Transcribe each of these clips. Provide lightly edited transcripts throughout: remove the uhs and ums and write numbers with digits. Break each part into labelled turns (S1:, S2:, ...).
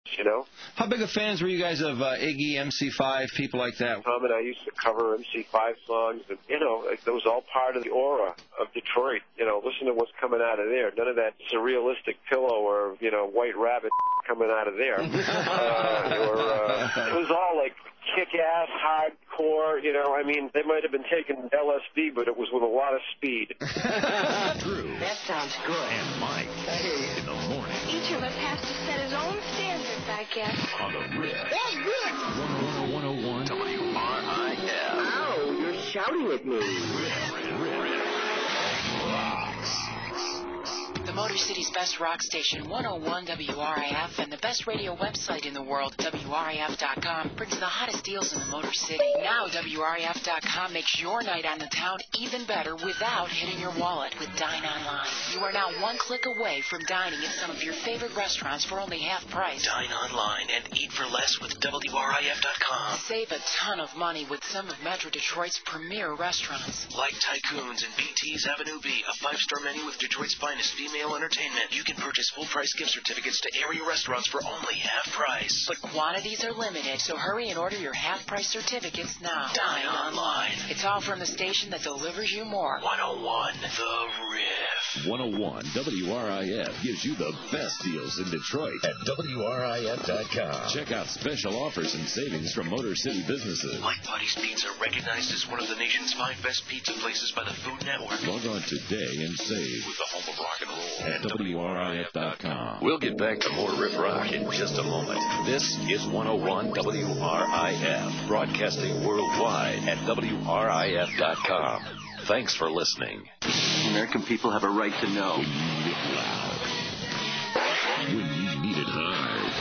S1: you know?
S2: How big of fans were you guys of Iggy, MC5, people like that?
S1: Tom and I used to cover MC5 songs, and, you know, it was all part of the aura of Detroit. You know, listen to what's coming out of there. None of that surrealistic Pillow or, you know, White Rabbit coming out of there. It was all like kick-ass, hardcore, you know. I mean, they might have been taking LSD, but it was with a lot of speed.
S3: Drew.
S4: That sounds good.
S3: And Mike.
S4: Hey.
S3: In the morning.
S5: Each of us has to set his own standards, I guess.
S3: On the Riff.
S5: That's good.
S3: 101 WRIF.
S4: Ow, you're shouting at me.
S3: Riff. Rocks.
S6: The Motor City's best rock station, 101 WRIF, and the best radio website in the world, WRIF.com, brings the hottest deals in the Motor City. Now, WRIF.com makes your night on the town even better without hitting your wallet with Dine Online. You are now one click away from dining at some of your favorite restaurants for only half price.
S7: Dine online and eat for less with WRIF.com.
S6: Save a ton of money with some of Metro Detroit's premier restaurants.
S7: Like Tycoons and BT's Avenue B, a 5-star menu with Detroit's finest female entertainment. You can purchase full-price gift certificates to area restaurants for only half price.
S6: But quantities are limited, so hurry and order your half-price certificates now.
S7: Dine online.
S6: It's all from the station that delivers you more.
S7: 101 The Riff.
S3: 101 WRIF gives you the best deals in Detroit at WRIF.com. Check out special offers and savings from Motor City businesses.
S7: Light Buddy's Pizza, recognized as one of the nation's 5 best pizza places by the Food Network.
S3: Log on today and save with the home of rock and roll at WRIF.com.
S8: We'll get back to more Riff Rock in just a moment. This is 101 WRIF, broadcasting worldwide at WRIF.com. Thanks for listening.
S7: American people have a right to know.
S3: When you need it loud. When you need it hard.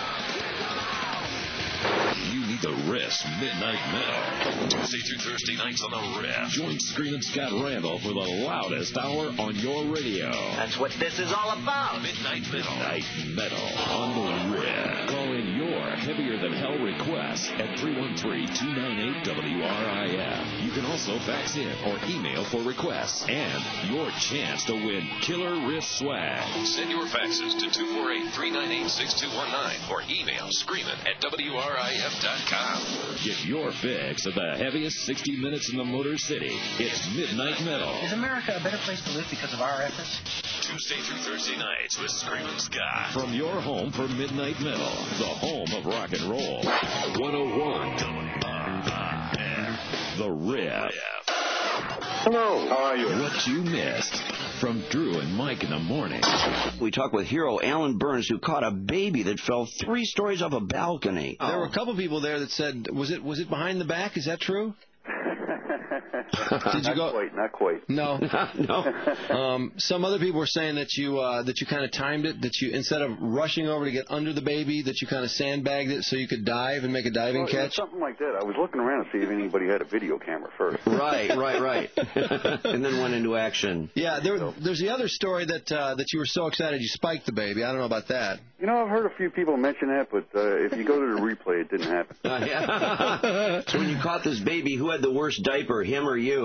S3: You need the Riff's Midnight Metal. Tuesday through Thursday nights on the Riff. Join Screamin' Scott Randall for the loudest hour on your radio.
S4: That's what this is all about.
S3: Midnight Metal. Midnight Metal on the Riff. Call in your heavier than hell requests at 313-298-WRIF. You can also fax in or email for requests and your chance to win killer Riff swag.
S8: Send your faxes to 248-398-6219 or email screamin'@WRIF.com.
S3: Get your fix of the heaviest 60 minutes in the Motor City. It's Midnight Metal.
S9: Is America a better place to live because of our efforts?
S8: Tuesday through Thursday nights with Screamin' Scott.
S3: From your home for Midnight Metal, the home of rock and roll. 101 WRIF. The Riff.
S1: Hello. How are you?
S3: What you missed from Drew and Mike in the morning.
S10: We talked with hero Alan Burns, who caught a baby that fell 3 stories off a balcony.
S2: There were a couple people there that said, was it behind the back? Is that true? Did you go?
S1: Not quite.
S2: No.
S10: No.
S2: Some other people were saying that you kind of timed it, that you, instead of rushing over to get under the baby, that you kind of sandbagged it so you could dive and make a diving catch.
S1: Something like that. I was looking around to see if anybody had a video camera first.
S10: Right. And then went into action.
S2: Yeah, there's the other story that you were so excited you spiked the baby. I don't know about that.
S1: You know, I've heard a few people mention that, but if you go to the replay, it didn't happen.
S10: Yeah. So when you caught this baby, who had the worst diaper, him or you?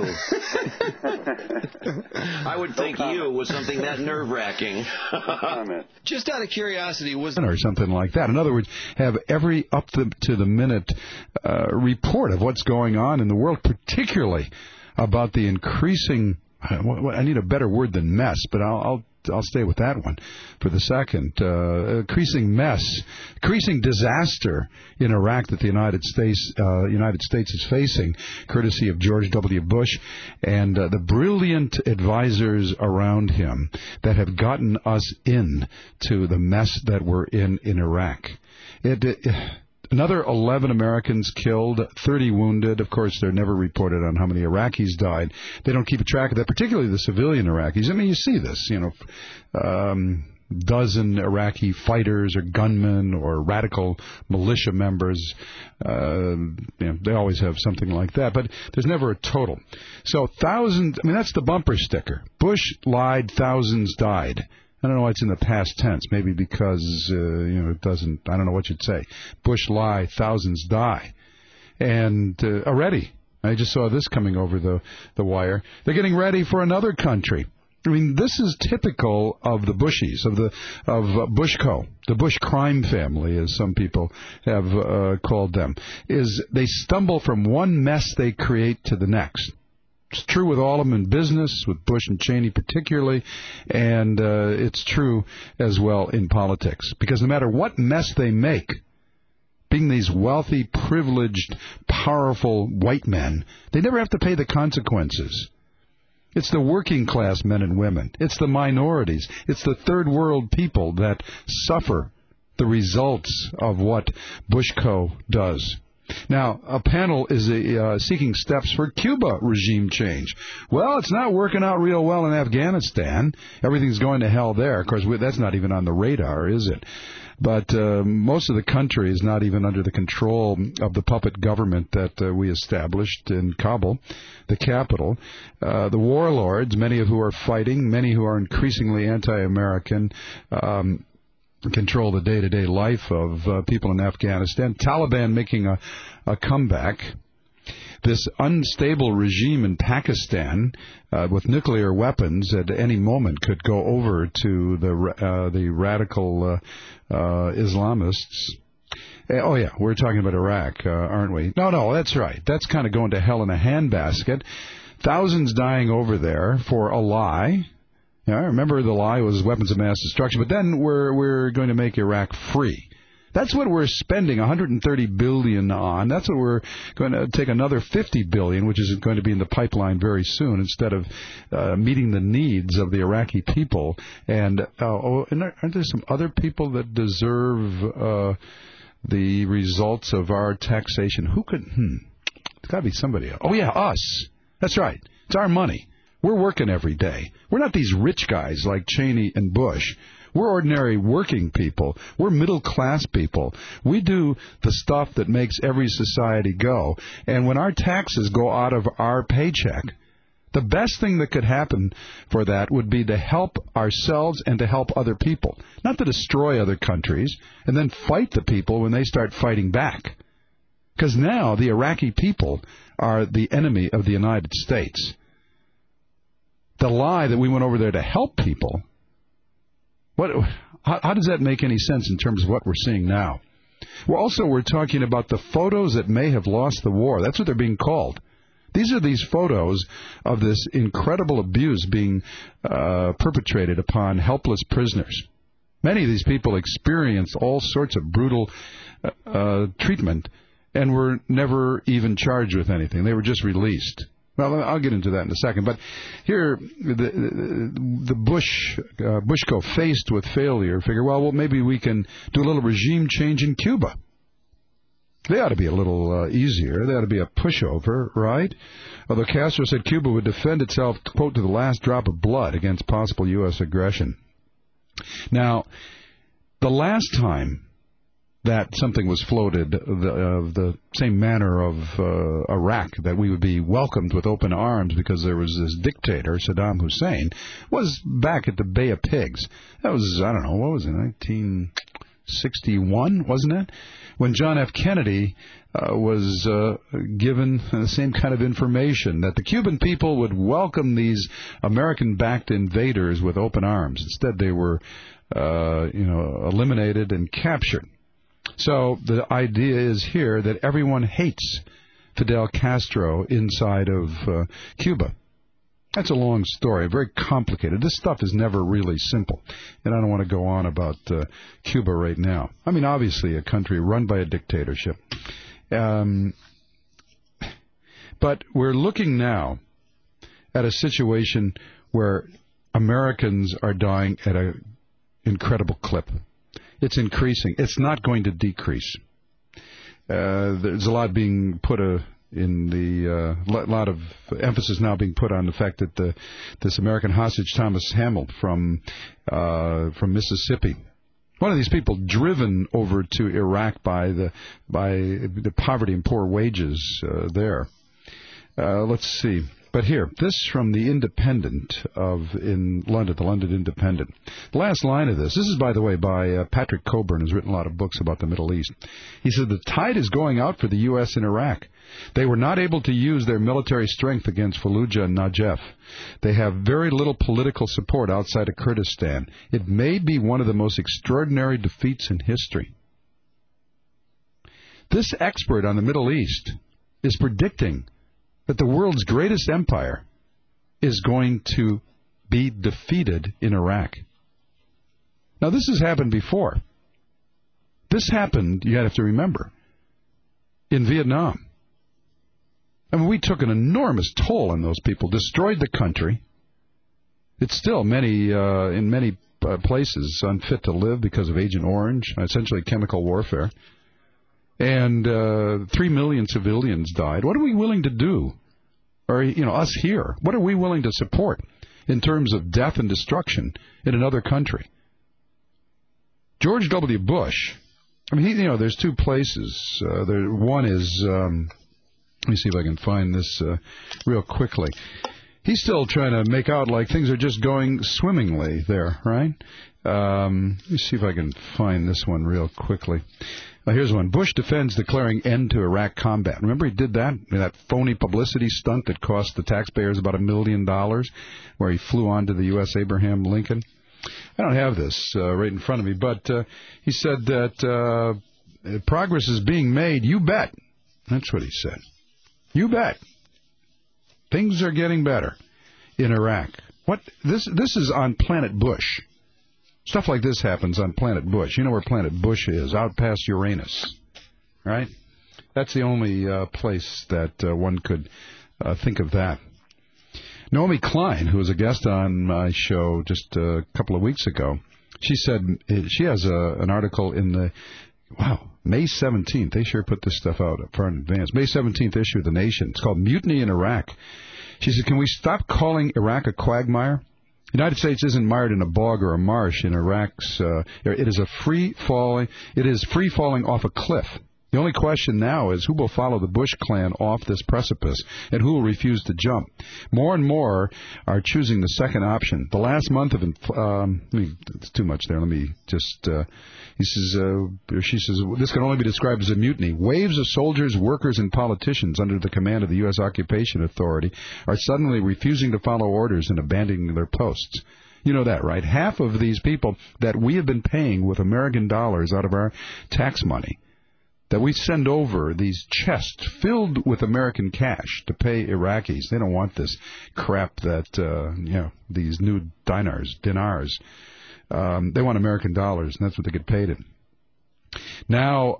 S10: I would think you was something that nerve-wracking.
S2: Just out of curiosity, was
S11: or something like that. In other words, have every up-to-the-minute report of what's going on in the world, particularly about the increasing, I need a better word than mess, but I'll stay with that one for the second. Increasing disaster in Iraq that the United States is facing, courtesy of George W. Bush and the brilliant advisors around him that have gotten us into the mess that we're in Iraq. Another 11 Americans killed, 30 wounded. Of course, they're never reported on how many Iraqis died. They don't keep a track of that, particularly the civilian Iraqis. I mean, you see this, dozen Iraqi fighters or gunmen or radical militia members. They always have something like that, but there's never a total. So thousands, that's the bumper sticker. Bush lied, thousands died. I don't know why it's in the past tense. Maybe because, it doesn't, I don't know what you'd say. Bush lie, thousands die. And already, I just saw this coming over the wire. They're getting ready for another country. I mean, this is typical of the Bushies, of Bushco, the Bush crime family, as some people have called them, is they stumble from one mess they create to the next. It's true with all of them in business, with Bush and Cheney particularly, and it's true as well in politics. Because no matter what mess they make, being these wealthy, privileged, powerful white men, they never have to pay the consequences. It's the working class men and women. It's the minorities. It's the third world people that suffer the results of what Bushco does. Now, a panel is seeking steps for Cuba regime change. Well, it's not working out real well in Afghanistan. Everything's going to hell there. Of course, that's not even on the radar, is it? But most of the country is not even under the control of the puppet government that we established in Kabul, the capital. The warlords, many of who are fighting, many who are increasingly anti-American, control the day-to-day life of people in Afghanistan. Taliban making a comeback. This unstable regime in Pakistan with nuclear weapons at any moment could go over to the radical Islamists. Oh, yeah, we're talking about Iraq, aren't we? No, that's right. That's kind of going to hell in a handbasket. Thousands dying over there for a lie. Yeah, remember the lie was weapons of mass destruction, but then we're going to make Iraq free. That's what we're spending $130 billion on. That's what we're going to take another $50 billion, which is going to be in the pipeline very soon, instead of meeting the needs of the Iraqi people. And aren't there some other people that deserve the results of our taxation? Who could? It's got to be somebody else. Oh yeah, us. That's right. It's our money. We're working every day. We're not these rich guys like Cheney and Bush. We're ordinary working people. We're middle-class people. We do the stuff that makes every society go. And when our taxes go out of our paycheck, the best thing that could happen for that would be to help ourselves and to help other people, not to destroy other countries and then fight the people when they start fighting back. Because now the Iraqi people are the enemy of the United States. The lie that we went over there to help people, how does that make any sense in terms of what we're seeing now? We're talking about the photos that may have lost the war. That's what they're being called. These are these photos of this incredible abuse being perpetrated upon helpless prisoners. Many of these people experienced all sorts of brutal treatment and were never even charged with anything. They were just released. Well, I'll get into that in a second. But here, the Bushco, faced with failure, figure, well, maybe we can do a little regime change in Cuba. They ought to be a little easier. They ought to be a pushover, right? Although Castro said Cuba would defend itself, quote, to the last drop of blood against possible U.S. aggression. Now, the last time that something was floated of the same manner of Iraq, that we would be welcomed with open arms because there was this dictator, Saddam Hussein, was back at the Bay of Pigs. That was, I don't know, what was it, 1961, wasn't it? When John F. Kennedy was given the same kind of information, that the Cuban people would welcome these American-backed invaders with open arms. Instead, they were, eliminated and captured. So the idea is here that everyone hates Fidel Castro inside of Cuba. That's a long story, very complicated. This stuff is never really simple, and I don't want to go on about Cuba right now. I mean, obviously a country run by a dictatorship. But we're looking now at a situation where Americans are dying at an incredible clip. It's increasing. It's not going to decrease. There's a lot being put in the lot of emphasis now being put on the fact that this American hostage Thomas Hamel from Mississippi, one of these people driven over to Iraq by the poverty and poor wages there. Let's see. But here, this from the Independent in London, the London Independent. The last line of this is, by the way, by Patrick Coburn, who's written a lot of books about the Middle East. He said, the tide is going out for the U.S. in Iraq. They were not able to use their military strength against Fallujah and Najaf. They have very little political support outside of Kurdistan. It may be one of the most extraordinary defeats in history. This expert on the Middle East is predicting that the world's greatest empire is going to be defeated in Iraq. Now, this has happened before. This happened, you have to remember, in Vietnam. I mean, we took an enormous toll on those people, destroyed the country. It's still in many places unfit to live because of Agent Orange, essentially chemical warfare. And 3 million civilians died. What are we willing to do? Or, us here, what are we willing to support in terms of death and destruction in another country? George W. Bush, I mean, there's two places. One is, let me see if I can find this real quickly. He's still trying to make out like things are just going swimmingly there, right? Let me see if I can find this one real quickly. Here's one. Bush defends declaring end to Iraq combat. Remember he did that phony publicity stunt that cost the taxpayers about $1 million, where he flew onto the U.S. Abraham Lincoln? I don't have this right in front of me, but he said that progress is being made. You bet. That's what he said. You bet. Things are getting better in Iraq. What? This is on Planet Bush. Stuff like this happens on Planet Bush. You know where Planet Bush is, out past Uranus, right? That's the only place that one could think of that. Naomi Klein, who was a guest on my show just a couple of weeks ago, she said she has an article in the, May 17th. They sure put this stuff out far in advance. May 17th issue of The Nation. It's called Mutiny in Iraq. She said, can we stop calling Iraq a quagmire? The United States isn't mired in a bog or a marsh in Iraq's. It is free falling off a cliff. The only question now is who will follow the Bush clan off this precipice and who will refuse to jump. More and more are choosing the second option. The last month of it's too much there. Let me just. She says this can only be described as a mutiny. Waves of soldiers, workers, and politicians under the command of the U.S. Occupation Authority are suddenly refusing to follow orders and abandoning their posts. You know that, right? Half of these people that we have been paying with American dollars out of our tax money, that we send over these chests filled with American cash to pay Iraqis. They don't want this crap that, these new dinars. They want American dollars, and that's what they get paid in. Now,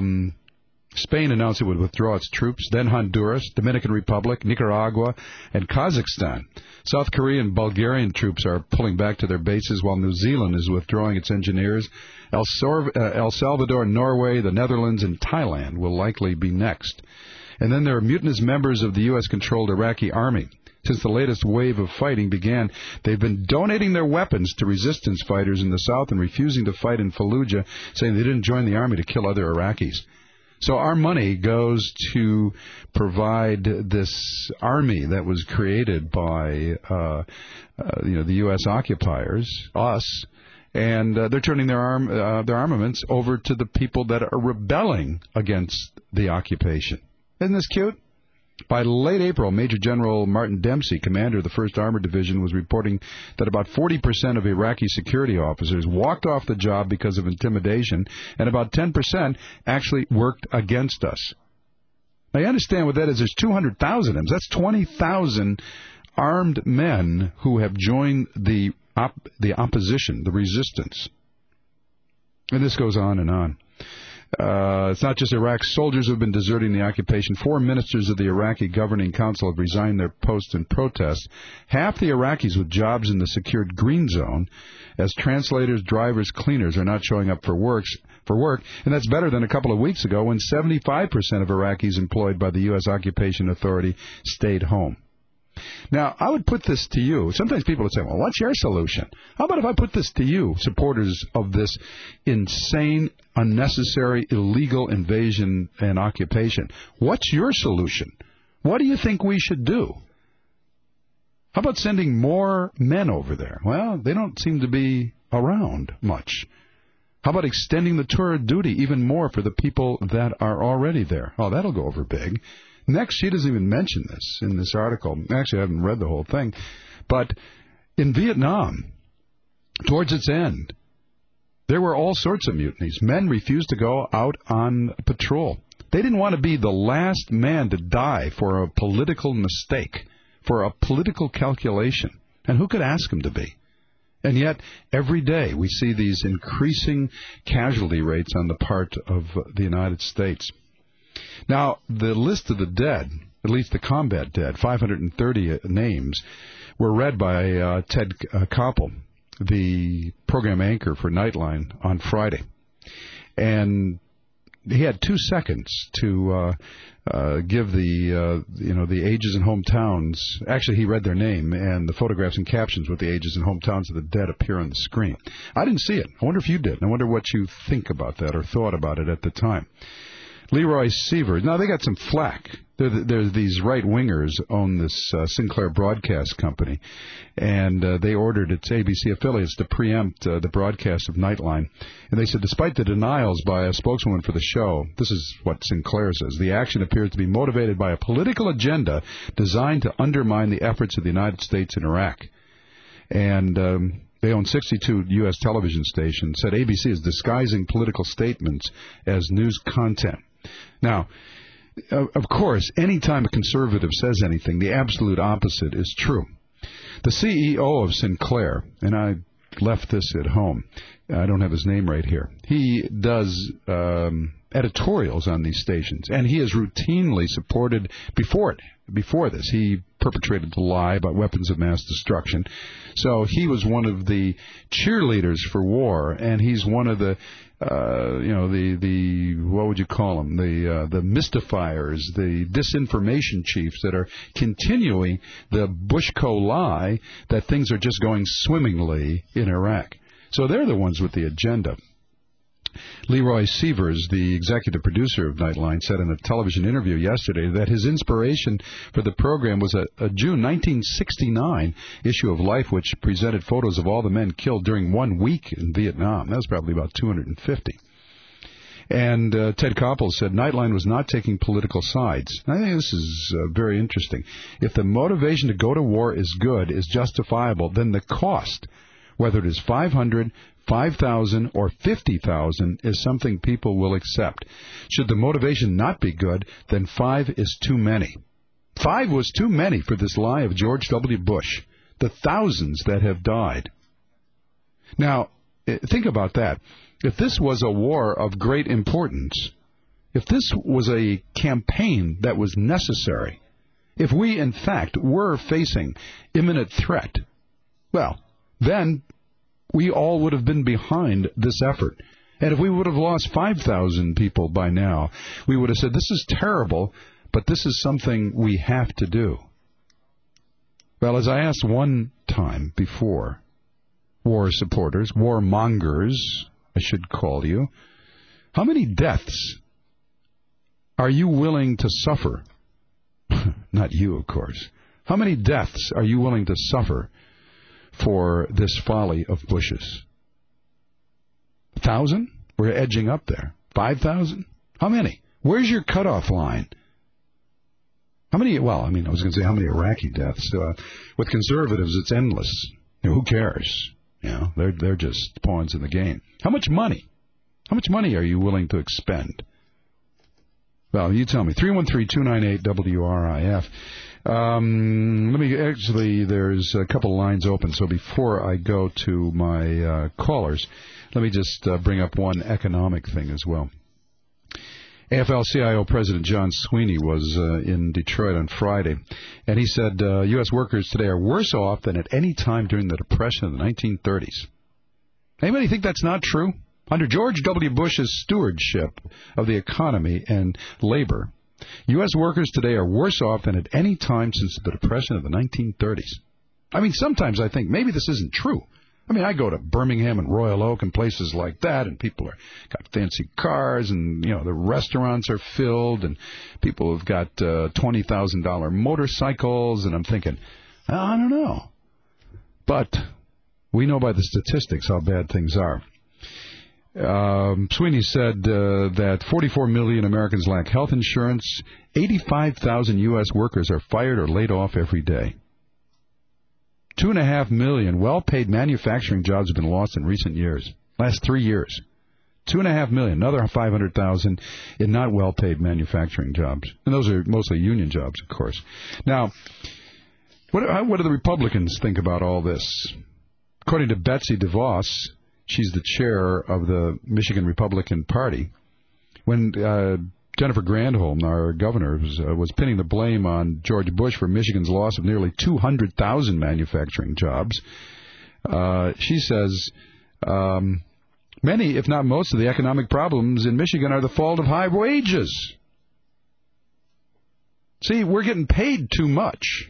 S11: Spain announced it would withdraw its troops, then Honduras, Dominican Republic, Nicaragua, and Kazakhstan. South Korea and Bulgarian troops are pulling back to their bases, while New Zealand is withdrawing its engineers. El Salvador, Norway, the Netherlands, and Thailand will likely be next. And then there are mutinous members of the U.S.-controlled Iraqi army. Since the latest wave of fighting began, they've been donating their weapons to resistance fighters in the south and refusing to fight in Fallujah, saying they didn't join the army to kill other Iraqis. So our money goes to provide this army that was created by, the U.S. occupiers, us, and they're turning their armaments over to the people that are rebelling against the occupation. Isn't this cute? By late April, Major General Martin Dempsey, commander of the 1st Armored Division, was reporting that about 40% of Iraqi security officers walked off the job because of intimidation, and about 10% actually worked against us. Now, you understand what that is. There's 200,000 of them. That's 20,000 armed men who have joined the opposition, the resistance. And this goes on and on. It's not just Iraq. Soldiers have been deserting the occupation. 4 ministers of the Iraqi Governing Council have resigned their posts in protest. Half the Iraqis with jobs in the secured green zone, as translators, drivers, cleaners, are not showing up for work, and that's better than a couple of weeks ago when 75% of Iraqis employed by the U.S. Occupation Authority stayed home. Now, I would put this to you. Sometimes people would say, well, what's your solution? How about if I put this to you, supporters of this insane, unnecessary, illegal invasion and occupation? What's your solution? What do you think we should do? How about sending more men over there? Well, they don't seem to be around much. How about extending the tour of duty even more for the people that are already there? Oh, that'll go over big. Next, she doesn't even mention this in this article. Actually, I haven't read the whole thing. But in Vietnam, towards its end, there were all sorts of mutinies. Men refused to go out on patrol. They didn't want to be the last man to die for a political mistake, for a political calculation. And who could ask them to be? And yet, every day we see these increasing casualty rates on the part of the United States. Now, the list of the dead, at least the combat dead, 530 names, were read by Ted Koppel, the program anchor for Nightline, on Friday. And he had 2 seconds to give the ages and hometowns. Actually, he read their name, and the photographs and captions with the ages and hometowns of the dead appear on the screen. I didn't see it. I wonder if you did. I wonder what you think about that or thought about it at the time. Leroy Seaver. Now, they got some flack. There's these right-wingers own this Sinclair Broadcast Company, and they ordered its ABC affiliates to preempt the broadcast of Nightline. And they said, despite the denials by a spokeswoman for the show, this is what Sinclair says, the action appears to be motivated by a political agenda designed to undermine the efforts of the United States in Iraq. And they own 62 U.S. television stations, said ABC is disguising political statements as news content. Now, of course, any time a conservative says anything, the absolute opposite is true. The CEO of Sinclair, and I left this at home, I don't have his name right here, he does editorials on these stations, and he has routinely supported, before this, he perpetrated the lie about weapons of mass destruction. So he was one of the cheerleaders for war, and he's one of the what would you call them? The mystifiers, the disinformation chiefs that are continuing the Bushko lie that things are just going swimmingly in Iraq. So they're the ones with the agenda. Leroy Seavers, the executive producer of Nightline, said in a television interview yesterday that his inspiration for the program was a June 1969 issue of Life, which presented photos of all the men killed during 1 week in Vietnam. That was probably about 250. And Ted Koppel said Nightline was not taking political sides. I think this is very interesting. If the motivation to go to war is good, is justifiable, then the cost, whether it is 500, 5,000 or 50,000, is something people will accept. Should the motivation not be good, then 5 is too many. 5 was too many for this lie of George W. Bush, the thousands that have died. Now, think about that. If this was a war of great importance, if this was a campaign that was necessary, if we, in fact, were facing imminent threat, well, then we all would have been behind this effort. And if we would have lost 5,000 people by now, we would have said, this is terrible, but this is something we have to do. Well, as I asked one time before, war supporters, warmongers, I should call you, how many deaths are you willing to suffer? Not you, of course. How many deaths are you willing to suffer for this folly of Bush's? 1,000? We're edging up there. 5,000? How many? Where's your cutoff line? How many? Well, I was going to say how many Iraqi deaths. With conservatives, it's endless. Who cares? They're just pawns in the game. How much money? How much money are you willing to expend? Well, you tell me. 313-298-WRIF. There's a couple lines open, so before I go to my callers, let me just bring up one economic thing as well. AFL-CIO President John Sweeney was in Detroit on Friday, and he said U.S. workers today are worse off than at any time during the Depression of the 1930s. Anybody think that's not true? Under George W. Bush's stewardship of the economy and labor, U.S. workers today are worse off than at any time since the Depression of the 1930s. Sometimes I think maybe this isn't true. I go to Birmingham and Royal Oak and places like that, and people got fancy cars, and, the restaurants are filled, and people have got $20,000 motorcycles, and I'm thinking, I don't know. But we know by the statistics how bad things are. Sweeney said that 44 million Americans lack health insurance. 85,000 U.S. workers are fired or laid off every day. 2.5 million well-paid manufacturing jobs have been lost in recent years. Last 3 years. 2.5 million. Another 500,000 in not well-paid manufacturing jobs. And those are mostly union jobs, of course. Now, what do the Republicans think about all this? According to Betsy DeVos, she's the chair of the Michigan Republican Party. When Jennifer Granholm, our governor, was pinning the blame on George Bush for Michigan's loss of nearly 200,000 manufacturing jobs, she says many, if not most, of the economic problems in Michigan are the fault of high wages. See, we're getting paid too much.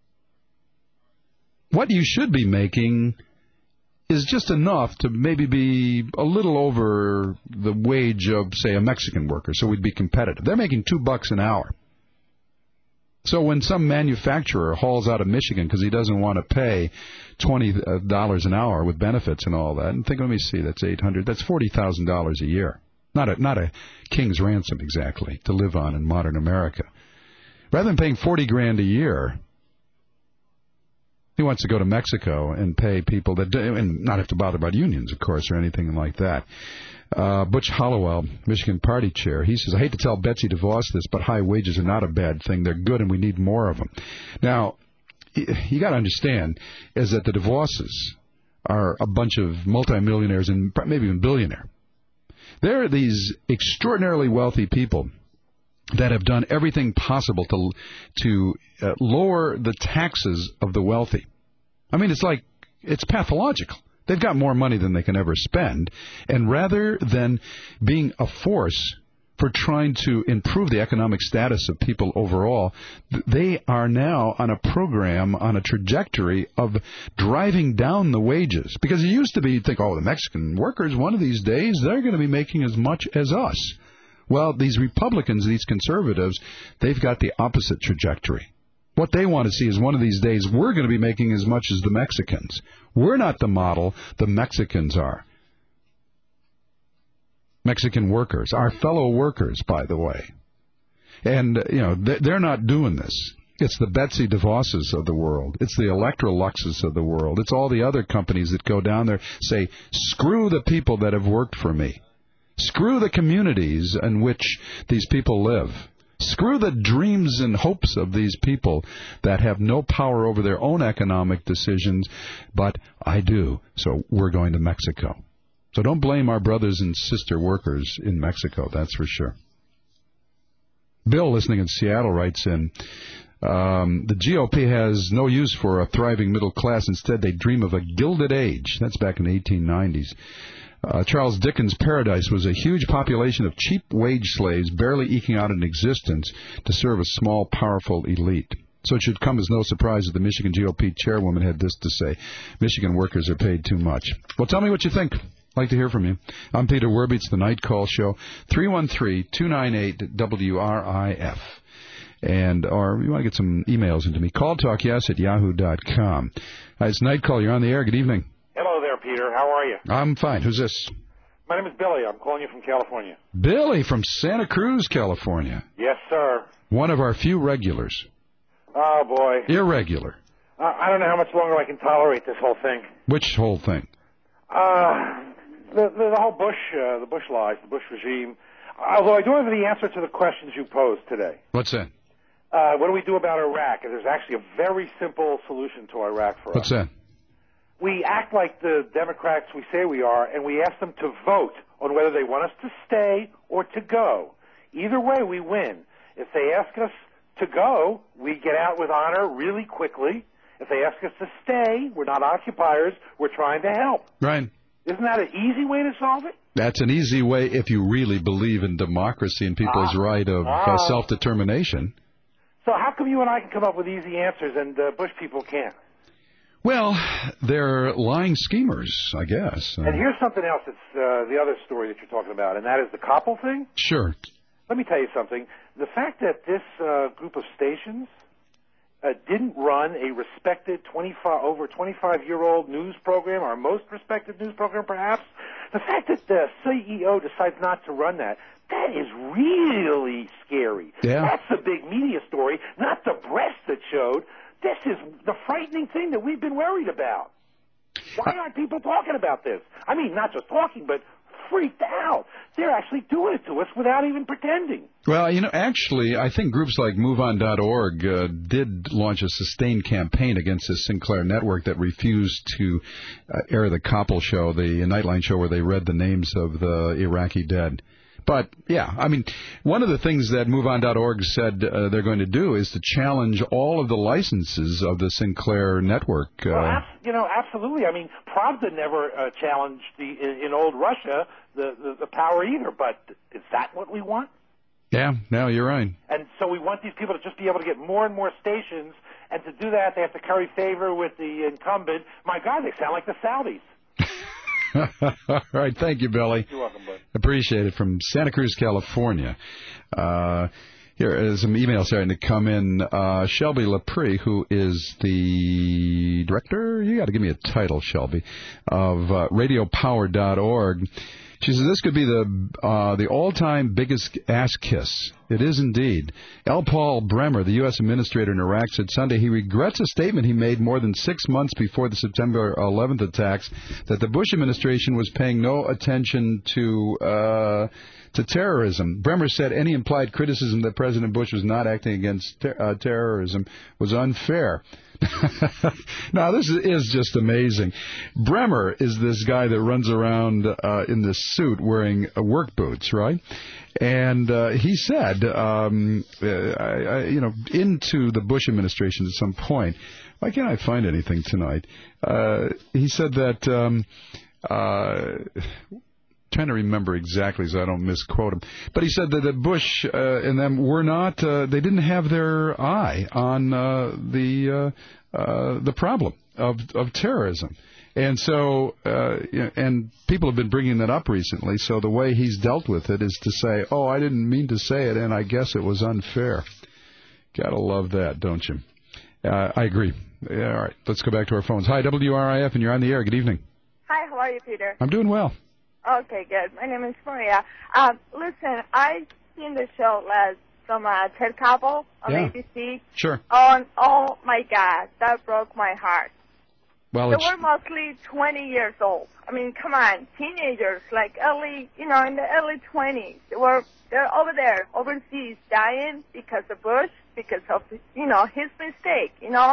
S11: What you should be making is just enough to maybe be a little over the wage of, say, a Mexican worker, so we'd be competitive. They're making $2 an hour. So when some manufacturer hauls out of Michigan because he doesn't want to pay $20 an hour with benefits and all that, and think, let me see, that's $800, that's $40,000 a year. Not a king's ransom exactly to live on in modern America. Rather than paying $40,000 a year, he wants to go to Mexico and pay people that, and not have to bother about unions, of course, or anything like that. Butch Hollowell, Michigan Party chair, he says, I hate to tell Betsy DeVos this, but high wages are not a bad thing. They're good, and we need more of them. Now, you got to understand is that the DeVosses are a bunch of multimillionaires and maybe even billionaire. They're these extraordinarily wealthy people that have done everything possible to lower the taxes of the wealthy. I mean, it's pathological. They've got more money than they can ever spend, and rather than being a force for trying to improve the economic status of people overall, they are now on a program, on a trajectory of driving down the wages. Because it used to be, you'd think, oh, the Mexican workers, one of these days, they're going to be making as much as us. Well, these Republicans, these conservatives, they've got the opposite trajectory. What they want to see is one of these days we're going to be making as much as the Mexicans. We're not the model, the Mexicans are. Mexican workers, our fellow workers, by the way. And, they're not doing this. It's the Betsy DeVosses of the world. It's the Electroluxes of the world. It's all the other companies that go down there, say, screw the people that have worked for me. Screw the communities in which these people live. Screw the dreams and hopes of these people that have no power over their own economic decisions, but I do, so we're going to Mexico. So don't blame our brothers and sister workers in Mexico, that's for sure. Bill, listening in Seattle, writes in, the GOP has no use for a thriving middle class. Instead, they dream of a gilded age. That's back in the 1890s. Charles Dickens' paradise was a huge population of cheap wage slaves barely eking out an existence to serve a small, powerful elite. So it should come as no surprise that the Michigan GOP chairwoman had this to say. Michigan workers are paid too much. Well, tell me what you think. I'd like to hear from you. I'm Peter Werby. It's the Night Call Show. 313-298-WRIF. Or you want to get some emails into me. calltalkyes@yahoo.com. It's Night Call. You're on the air. Good evening.
S12: Hello there, Peter. How are you?
S11: I'm fine. Who's this?
S12: My name is Billy. I'm calling you from California.
S11: Billy from Santa Cruz, California.
S12: Yes, sir.
S11: One of our few regulars.
S12: Oh, boy.
S11: Irregular.
S12: I don't know how much longer I can tolerate this whole thing.
S11: Which whole thing?
S12: The whole Bush, the Bush lies, the Bush regime. Although I don't have the answer to the questions you posed today.
S11: What's that?
S12: What do we do about Iraq? And there's actually a very simple solution to Iraq for us.
S11: What's that?
S12: We act like the Democrats we say we are, and we ask them to vote on whether they want us to stay or to go. Either way, we win. If they ask us to go, we get out with honor really quickly. If they ask us to stay, we're not occupiers. We're trying to help.
S11: Right.
S12: Isn't that an easy way to solve it?
S11: That's an easy way if you really believe in democracy and people's right of self-determination.
S12: So how come you and I can come up with easy answers and Bush people can't?
S11: Well, they're lying schemers, I guess.
S12: And here's something else that's the other story that you're talking about, and that is the Koppel thing.
S11: Sure.
S12: Let me tell you something. The fact that this group of stations didn't run a respected over 25-year-old news program, our most respected news program perhaps. The fact that the CEO decides not to run that is really scary.
S11: Yeah.
S12: That's the big media story, not the breast that showed. This is the frightening thing that we've been worried about. Why aren't people talking about this? I mean, not just talking, but freaked out. They're actually doing it to us without even pretending.
S11: Well, actually, I think groups like MoveOn.org did launch a sustained campaign against this Sinclair network that refused to air the Koppel show, the Nightline show where they read the names of the Iraqi dead. But, yeah, I mean, one of the things that MoveOn.org said they're going to do is to challenge all of the licenses of the Sinclair network.
S12: Well, absolutely. I mean, Pravda never challenged in old Russia the power either, but is that what we want?
S11: Yeah, no, you're right.
S12: And so we want these people to just be able to get more and more stations, and to do that they have to curry favor with the incumbent. My God, they sound like the Saudis.
S11: All right, thank you, Billy.
S12: You're welcome, bud.
S11: Appreciate it. From Santa Cruz, California. Here is some emails starting to come in. Shelby Lepre, who is the director, you got to give me a title, Shelby, of RadioPower.org. She says this could be the all-time biggest ass kiss. It is indeed. L. Paul Bremer, the U.S. administrator in Iraq, said Sunday he regrets a statement he made more than 6 months before the September 11th attacks that the Bush administration was paying no attention to terrorism. Bremer said any implied criticism that President Bush was not acting against terrorism was unfair. Now, this is just amazing. Bremer is this guy that runs around in this suit wearing work boots, right? And he said, into the Bush administration at some point, why can't I find anything tonight? He said that, trying to remember exactly so I don't misquote him, but he said that the Bush and them were not, they didn't have their eye on the problem of terrorism. And so, and people have been bringing that up recently, so the way he's dealt with it is to say, oh, I didn't mean to say it, and I guess it was unfair. Gotta love that, don't you? I agree. Yeah, all right, let's go back to our phones. Hi, WRIF, and you're on the air. Good evening.
S13: Hi, how are you, Peter?
S11: I'm doing well.
S13: Okay, good. My name is Maria. Listen, I seen the show from Ted Koppel on ABC.
S11: Sure.
S13: Oh, my God, that broke my heart.
S11: Well,
S13: they were mostly 20 years old. I mean, come on, teenagers, like in the early 20s. They're over there, overseas, dying because of Bush, because of, his mistake,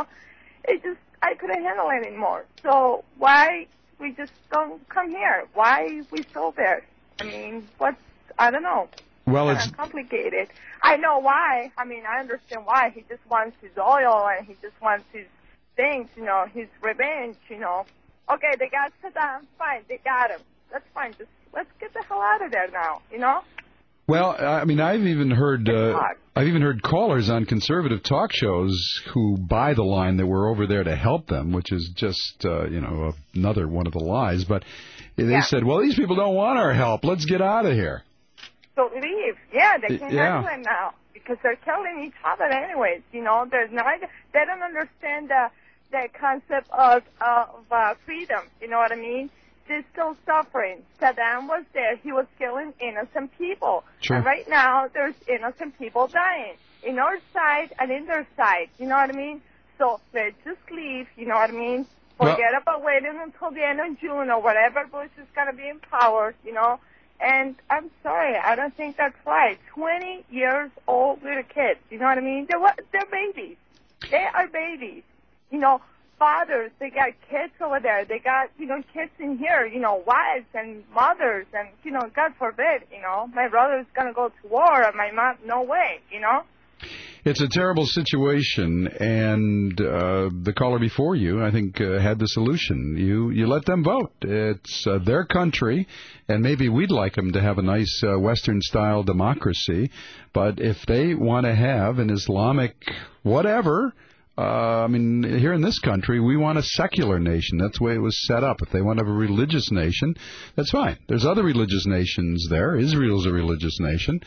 S13: I couldn't handle it anymore. So why we just don't come here? Why we still there? I mean, I don't know.
S11: Well,
S13: it's complicated. I know why. I mean, I understand why. He just wants his oil and he just wants his things, his revenge, Okay, they got Saddam. Fine, they got him. That's fine. Just let's get the hell out of there now,
S11: Well, I mean, I've even heard callers on conservative talk shows who buy the line that we're over there to help them, which is just another one of the lies. But they said, well, these people don't want our help. Let's get out of here.
S13: So leave. Yeah, they can't handle it now because they're killing each other anyways. They don't understand the concept of freedom. You know what I mean? They're still suffering. Saddam was there. He was killing innocent people.
S11: Sure.
S13: And right now, there's innocent people dying in our side and in their side. You know what I mean? So let's just leave. You know what I mean? Forget about waiting until the end of June or whatever Bush is going to be in power, And I'm sorry, I don't think that's right. 20 years old little kids, you know what I mean? They're babies. They are babies. Fathers, they got kids over there. They got, kids in here, wives and mothers and, God forbid, my brother's going to go to war and my mom, no way,
S11: It's a terrible situation, and the caller before you, I think, had the solution. You let them vote. It's their country, and maybe we'd like them to have a nice Western-style democracy, but if they want to have an Islamic whatever, here in this country, we want a secular nation. That's the way it was set up. If they want to have a religious nation, that's fine. There's other religious nations there. Israel's a religious nation.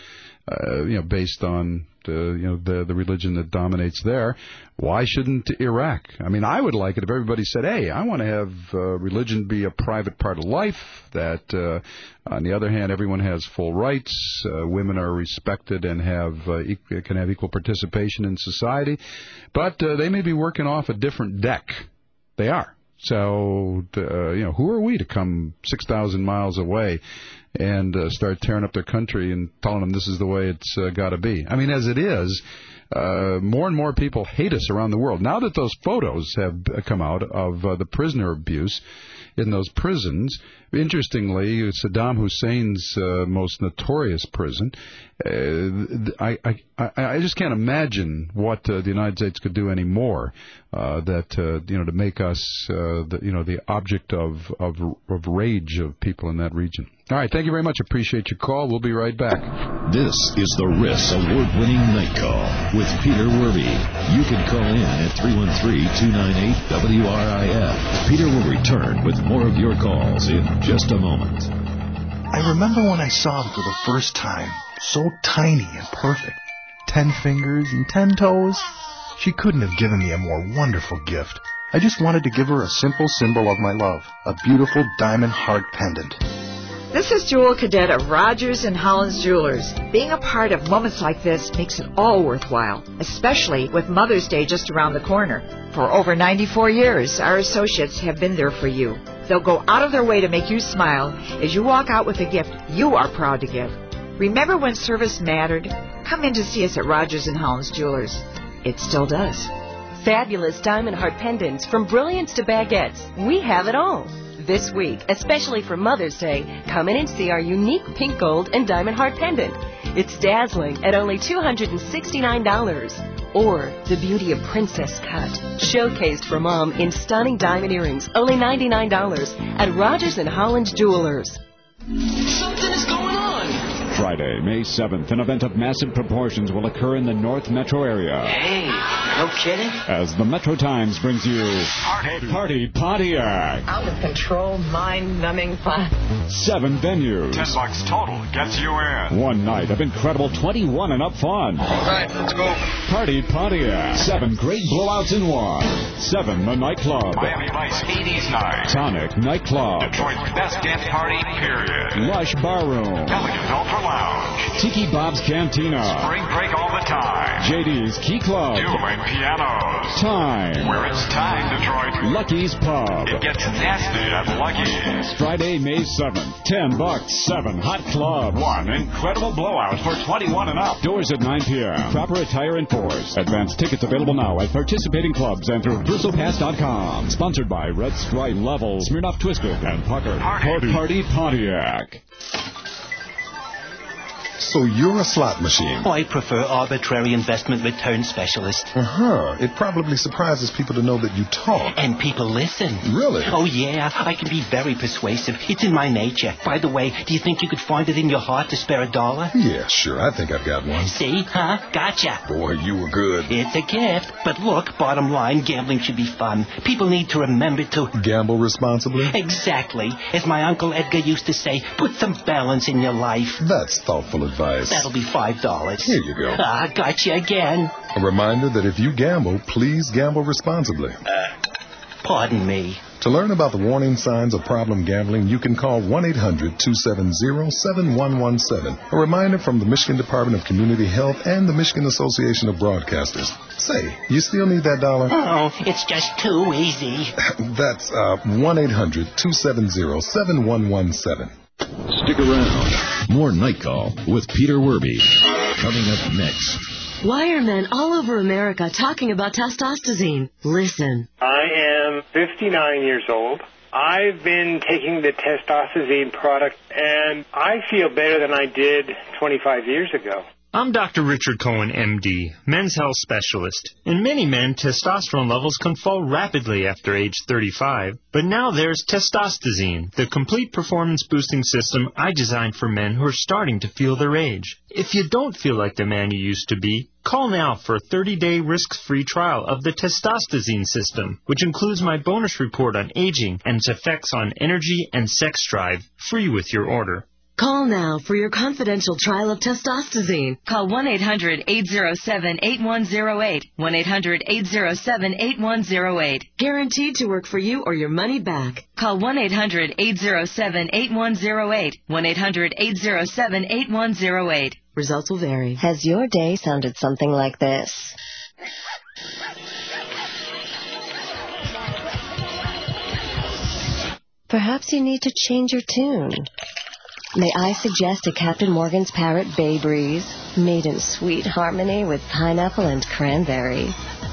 S11: based on the religion that dominates there. Why shouldn't Iraq? I mean, I would like it if everybody said, hey, I want to have religion be a private part of life, that on the other hand, everyone has full rights, women are respected and can have equal participation in society, but they may be working off a different deck. They are. So, who are we to come 6,000 miles away and start tearing up their country and telling them this is the way it's got to be? I mean, as it is, more and more people hate us around the world. Now that those photos have come out of the prisoner abuse in those prisons, interestingly, Saddam Hussein's most notorious prison, I just can't imagine what the United States could do anymore to make us the object of rage of people in that region. All right, thank you very much. Appreciate your call. We'll be right back.
S3: This is the RIS award-winning Night Call with Peter Werby. You can call in at 313-298-WRIF. Peter will return with more of your calls in just a moment.
S14: I remember when I saw her for the first time, so tiny and perfect. 10 fingers and 10 toes. She couldn't have given me a more wonderful gift. I just wanted to give her a simple symbol of my love, a beautiful diamond heart pendant.
S15: This is Jewel Cadet of Rogers and Hollins Jewelers. Being a part of moments like this makes it all worthwhile, especially with Mother's Day just around the corner. For over 94 years, our associates have been there for you. They'll go out of their way to make you smile as you walk out with a gift you are proud to give. Remember when service mattered? Come in to see us at Rogers and Hollins Jewelers. It still does.
S16: Fabulous diamond heart pendants from brilliance to baguettes. We have it all. This week, especially for Mother's Day, come in and see our unique pink gold and diamond heart pendant. It's dazzling at only $269. Or the beauty of Princess Cut, showcased for Mom in stunning diamond earrings, only $99 at Rogers and Hollins Jewelers.
S7: Something is going on.
S17: Friday, May 7th, an event of massive proportions will occur in the North Metro area.
S4: Hey, no kidding?
S17: As the Metro Times brings you Party Pontiac.
S18: Out of control, mind-numbing fun.
S17: 7 venues.
S19: $10 total gets you in.
S17: One night of incredible 21 and up fun.
S19: All right, let's go.
S17: Party Pontiac. 7 great blowouts in one. 7 the nightclub.
S19: Miami Vice 80s night.
S17: Tonic nightclub.
S19: Detroit's best dance party, period.
S17: Lush Barroom.
S19: Elegant Ultra Lounge.
S17: Tiki Bob's Cantina.
S19: Spring break all the time.
S17: JD's Key Club.
S19: Doom and pianos.
S17: Time.
S19: Where it's time, Detroit.
S17: Lucky's Pub.
S19: It gets nasty at Lucky's.
S17: Friday, May 7th. $10. 7 hot clubs.
S19: 1 incredible blowout for 21 and up.
S17: Doors at 9 p.m. Proper attire in force. Advance tickets available now at participating clubs and through BristolPass.com. Sponsored by Red Stripe, Level, Smirnoff Twisted, and Pucker. Party Pontiac.
S20: So you're a slot machine?
S21: Oh, I prefer arbitrary investment return specialist.
S20: It probably surprises people to know that you talk.
S21: And people listen.
S20: Really?
S21: Oh, yeah. I can be very persuasive. It's in my nature. By the way, do you think you could find it in your heart to spare $1?
S20: Yeah, sure. I think I've got one.
S21: See? Huh? Gotcha.
S20: Boy, you were good.
S21: It's a gift. But look, bottom line, gambling should be fun. People need to remember to...
S20: Gamble responsibly?
S21: Exactly. As my Uncle Edgar used to say, put some balance in your life.
S20: That's thoughtful advice.
S21: That'll be $5.
S20: Here you go.
S21: Gotcha again.
S20: A reminder that if you gamble, please gamble responsibly.
S21: Pardon me.
S20: To learn about the warning signs of problem gambling, you can call 1-800-270-7117. A reminder from the Michigan Department of Community Health and the Michigan Association of Broadcasters. Say, you still need that $1?
S21: Oh, it's just too easy.
S20: That's 1-800-270-7117.
S3: Stick around. More Night Call with Peter Werby. Coming up next.
S22: Why are men all over America talking about testosterone? Listen.
S23: I am 59 years old. I've been taking the testosterone product, and I feel better than I did 25 years ago.
S24: I'm Dr. Richard Cohen, MD, men's health specialist. In many men, testosterone levels can fall rapidly after age 35. But now there's Testosterone, the complete performance-boosting system I designed for men who are starting to feel their age. If you don't feel like the man you used to be, call now for a 30-day risk-free trial of the Testosterone system, which includes my bonus report on aging and its effects on energy and sex drive, free with your order.
S22: Call now for your confidential trial of testostazine.
S16: Call 1-800-807-8108. 1-800-807-8108.
S22: Guaranteed to work for you or your money back.
S16: Call 1-800-807-8108. 1-800-807-8108.
S22: Results will vary.
S5: Has your day sounded something like this? Perhaps you need to change your tune. May I suggest a Captain Morgan's Parrot Bay Breeze, made in sweet harmony with pineapple and cranberry.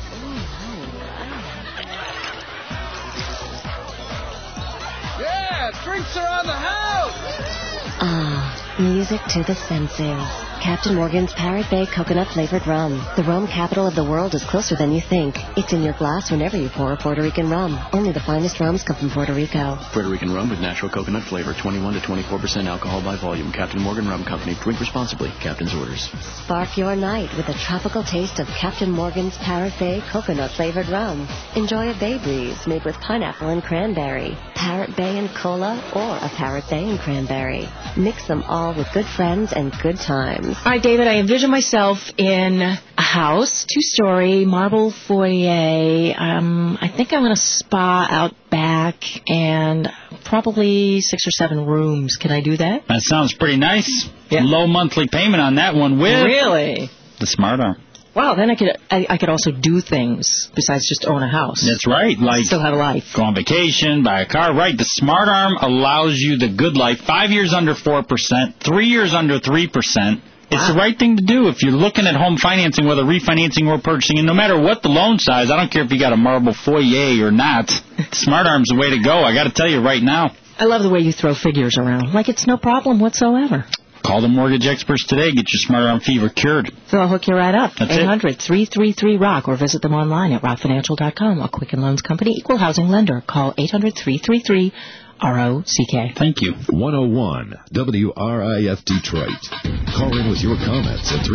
S6: Yeah, drinks are on the house!
S5: Ah, music to the senses. Captain Morgan's Parrot Bay coconut-flavored rum. The rum capital of the world is closer than you think. It's in your glass whenever you pour a Puerto Rican rum. Only the finest rums come from Puerto Rico.
S8: Puerto Rican rum with natural coconut flavor, 21 to 24% alcohol by volume. Captain Morgan Rum Company. Drink responsibly. Captain's orders.
S5: Spark your night with a tropical taste of Captain Morgan's Parrot Bay coconut-flavored rum. Enjoy a Bay Breeze made with pineapple and cranberry, Parrot Bay and cola, or a Parrot Bay and cranberry. Mix them all with good friends and good times.
S9: All right, David, I envision myself in a house, 2-story, marble foyer. I think I want a spa out back and probably 6 or 7 rooms. Can I do that?
S25: That sounds pretty nice. Yeah. Low monthly payment on that one with
S9: really
S25: the Smart Arm.
S9: Wow, then I could also do things besides just own a house.
S25: That's right. Like
S9: still have a life.
S25: Go on vacation, buy a car. Right. The Smart Arm allows you the good life. 5 years under 4%, 3 years under 3%. It's the right thing to do if you're looking at home financing, whether refinancing or purchasing. And no matter what the loan size, I don't care if you got a marble foyer or not, Smart Arm's the way to go. I got to tell you right now.
S9: I love the way you throw figures around. Like it's no problem whatsoever.
S25: Call the mortgage experts today. Get your Smart Arm fever cured.
S9: They'll hook you right up.
S25: That's
S9: 800-333-ROCK or visit them online at rockfinancial.com. A Quicken Loans Company, equal housing lender. Call 800-333-ROCK.
S25: Thank you.
S3: 101 WRIF Detroit. Call in with your comments at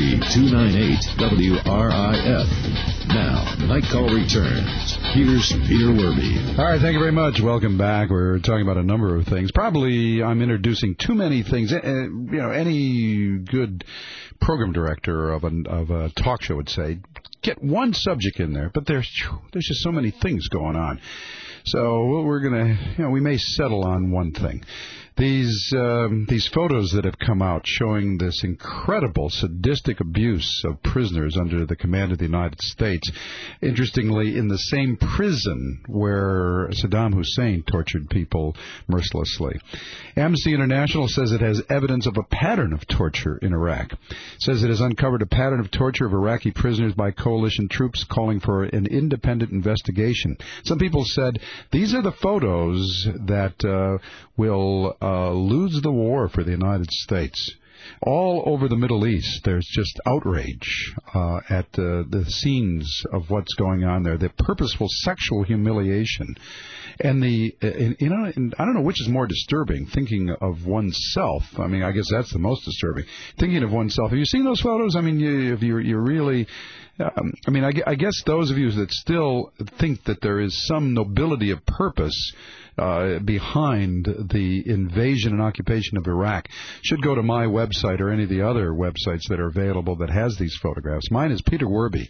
S3: 313-298-WRIF. Now, the night call returns. Here's Peter Werby.
S11: All right, thank you very much. Welcome back. We're talking about a number of things. Probably I'm introducing too many things. Any good program director of a talk show would say, get one subject in there, but there's just so many things going on. So we're going to, we may settle on one thing. These photos that have come out showing this incredible sadistic abuse of prisoners under the command of the United States, interestingly, in the same prison where Saddam Hussein tortured people mercilessly. Amnesty International says it has evidence of a pattern of torture in Iraq. It says it has uncovered a pattern of torture of Iraqi prisoners by coalition troops, calling for an independent investigation. Some people said these are the photos that will lose the war for the United States. All over the Middle East, there's just outrage at the scenes of what's going on there, the purposeful sexual humiliation. And and I don't know which is more disturbing, thinking of oneself. I mean, I guess that's the most disturbing. Thinking of oneself. Have you seen those photos? I mean, you're really... I guess those of you that still think that there is some nobility of purpose behind the invasion and occupation of Iraq should go to my website or any of the other websites that are available that has these photographs. Mine is Peter Werby,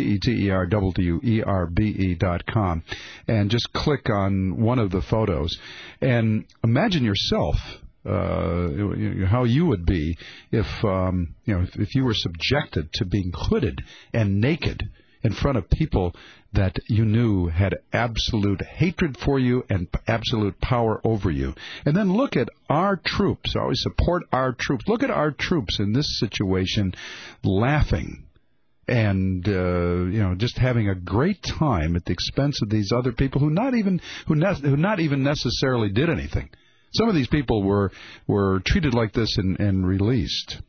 S11: PeterWerbe.com, and just click on one of the photos and imagine yourself how you would be if if you were subjected to being hooded and naked in front of people that you knew had absolute hatred for you and absolute power over you. And then look at our troops. I always support our troops. Look at our troops in this situation laughing and just having a great time at the expense of these other people who not even necessarily did anything. Some of these people were treated like this and released.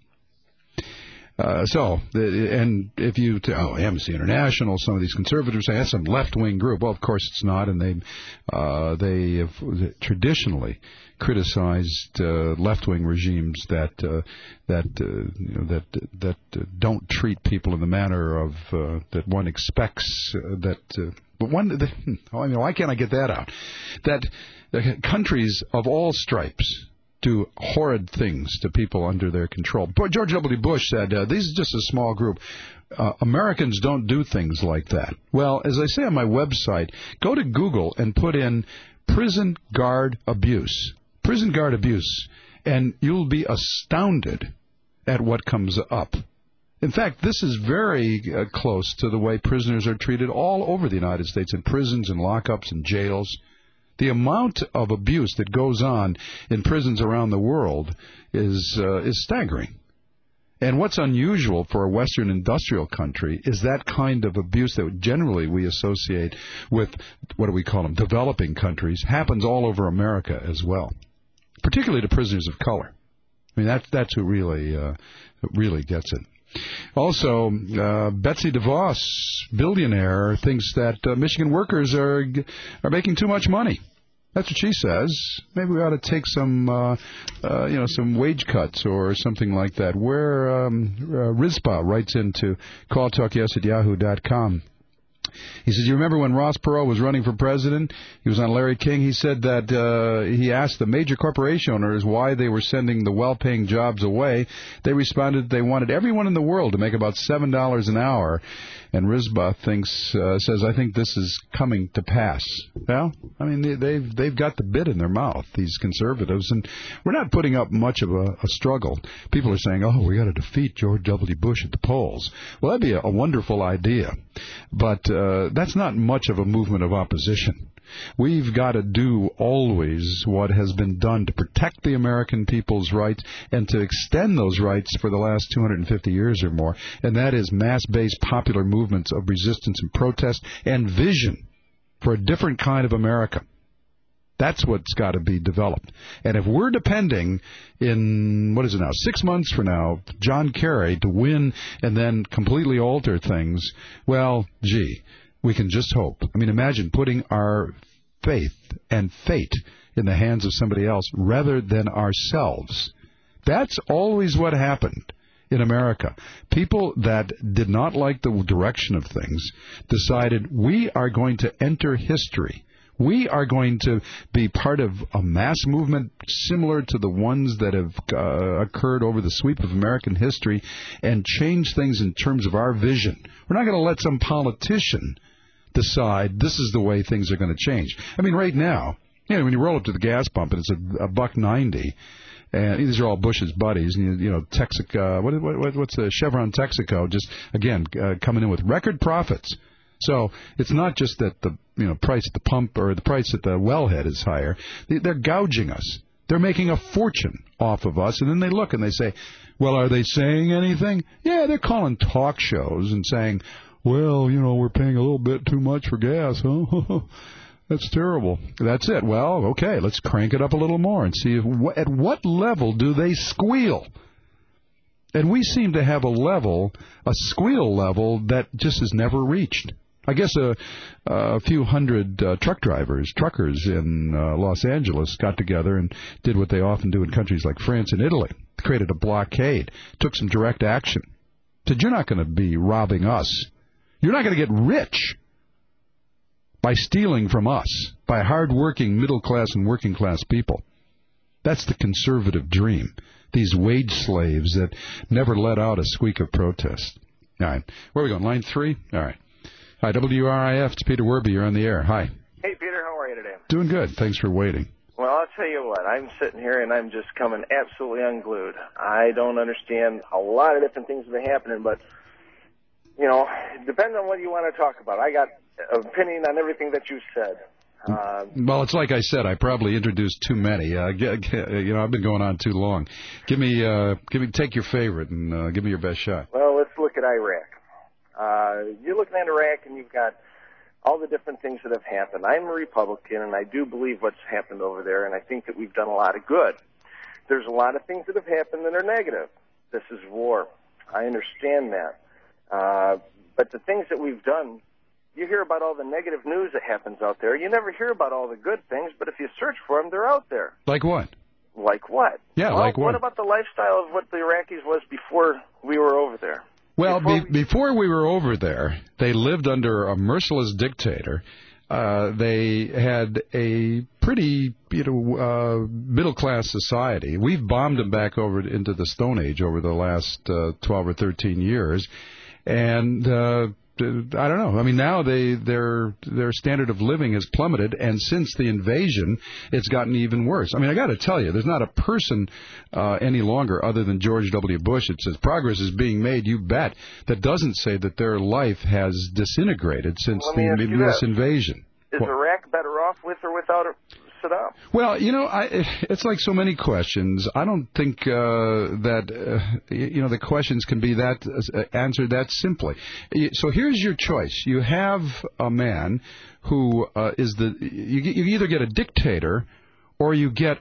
S11: And if you Amnesty International, some of these conservatives say that's some left-wing group. Well, of course it's not, and they have traditionally criticized left-wing regimes that don't treat people in the manner of that one expects. Why can't I get that out? That countries of all stripes do horrid things to people under their control. George W. Bush said, "This is just a small group. Americans don't do things like that." Well, as I say on my website, go to Google and put in prison guard abuse. Prison guard abuse. And you'll be astounded at what comes up. In fact, this is very close to the way prisoners are treated all over the United States, in prisons and lockups and jails. The amount of abuse that goes on in prisons around the world is staggering. And what's unusual for a Western industrial country is that kind of abuse that generally we associate with, what do we call them, developing countries, happens all over America as well, particularly to prisoners of color. I mean, that's who really gets it. Also, Betsy DeVos, billionaire, thinks that Michigan workers are making too much money. That's what she says. Maybe we ought to take some wage cuts or something like that. Where Rizpa writes into calltalkyes@yahoo.com. He says, you remember when Ross Perot was running for president? He was on Larry King. He said that he asked the major corporation owners why they were sending the well-paying jobs away. They responded they wanted everyone in the world to make about $7 an hour. And Rizba says, I think this is coming to pass. Well, I mean, they've got the bit in their mouth, these conservatives, and we're not putting up much of a struggle. People are saying, oh, we got to defeat George W. Bush at the polls. Well, that'd be a wonderful idea, but that's not much of a movement of opposition. We've got to do always what has been done to protect the American people's rights and to extend those rights for the last 250 years or more, and that is mass-based popular movements of resistance and protest and vision for a different kind of America. That's what's got to be developed. And if we're depending in, 6 months from now, John Kerry to win and then completely alter things, well, gee, we can just hope. I mean, imagine putting our faith and fate in the hands of somebody else rather than ourselves. That's always what happened in America. People that did not like the direction of things decided we are going to enter history. We are going to be part of a mass movement similar to the ones that have occurred over the sweep of American history and change things in terms of our vision. We're not going to let some politician decide this is the way things are going to change. I mean, right now, when you roll up to the gas pump and it's $1.90, and these are all Bush's buddies, and Texaco, what's the Chevron Texaco, just again coming in with record profits. So it's not just that the price at the pump or the price at the wellhead is higher. They're gouging us. They're making a fortune off of us, and then they look and they say, well, are they saying anything? Yeah, they're calling talk shows and saying, well, we're paying a little bit too much for gas, huh? That's terrible. That's it. Well, okay, let's crank it up a little more and see at what level do they squeal. And we seem to have a squeal level that just is never reached. I guess a few hundred truckers in Los Angeles got together and did what they often do in countries like France and Italy, created a blockade, took some direct action, said, you're not going to be robbing us. You're not going to get rich by stealing from us, by hard-working middle-class and working-class people. That's the conservative dream, these wage slaves that never let out a squeak of protest. All right. Where are we going, line 3? All right. Hi, WRIF, it's Peter Werby. You're on the air. Hi.
S1: Hey, Peter, how are you today?
S11: Doing good. Thanks for waiting.
S1: Well, I'll tell you what, I'm sitting here and I'm just coming absolutely unglued. I don't understand a lot of different things that are happening, but depending on what you want to talk about. I got an opinion on everything that you said.
S11: Well, it's like I said, I probably introduced too many. I've been going on too long. Take your favorite and give me your best shot.
S1: Well, let's look at Iraq. You're looking at Iraq and you've got all the different things that have happened. I'm a Republican and I do believe what's happened over there, and I think that we've done a lot of good. There's a lot of things that have happened that are negative. This is war. I understand that. But the things that we've done, you hear about all the negative news that happens out there. You never hear about all the good things, but if you search for them, they're out there.
S11: Like what?
S1: Like what?
S11: Yeah, like what?
S1: What about the lifestyle of what the Iraqis was before we were over there?
S11: Well, before we were over there, they lived under a merciless dictator. They had a pretty, middle-class society. We've bombed them back over into the Stone Age over the last 12 or 13 years, and I don't know. I mean, now their standard of living has plummeted, and since the invasion, it's gotten even worse. I mean, I got to tell you, there's not a person any longer, other than George W. Bush, that says progress is being made. You bet. That doesn't say that their life has disintegrated since the U.S. invasion.
S1: Is Iraq better off with or without Saddam?
S11: Well, it's like so many questions. I don't think that the questions can be answered that simply. So here's your choice. You have a man who you either get a dictator or you get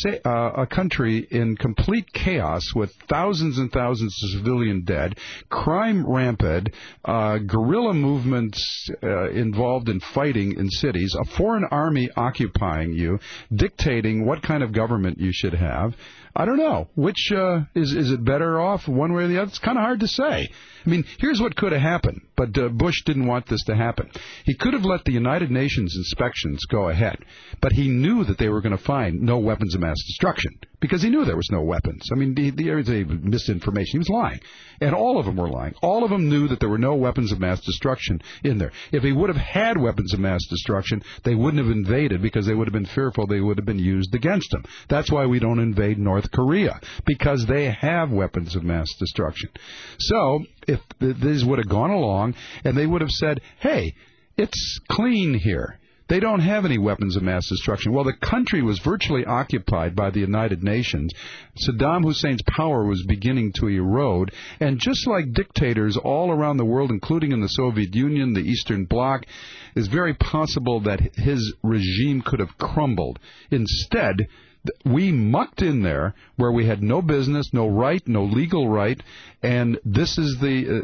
S11: a country in complete chaos with thousands and thousands of civilian dead, crime rampant, guerrilla movements involved in fighting in cities, a foreign army occupying you, dictating what kind of government you should have. I don't know. Which is it better off one way or the other? It's kind of hard to say. I mean, here's what could have happened, but Bush didn't want this to happen. He could have let the United Nations inspections go ahead, but he knew that they were going to find no weapons of mass destruction because he knew there was no weapons. I mean, there was misinformation. He was lying, and all of them were lying. All of them knew that there were no weapons of mass destruction in there. If he would have had weapons of mass destruction, they wouldn't have invaded because they would have been fearful they would have been used against them. That's why we don't invade North Korea, because they have weapons of mass destruction. So if these would have gone along and they would have said, hey, it's clean here. They don't have any weapons of mass destruction. Well, the country was virtually occupied by the United Nations. Saddam Hussein's power was beginning to erode. And just like dictators all around the world, including in the Soviet Union, the Eastern Bloc, it's very possible that his regime could have crumbled. Instead, we mucked in there where we had no business, no right, no legal right, and this is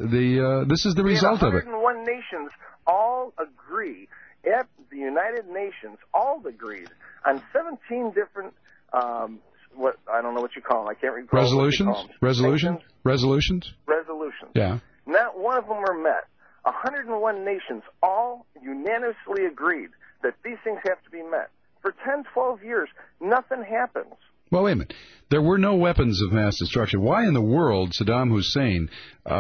S11: the result of it.
S1: 101 nations all agree at the United Nations, all agreed on 17 different what I don't know what you call them. I can't recall. Resolutions.
S11: Yeah.
S1: Not one of them were met. 101 nations all unanimously agreed that these things have to be met. For 10, 12 years, nothing happens.
S11: Well, wait a minute. There were no weapons of mass destruction. Why in the world Saddam Hussein,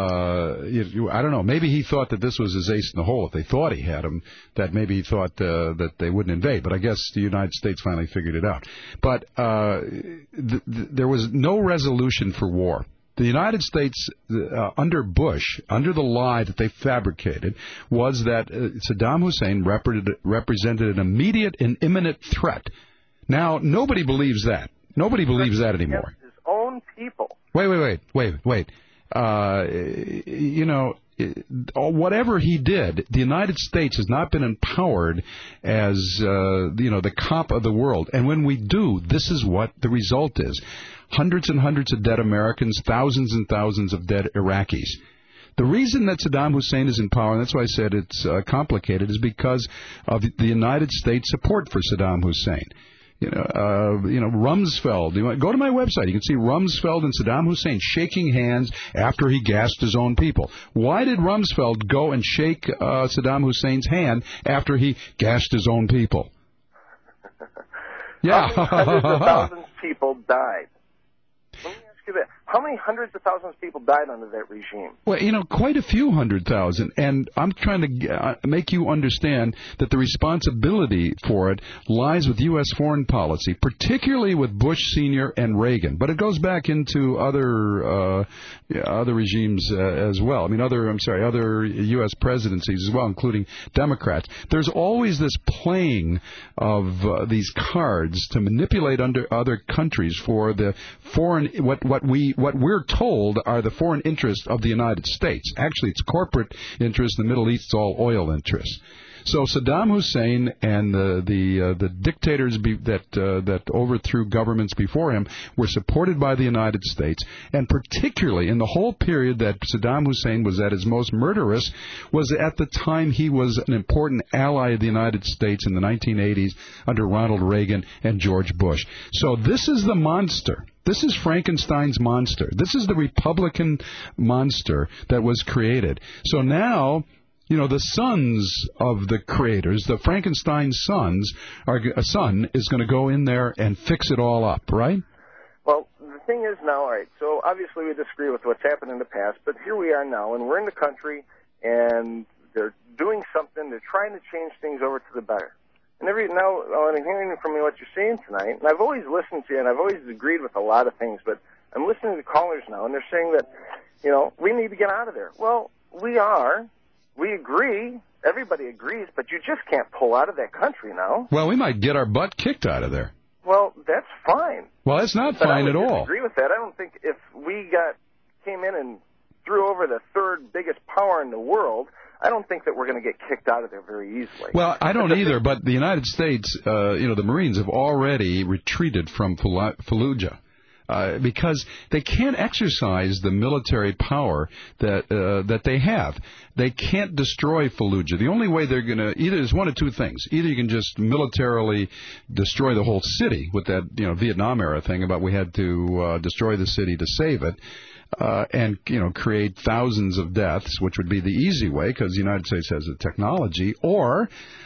S11: I don't know, maybe he thought that this was his ace in the hole. If they thought he had him, that maybe he thought that they wouldn't invade. But I guess the United States finally figured it out. But there was no resolution for war. The United States, under Bush, under the lie that they fabricated, was that Saddam Hussein represented an immediate and imminent threat. Now, nobody believes that. Nobody believes that anymore.
S1: His own people.
S11: Wait. Whatever he did, the United States has not been empowered as, the cop of the world. And when we do, this is what the result is. Hundreds and hundreds of dead Americans, thousands and thousands of dead Iraqis. The reason that Saddam Hussein is in power, and that's why I said it's complicated, is because of the United States support for Saddam Hussein. Rumsfeld. Go to my website. You can see Rumsfeld and Saddam Hussein shaking hands after he gassed his own people. Why did Rumsfeld go and shake Saddam Hussein's hand after he gassed his own people? Yeah.
S1: Hundreds of thousands of people died. Let me ask you that. How many hundreds of thousands of people died under that regime?
S11: Well, quite a few 100,000. And I'm trying to make you understand that the responsibility for it lies with U.S. foreign policy, particularly with Bush Sr. and Reagan. But it goes back into other regimes as well. I mean, other U.S. presidencies as well, including Democrats. There's always this playing of these cards to manipulate other countries for the foreign what we're told are the foreign interests of the United States. Actually, it's corporate interests. In the Middle East, it's all oil interests. So Saddam Hussein and the dictators that overthrew governments before him were supported by the United States, and particularly in the whole period that Saddam Hussein was at his most murderous was at the time he was an important ally of the United States in the 1980s under Ronald Reagan and George Bush. So this is the monster. This is Frankenstein's monster. This is the Republican monster that was created. So now The sons of the creators, the Frankenstein sons, a son is going to go in there and fix it all up, right?
S1: Well, the thing is now, all right, so obviously we disagree with what's happened in the past, but here we are now, and we're in the country, and they're doing something. They're trying to change things over to the better. And now I'm hearing from you what you're saying tonight, and I've always listened to you, and I've always agreed with a lot of things, but I'm listening to callers now, and they're saying that, we need to get out of there. Well, we are. We agree. Everybody agrees, but you just can't pull out of that country now.
S11: Well, we might get our butt kicked out of there.
S1: Well, that's fine.
S11: Well, that's not fine at all.
S1: I agree with that. I don't think if we came in and threw over the third biggest power in the world, I don't think that we're going to get kicked out of there very easily.
S11: Well, I don't either, but the United States, the Marines have already retreated from Fallujah. Because they can't exercise the military power that they have. They can't destroy Fallujah. The only way they're going to there's one of two things. Either you can just militarily destroy the whole city with that Vietnam era thing about we had to destroy the city to save it. And create thousands of deaths, which would be the easy way because the United States has the technology, or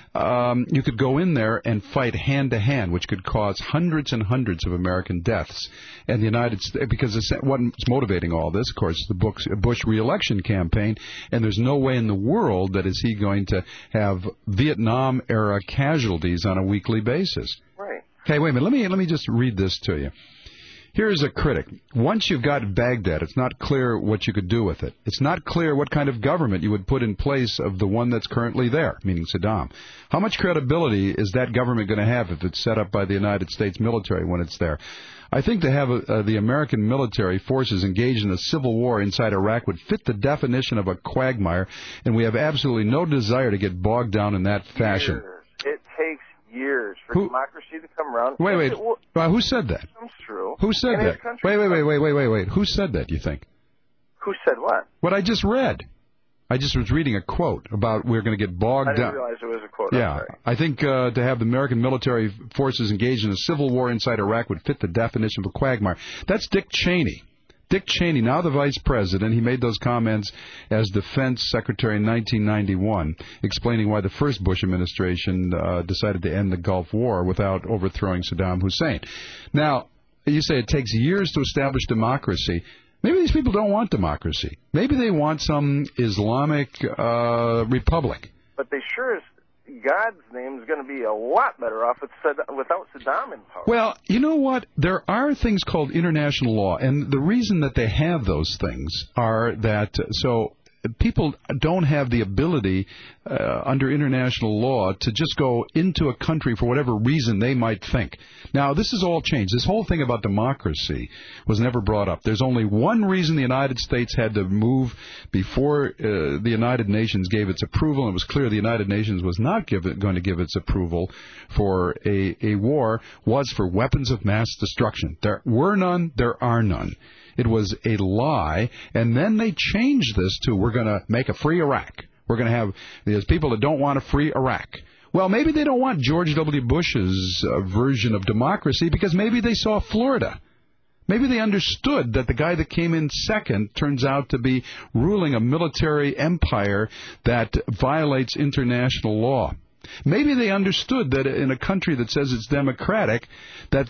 S11: you could go in there and fight hand-to-hand, which could cause hundreds and hundreds of American deaths. And the United States, because what's motivating all this, of course, the Bush re-election campaign, and there's no way in the world that is he going to have Vietnam-era casualties on a weekly basis.
S1: Right.
S11: Okay, wait a minute. Let me just read this to you. Here's a critic. Once you've got Baghdad, it's not clear what you could do with it. It's not clear what kind of government you would put in place of the one that's currently there, meaning Saddam. How much credibility is that government going to have if it's set up by the United States military when it's there? I think to have the American military forces engaged in a civil war inside Iraq would fit the definition of a quagmire, and we have absolutely no desire to get bogged down in that fashion.
S1: It takes years for democracy to come around.
S11: Wait. Who said that?
S1: Comes true.
S11: Who said that? Wait. Who said that, you think?
S1: Who said what?
S11: What I just read. I just was reading a quote about we're going to get bogged down.
S1: I didn't realize it was a quote.
S11: Yeah. I think to have the American military forces engaged in a civil war inside Iraq would fit the definition of a quagmire. That's Dick Cheney. Dick Cheney, now the vice president, he made those comments as defense secretary in 1991, explaining why the first Bush administration decided to end the Gulf War without overthrowing Saddam Hussein. Now, you say it takes years to establish democracy. Maybe these people don't want democracy. Maybe they want some Islamic republic.
S1: But they sure as God's name is going to be a lot better off without Saddam in power.
S11: Well, you know what? There are things called international law, and the reason that they have those things are that people don't have the ability under international law to just go into a country for whatever reason they might think. Now, this has all changed. This whole thing about democracy was never brought up. There's only one reason the United States had to move before the United Nations gave its approval. It was clear the United Nations was not going to give its approval for a war, was for weapons of mass destruction. There were none. There are none. It was a lie, and then they changed this to we're going to make a free Iraq. We're going to have these people that don't want a free Iraq. Well, maybe they don't want George W. Bush's version of democracy because maybe they saw Florida. Maybe they understood that the guy that came in second turns out to be ruling a military empire that violates international law. Maybe they understood that in a country that says it's democratic, that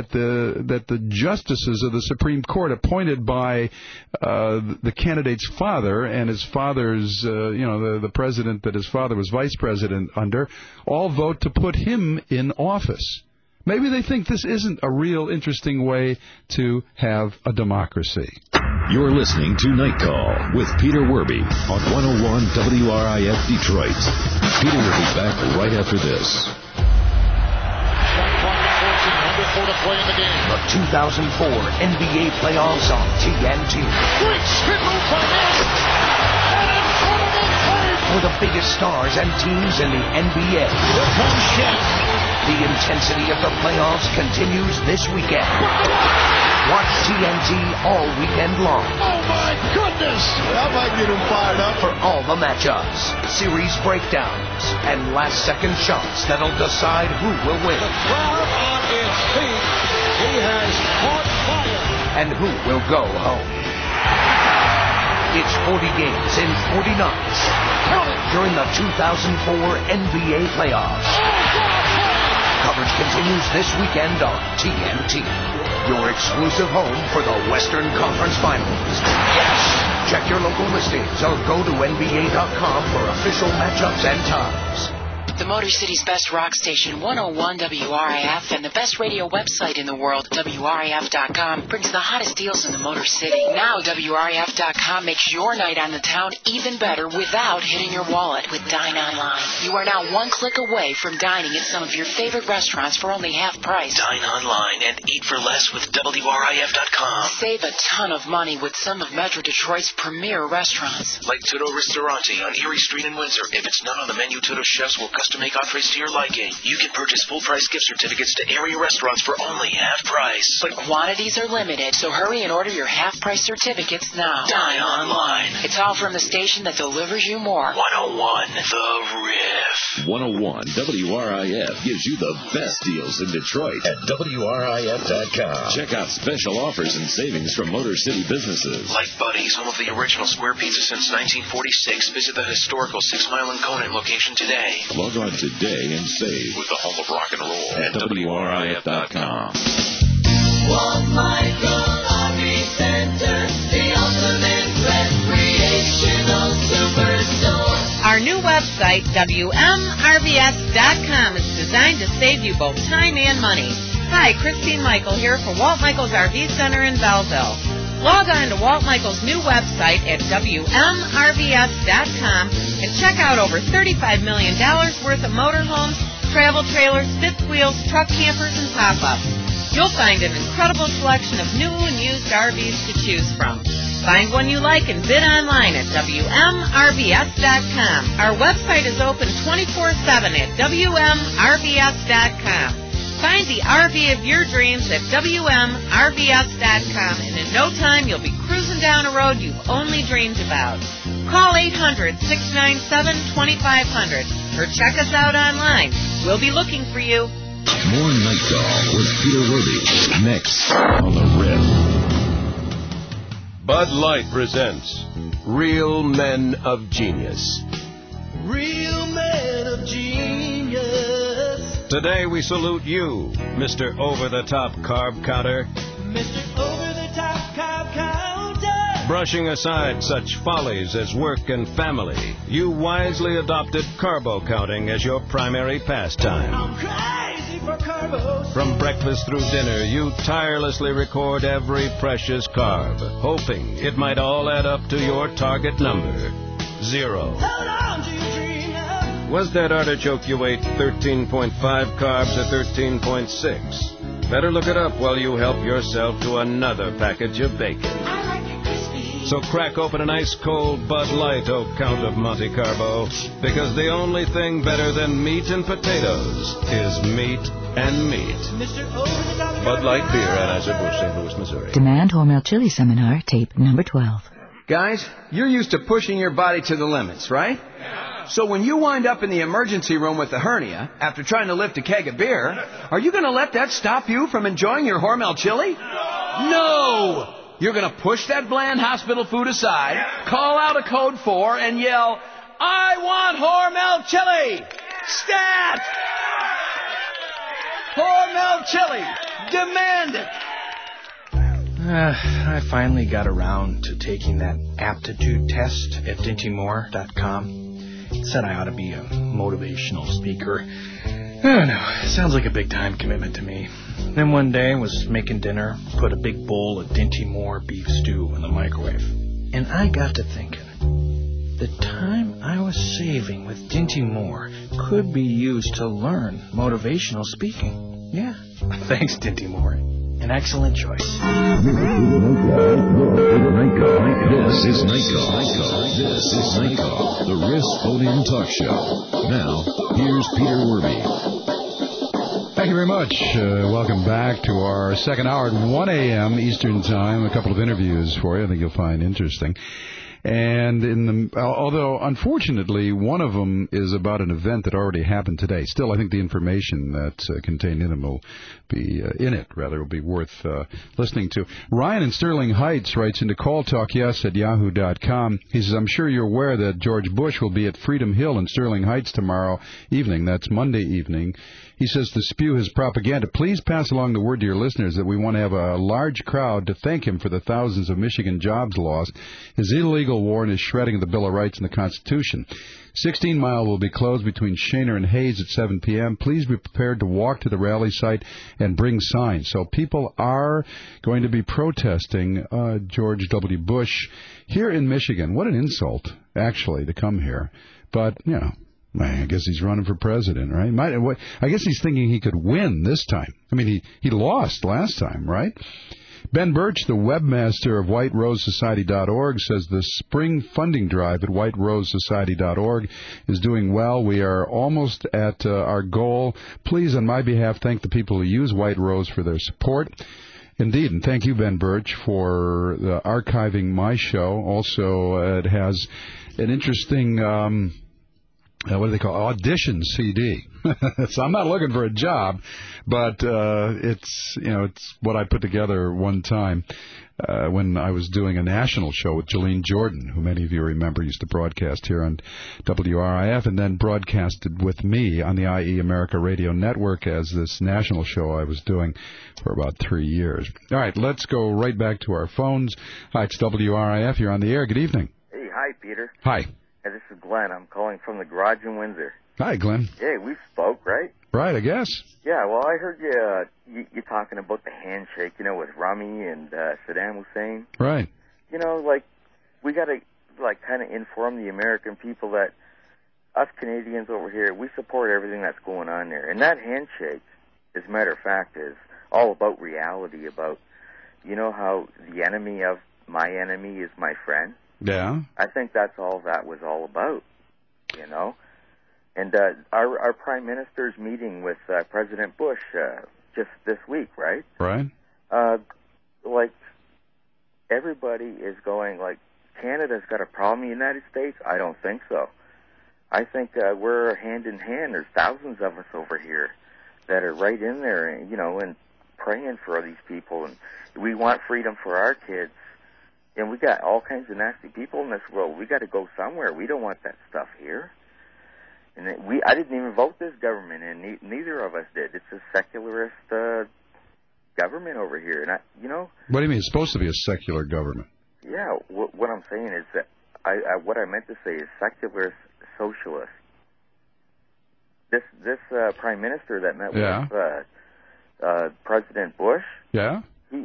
S11: the justices of the Supreme Court appointed by the candidate's father and his father's, the president that his father was vice president under, all vote to put him in office. Maybe they think this isn't a real interesting way to have a democracy.
S3: You're listening to Night Call with Peter Werby on 101 WRIF Detroit. Peter will be back right after this.
S2: To play in the game. The 2004 NBA playoffs on TNT.
S6: Great spin move by Nash. And in front of the plate.
S2: For the biggest stars and teams in the NBA.
S6: Here comes Shaq.
S2: The intensity of the playoffs continues this weekend. Watch TNT all weekend long.
S6: Oh, my goodness!
S2: That might get him fired up for all the matchups, series breakdowns, and last-second shots that'll decide who will win.
S6: The crowd on its feet. He has caught fire.
S2: And who will go home. It's 40 games in 40 nights during the 2004 NBA playoffs. Coverage continues this weekend on TNT, your exclusive home for the Western Conference Finals. Yes! Check your local listings or go to NBA.com for official matchups and times.
S10: The Motor City's best rock station, 101 WRIF, and the best radio website in the world, WRIF.com, brings the hottest deals in the Motor City. Now, WRIF.com makes your night on the town even better without hitting your wallet with Dine Online. You are now one click away from dining at some of your favorite restaurants for only half price.
S7: Dine online and eat for less with WRIF.com.
S10: Save a ton of money with some of Metro Detroit's premier restaurants.
S7: Like Tutto Ristorante on Erie Street in Windsor. If it's not on the menu, Tutto chefs will custom make entrees to your liking. You can purchase full-price gift certificates to area restaurants for only half price.
S10: But quantities are limited, so hurry and order your half-price certificates now.
S7: Dine online.
S10: It's all from the station that delivers you more.
S7: 101 The Riff.
S3: 101 WRIF gives you the best deals in Detroit at WRIF.com. Check out special offers and savings from Motor City businesses.
S7: Like Buddy's, home of the original square pizza since 1946. Visit the historical 6 Mile and Conant location today.
S3: Log on today and save with the home of rock and roll at WRIF.com.
S6: Walt Michael RV Center, the ultimate recreational superstore.
S12: Our new website, WMRVS.com, is designed to save you both time and money. Hi, Christine Michael here for Walt Michael's RV Center in Belleville. Log on to Walt Michael's new website at WMRVS.com and check out over $35 million worth of motorhomes, travel trailers, fifth wheels, truck campers, and pop-ups. You'll find an incredible selection of new and used RVs to choose from. Find one you like and bid online at WMRVS.com. Our website is open 24/7 at WMRVS.com. Find the RV of your dreams at WMRVS.com, and in no time you'll be cruising down a road you've only dreamed about. Call 800-697-2500 or check us out online. We'll be looking for you.
S3: More Night Call with Peter Worthy next on The Riff.
S13: Bud Light presents Real Men of Genius.
S6: Real men of genius.
S13: Today we salute you, Mr. Over-the-Top Carb Counter.
S6: Mr. Over-the-Top Carb Counter.
S13: Brushing aside such follies as work and family, you wisely adopted carbo counting as your primary pastime.
S6: I'm crazy for carbos.
S13: From breakfast through dinner, you tirelessly record every precious carb, hoping it might all add up to your target number, 0.
S6: Hold on to your dream now.
S13: Was that artichoke you ate 13.5 carbs or 13.6? Better look it up while you help yourself to another package of bacon.
S6: I like it crispy.
S13: So crack open an ice-cold Bud Light, oh Count of Monte Carlo, because the only thing better than meat and potatoes is meat and meat.
S6: Mr. Over-the-Top
S13: Bud Light beer, Anheuser-Busch, St. Louis, Missouri.
S14: Demand Hormel Chili Seminar, tape number 12.
S15: Guys, you're used to pushing your body to the limits, right? Yeah. So when you wind up in the emergency room with a hernia after trying to lift a keg of beer, are you going to let that stop you from enjoying your Hormel chili? No! You're going to push that bland hospital food aside, call out a code 4, and yell, I want Hormel chili! Stat! Hormel chili! Demand it!
S26: I finally got around to taking that aptitude test at DintyMoore.com. It said I ought to be a motivational speaker. I don't know. Sounds like a big-time commitment to me. Then one day I was making dinner, put a big bowl of Dinty Moore beef stew in the microwave. And I got to thinking, the time I was saving with Dinty Moore could be used to learn motivational speaking. Yeah. Thanks, Dinty Moore. An excellent choice.
S3: This is Night Call, the Risk Phone-In Talk Show. Now, here's Peter Worby.
S11: Thank you very much. Welcome back to our second hour at 1 a.m. Eastern Time. A couple of interviews for you I think you'll find interesting. And although unfortunately one of them is about an event that already happened today. Still, I think the information that's contained in them will be will be worth listening to. Ryan in Sterling Heights writes into calltalkyes@yahoo.com. He says, I'm sure you're aware that George Bush will be at Freedom Hill in Sterling Heights tomorrow evening. That's Monday evening. He says to spew his propaganda, please pass along the word to your listeners that we want to have a large crowd to thank him for the thousands of Michigan jobs lost, his illegal war, and his shredding of the Bill of Rights and the Constitution. 16 Mile will be closed between Shaner and Hayes at 7 p.m. Please be prepared to walk to the rally site and bring signs. So people are going to be protesting George W. Bush here in Michigan. What an insult, actually, to come here. But, you know, I guess he's running for president, right? I guess he's thinking he could win this time. I mean, he lost last time, right? Ben Birch, the webmaster of WhiteRoseSociety.org, says the spring funding drive at WhiteRoseSociety.org is doing well. We are almost at our goal. Please, on my behalf, thank the people who use White Rose for their support. Indeed, and thank you, Ben Birch, for archiving my show. Also, it has an interesting... what do they call it? Audition CD. So I'm not looking for a job, but it's what I put together one time when I was doing a national show with Jolene Jordan, who many of you remember used to broadcast here on WRIF, and then broadcasted with me on the IE America Radio Network as this national show I was doing for about 3 years. All right, let's go right back to our phones. Hi, it's WRIF. You're on the air. Good evening.
S4: Hey, hi, Peter.
S11: Hi.
S4: Hey, this is Glenn. I'm calling from the garage in Windsor.
S11: Hi, Glenn.
S4: Hey, we spoke, right?
S11: Right, I guess.
S4: Yeah, well, I heard you talking about the handshake, with Rummy and Saddam Hussein.
S11: Right.
S4: We got to, kind of inform the American people that us Canadians over here, we support everything that's going on there. And that handshake, as a matter of fact, is all about reality, about, how the enemy of my enemy is my friend.
S11: Yeah.
S4: I think that's all that was all about, And our Prime Minister's meeting with President Bush just this week, right?
S11: Right.
S4: Everybody is going, Canada's got a problem in the United States? I don't think so. I think we're hand in hand. There's thousands of us over here that are right in there, and praying for these people. And we want freedom for our kids. And we got all kinds of nasty people in this world. We got to go somewhere. We don't want that stuff here. And I didn't even vote this government, and neither of us did. It's a secularist government over here, and
S11: What do you mean? It's supposed to be a secular government.
S4: Yeah. What I'm saying is that what I meant to say is secularist socialist. This Prime Minister that met with President Bush.
S11: Yeah.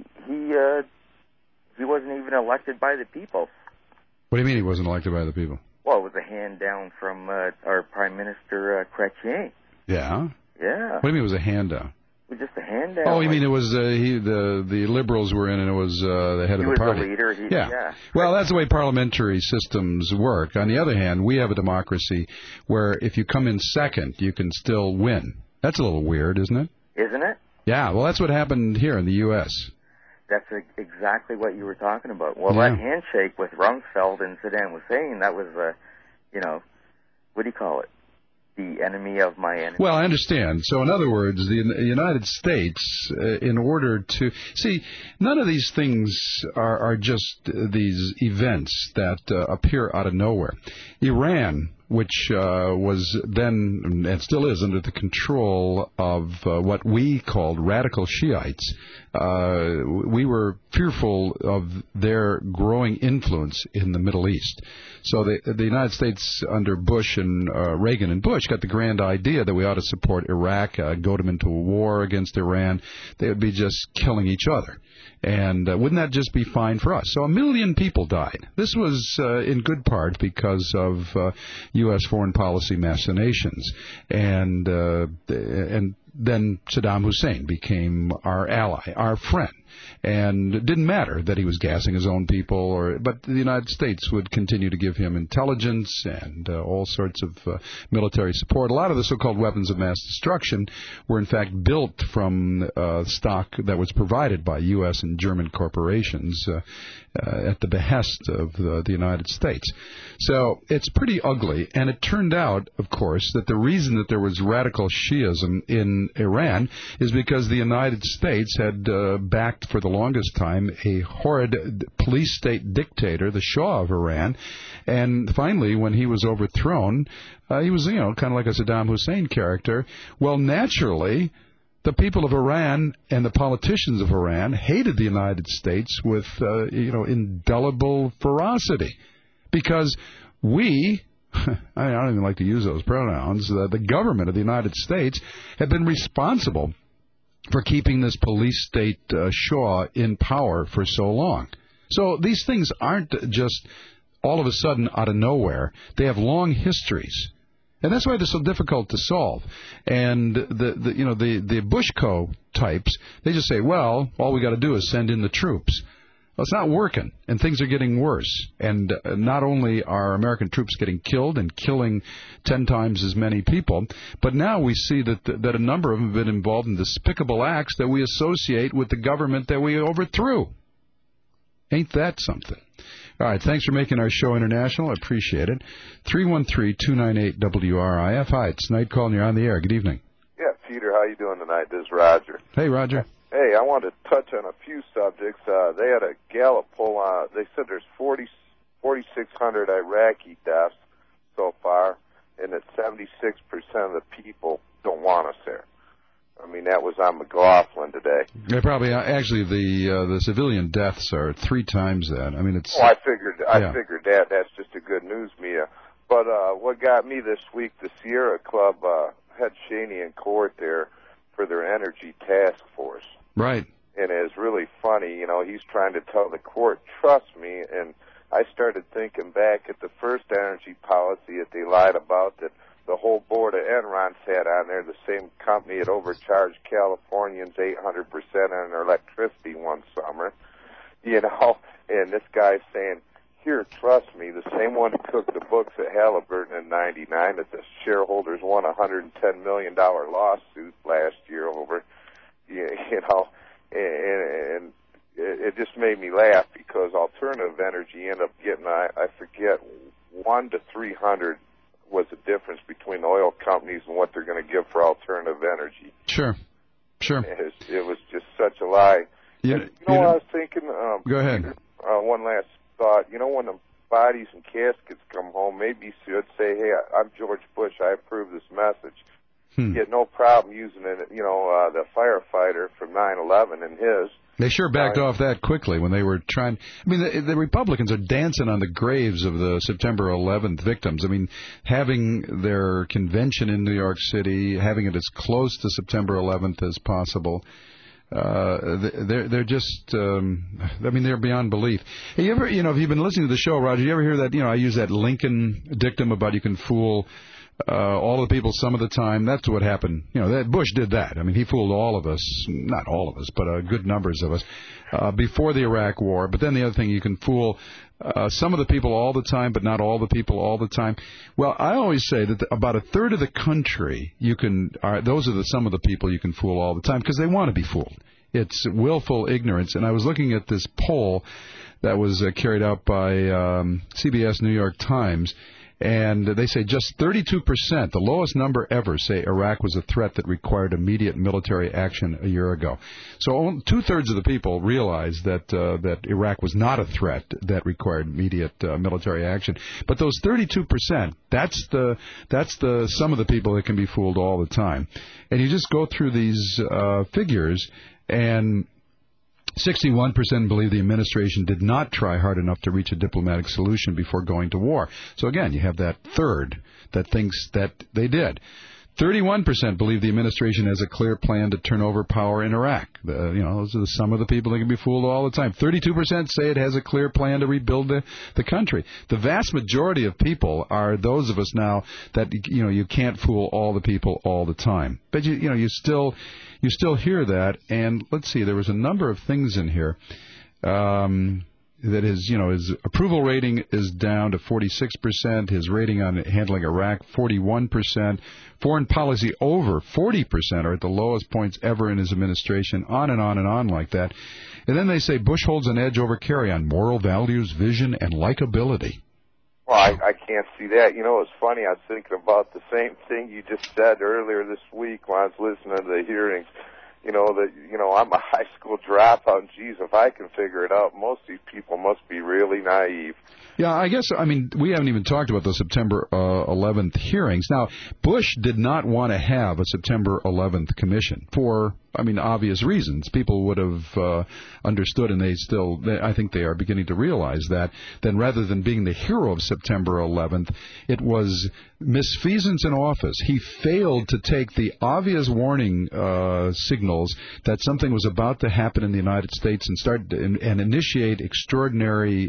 S4: He wasn't even elected by the people.
S11: What do you mean he wasn't elected by the people?
S4: Well, it was a hand down from our Prime Minister Chrétien.
S11: Yeah?
S4: Yeah.
S11: What do you mean it was a handout?
S4: It was just a hand down.
S11: Oh, you mean it was the Liberals were in and it was the head of the party?
S4: He was the leader. Yeah.
S11: Well, that's the way parliamentary systems work. On the other hand, we have a democracy where if you come in second, you can still win. That's a little weird, isn't it?
S4: Isn't it?
S11: Yeah, well, that's what happened here in the U.S.
S4: That's exactly what you were talking about. Well, that handshake with Rumsfeld and Saddam Hussein, that was, what do you call it? The enemy of my enemy.
S11: Well, I understand. So, in other words, the United States, in order to... See, none of these things are just these events that appear out of nowhere. Iran, which was then, and still is, under the control of what we called radical Shiites, we were fearful of their growing influence in the Middle East. So the United States under Bush and Reagan and Bush got the grand idea that we ought to support Iraq, go them into a war against Iran. They would be just killing each other. And wouldn't that just be fine for us? So 1 million people died. This was in good part because of U.S. foreign policy machinations. And then Saddam Hussein became our ally, our friend. And it didn't matter that he was gassing his own people, but the United States would continue to give him intelligence and all sorts of military support. A lot of the so-called weapons of mass destruction were, in fact, built from stock that was provided by U.S. and German corporations at the behest of the United States. So it's pretty ugly, and it turned out, of course, that the reason that there was radical Shiism in Iran is because the United States had backed for the longest time a horrid police state dictator, the Shah of Iran, and finally, when he was overthrown, he was, kind of like a Saddam Hussein character. Well, naturally, the people of Iran and the politicians of Iran hated the United States with, indelible ferocity, because we, I don't even like to use those pronouns, the government of the United States had been responsible for keeping this police state Shah in power for so long. So these things aren't just all of a sudden out of nowhere. They have long histories. And that's why they're so difficult to solve. And the Bushko types, they just say, well, all we got to do is send in the troops. Well, it's not working, and things are getting worse. And not only are American troops getting killed and killing 10 times as many people, but now we see that a number of them have been involved in despicable acts that we associate with the government that we overthrew. Ain't that something? All right, thanks for making our show international. I appreciate it. 313-298-WRIF. Hi, it's Night Call, and you're on the air. Good evening.
S17: Yeah, Peter, how you doing tonight? This is Roger.
S11: Hey, Roger.
S17: Hey, I wanted to touch on a few subjects. They had a Gallup poll on. They said there's 4,600 Iraqi deaths so far, and that 76% of the people don't want us there. I mean, that was on McLaughlin today.
S11: They probably actually the civilian deaths are 3 times that. I mean, it's.
S17: Oh, I figured that. That's just a good news media. But what got me this week, the Sierra Club had Cheney in court there for their energy task force.
S11: Right.
S17: And it's really funny, he's trying to tell the court, trust me, and I started thinking back at the first energy policy that they lied about, that the whole board of Enron's had on there, the same company had overcharged Californians 800% on their electricity one summer, and this guy's saying, here, trust me, the same one who took the books at Halliburton in 99, that the shareholders won a $110 million lawsuit last year over, and it just made me laugh because alternative energy ended up getting, I forget, 1 to 300 was the difference between the oil companies and what they're going to give for alternative energy.
S11: Sure.
S17: It was just such a lie. What I was thinking?
S11: Go ahead.
S17: One last thought. When the bodies and caskets come home, maybe you should say, hey, I'm George Bush. I approve this message. You had no problem using it, the firefighter from 9/11 and his.
S11: They sure backed off that quickly when they were trying. I mean, the Republicans are dancing on the graves of the September 11th victims. I mean, having their convention in New York City, having it as close to September 11th as possible. They're just, they're beyond belief. Hey, you ever, if you've been listening to the show, Roger, you ever hear that, I use that Lincoln dictum about you can fool all the people some of the time? That's what happened. That Bush did that. I mean, he fooled all of us, not all of us, but good numbers of us, before the Iraq War. But then the other thing, you can fool some of the people all the time, but not all the people all the time. Well, I always say that about a third of the country, those are some of the people you can fool all the time because they want to be fooled. It's willful ignorance. And I was looking at this poll that was carried out by CBS New York Times, and they say just 32%, the lowest number ever, say Iraq was a threat that required immediate military action a year ago. So 2/3 of the people realized that Iraq was not a threat that required immediate military action. But those 32%, that's the sum of the people that can be fooled all the time. And you just go through these figures, and 61% believe the administration did not try hard enough to reach a diplomatic solution before going to war. So again, you have that third that thinks that they did. 31% believe the administration has a clear plan to turn over power in Iraq. Those are some of the people that can be fooled all the time. 32% say it has a clear plan to rebuild the country. The vast majority of people are those of us now that you can't fool all the people all the time. But you still hear that. And let's see, there was a number of things in here. That his approval rating is down to 46%. His rating on handling Iraq, 41%. Foreign policy over 40% are at the lowest points ever in his administration. On and on and on like that. And then they say Bush holds an edge over Kerry on moral values, vision, and likability.
S17: Well, I can't see that. It's funny. I was thinking about the same thing you just said earlier this week when I was listening to the hearings. I'm a high school dropout, and geez, if I can figure it out, most of these people must be really naive.
S11: Yeah, I guess, we haven't even talked about the September 11th hearings. Now, Bush did not want to have a September 11th commission for, obvious reasons. People would have understood, and I think they are beginning to realize that, then rather than being the hero of September 11th, it was misfeasance in office. He failed to take the obvious warning signals that something was about to happen in the United States and initiate extraordinary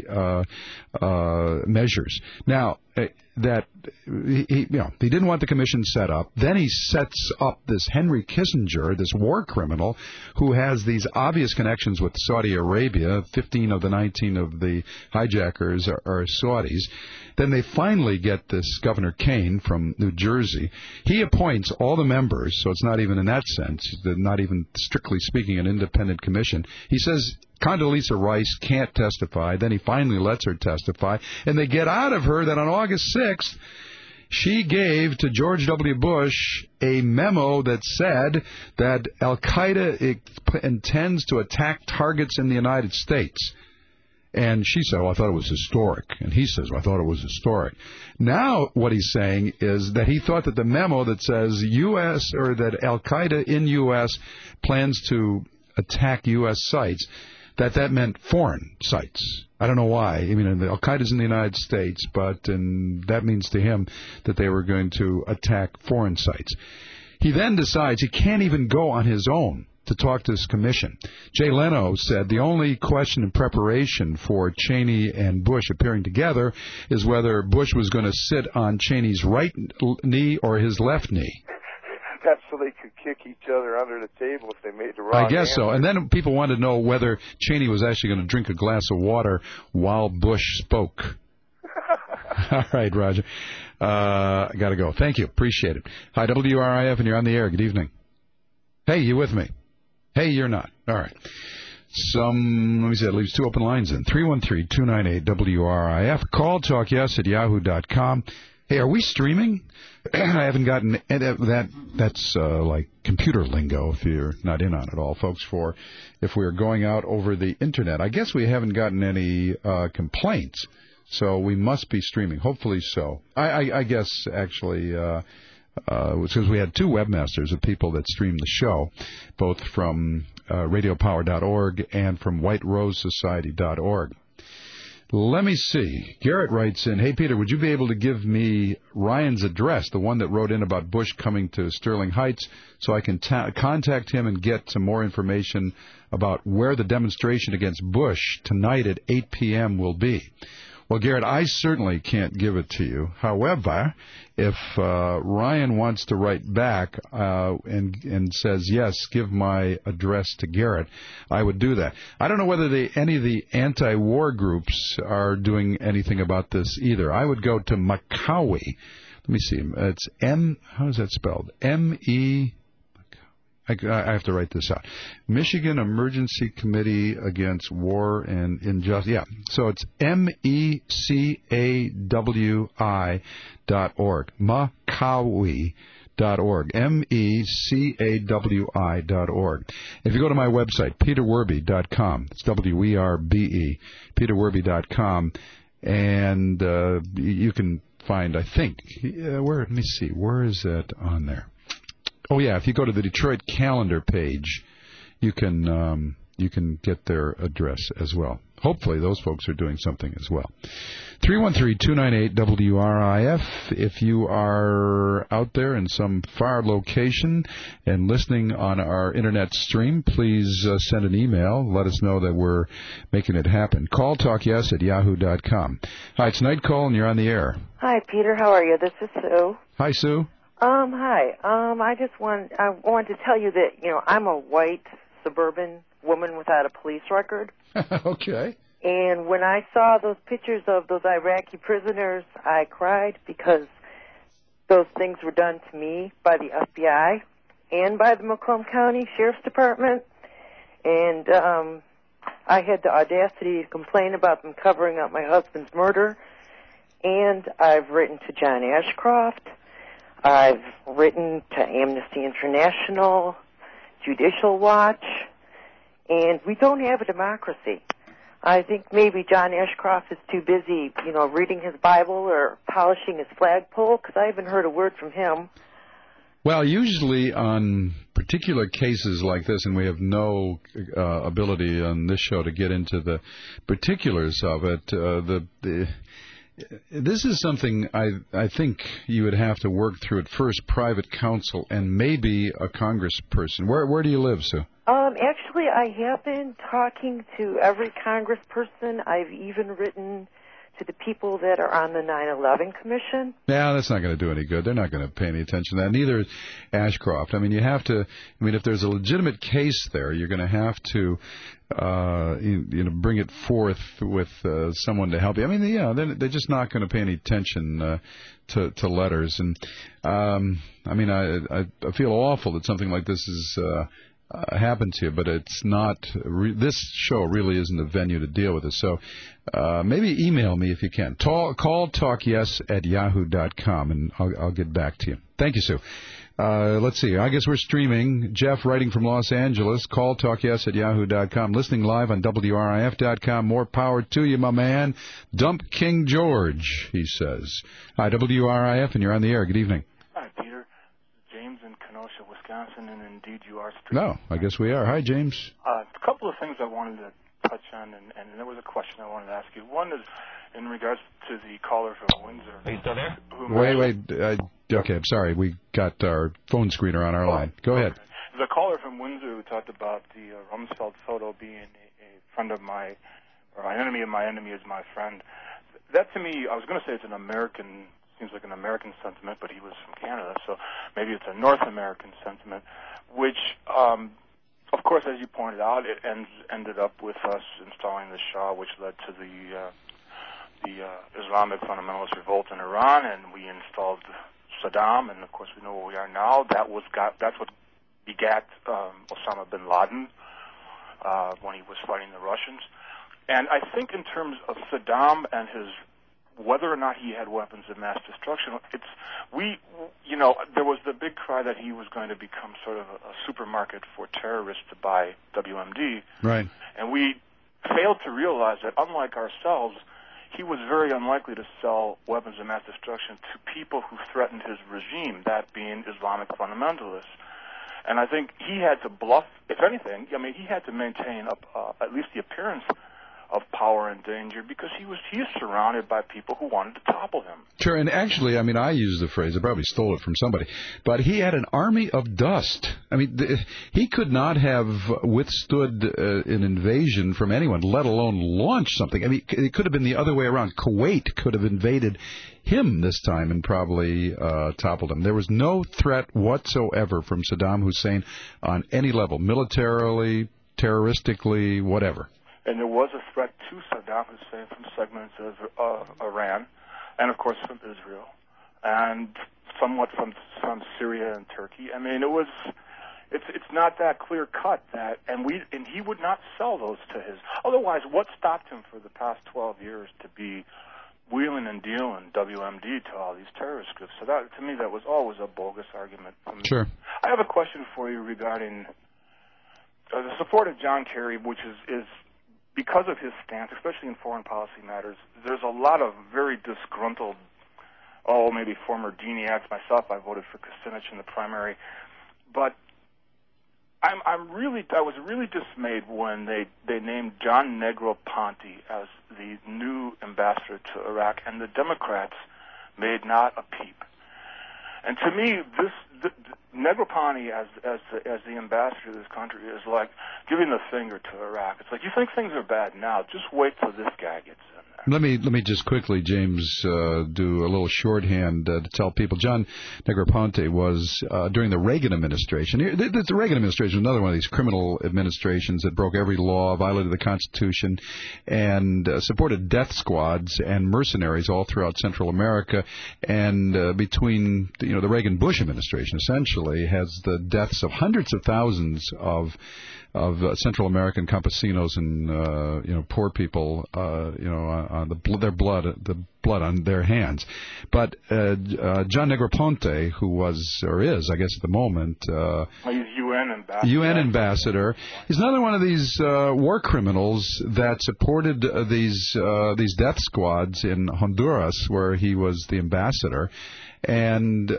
S11: measures. Now, that he didn't want the commission set up. Then he sets up this Henry Kissinger, this war criminal, who has these obvious connections with Saudi Arabia. 15 of the 19 of the hijackers are Saudis. Then they finally get this Governor Kane from New Jersey. He appoints all the members, so it's not even in that sense, not even strictly speaking an independent commission. He says Condoleezza Rice can't testify. Then he finally lets her testify, and they get out of her that on August 6th, she gave to George W. Bush a memo that said that Al-Qaeda intends to attack targets in the United States. And she said, I thought it was historic. And he says, I thought it was historic. Now what he's saying is that he thought that the memo that says U.S. or that Al-Qaeda in U.S. plans to attack U.S. sites, that meant foreign sites. I don't know why. Al-Qaeda's in the United States, but that means to him that they were going to attack foreign sites. He then decides he can't even go on his own to talk to this commission. Jay Leno said the only question in preparation for Cheney and Bush appearing together is whether Bush was going to sit on Cheney's right knee or his left knee.
S17: That's so they could kick each other under the table if they made the wrong
S11: I guess
S17: answer.
S11: so. And then people wanted to know whether Cheney was actually going to drink a glass of water while Bush spoke. All right, Roger. I got to go. Thank you. Appreciate it. Hi, WRIF, and you're on the air. Good evening. Hey, you with me? Hey, you're not. All right. Let me see, that leaves two open lines in. 313-298-WRIF. Call Talk Yes at yahoo.com. Hey, are we streaming? I haven't gotten that. That's like computer lingo if you're not in on it all, folks, for if we're going out over the Internet. I guess we haven't gotten any complaints, so we must be streaming. Hopefully so. I guess, actually, because we had two webmasters of people that streamed the show, both from radiopower.org and from whiterosesociety.org. Let me see. Garrett writes in, hey, Peter, would you be able to give me Ryan's address, the one that wrote in about Bush coming to Sterling Heights, so I can contact him and get some more information about where the demonstration against Bush tonight at 8 p.m. will be? Well, Garrett, I certainly can't give it to you. However, if Ryan wants to write back and says, yes, give my address to Garrett, I would do that. I don't know whether any of the anti-war groups are doing anything about this either. I would go to Macaulay. Let me see. It's how is that spelled? M-E... I have to write this out. Michigan Emergency Committee Against War and Injustice. Yeah, so it's MECAWI.org. Macaulay.org. MECAWI.org. If you go to my website, peterwerbe.com, it's W-E-R-B-E, peterwerbe.com, and you can find, I think, let me see, where is that on there? Oh, yeah, if you go to the Detroit calendar page, you can get their address as well. hopefully those folks are doing something as well. 313-298-WRIF. If you are out there in some far location and listening on our internet stream, please send an email. Let us know that we're making it happen. Call talkyes@yahoo.com. Hi, it's Night Call, and you're on the air.
S18: Hi, Peter. How are you? This is Sue.
S11: Hi, Sue.
S18: Hi. I wanted to tell you that, I'm a white suburban woman without a police record.
S11: Okay.
S18: And when I saw those pictures of those Iraqi prisoners, I cried because those things were done to me by the FBI and by the Macomb County Sheriff's Department. And I had the audacity to complain about them covering up my husband's murder. And I've written to John Ashcroft. I've written to Amnesty International, Judicial Watch. And we don't have a democracy. I think maybe John Ashcroft is too busy, reading his Bible or polishing his flagpole, because I haven't heard a word from him.
S11: Well, usually on particular cases like this, and we have no ability on this show to get into the particulars of it, this is something I think you would have to work through at first, private counsel, and maybe a congressperson. Where do you live, Sue?
S18: Actually, I have been talking to every congressperson. I've even written to the people that are on the 9/11 Commission.
S11: Yeah, that's not going to do any good. They're not going to pay any attention to that. Neither is Ashcroft. I mean, if there's a legitimate case there, you're going to have to, bring it forth with someone to help you. I mean, they're just not going to pay any attention to letters. And, I feel awful that something like this is happened to you, but it's not. This show really isn't a venue to deal with it. So maybe email me if you can. Call talkyes@yahoo.com, and I'll get back to you. Thank you, Sue. Let's see. I guess we're streaming. Jeff writing from Los Angeles. Call talkyes@yahoo.com. Listening live on WRIF.com. More power to you, my man. Dump King George, he says. Hi, WRIF, and you're on the air. Good evening.
S19: Hi, Peter. James in Kenosha, Wisconsin, and indeed you are streaming.
S11: No, I guess we are. Hi, James.
S19: A couple of things I wanted to touch on, and there was a question I wanted to ask you. One is in regards to the caller from Windsor. Are you still there?
S11: Wait. Okay, I'm sorry. We got our phone screener on our line. Go ahead.
S19: The caller from Windsor who talked about the Rumsfeld photo being a friend of my, or an enemy of my enemy is my friend. That to me, I was going to say it's seems like an American sentiment, but he was from Canada, so maybe it's a North American sentiment, which, of course, as you pointed out, it ended up with us installing the Shah, which led to the Islamic fundamentalist revolt in Iran, and we installed Saddam, and of course we know where we are now. That's what begat Osama bin Laden when he was fighting the Russians. And I think in terms of Saddam and whether or not he had weapons of mass destruction, there was the big cry that he was going to become sort of a supermarket for terrorists to buy WMD.
S11: Right.
S19: And we failed to realize that, unlike ourselves, he was very unlikely to sell weapons of mass destruction to people who threatened his regime, that being Islamic fundamentalists. And I think he had to bluff, if anything. I mean, he had to maintain at least the appearance of power and danger because he is surrounded by people who wanted to topple him.
S11: Sure, and actually, I used the phrase, I probably stole it from somebody, but he had an army of dust. I mean, he could not have withstood an invasion from anyone, let alone launch something. I mean, it could have been the other way around. Kuwait could have invaded him this time and probably toppled him. There was no threat whatsoever from Saddam Hussein on any level, militarily, terroristically, whatever.
S19: And there was a threat to Saddam Hussein from segments of Iran, and of course from Israel, and somewhat from Syria and Turkey. I mean, it's not that clear cut that, and he would not sell those to his. Otherwise, what stopped him for the past 12 years to be wheeling and dealing WMD to all these terrorist groups? So that, to me, that was always a bogus argument.
S11: Sure.
S19: I have a question for you regarding the support of John Kerry, which is because of his stance, especially in foreign policy matters. There's a lot of very disgruntled, maybe former Deniacs. Myself, I voted for Kucinich in the primary. But I was really dismayed when they named John Negroponte as the new ambassador to Iraq, and the Democrats made not a peep. And to me, Negroponte as the ambassador to this country is like giving the finger to Iraq. It's like, you think things are bad now, just wait till this guy gets in.
S11: Let me just quickly, James, do a little shorthand to tell people. John Negroponte was during the Reagan administration. The Reagan administration was another one of these criminal administrations that broke every law, violated the Constitution, and supported death squads and mercenaries all throughout Central America. And between the Reagan-Bush administration, essentially, has the deaths of hundreds of thousands of Central American campesinos and poor people, their blood on their hands. But John Negroponte, who was or is, I guess at the moment,
S19: he's
S11: UN ambassador, is another one of these war criminals that supported these death squads in Honduras, where he was the ambassador. And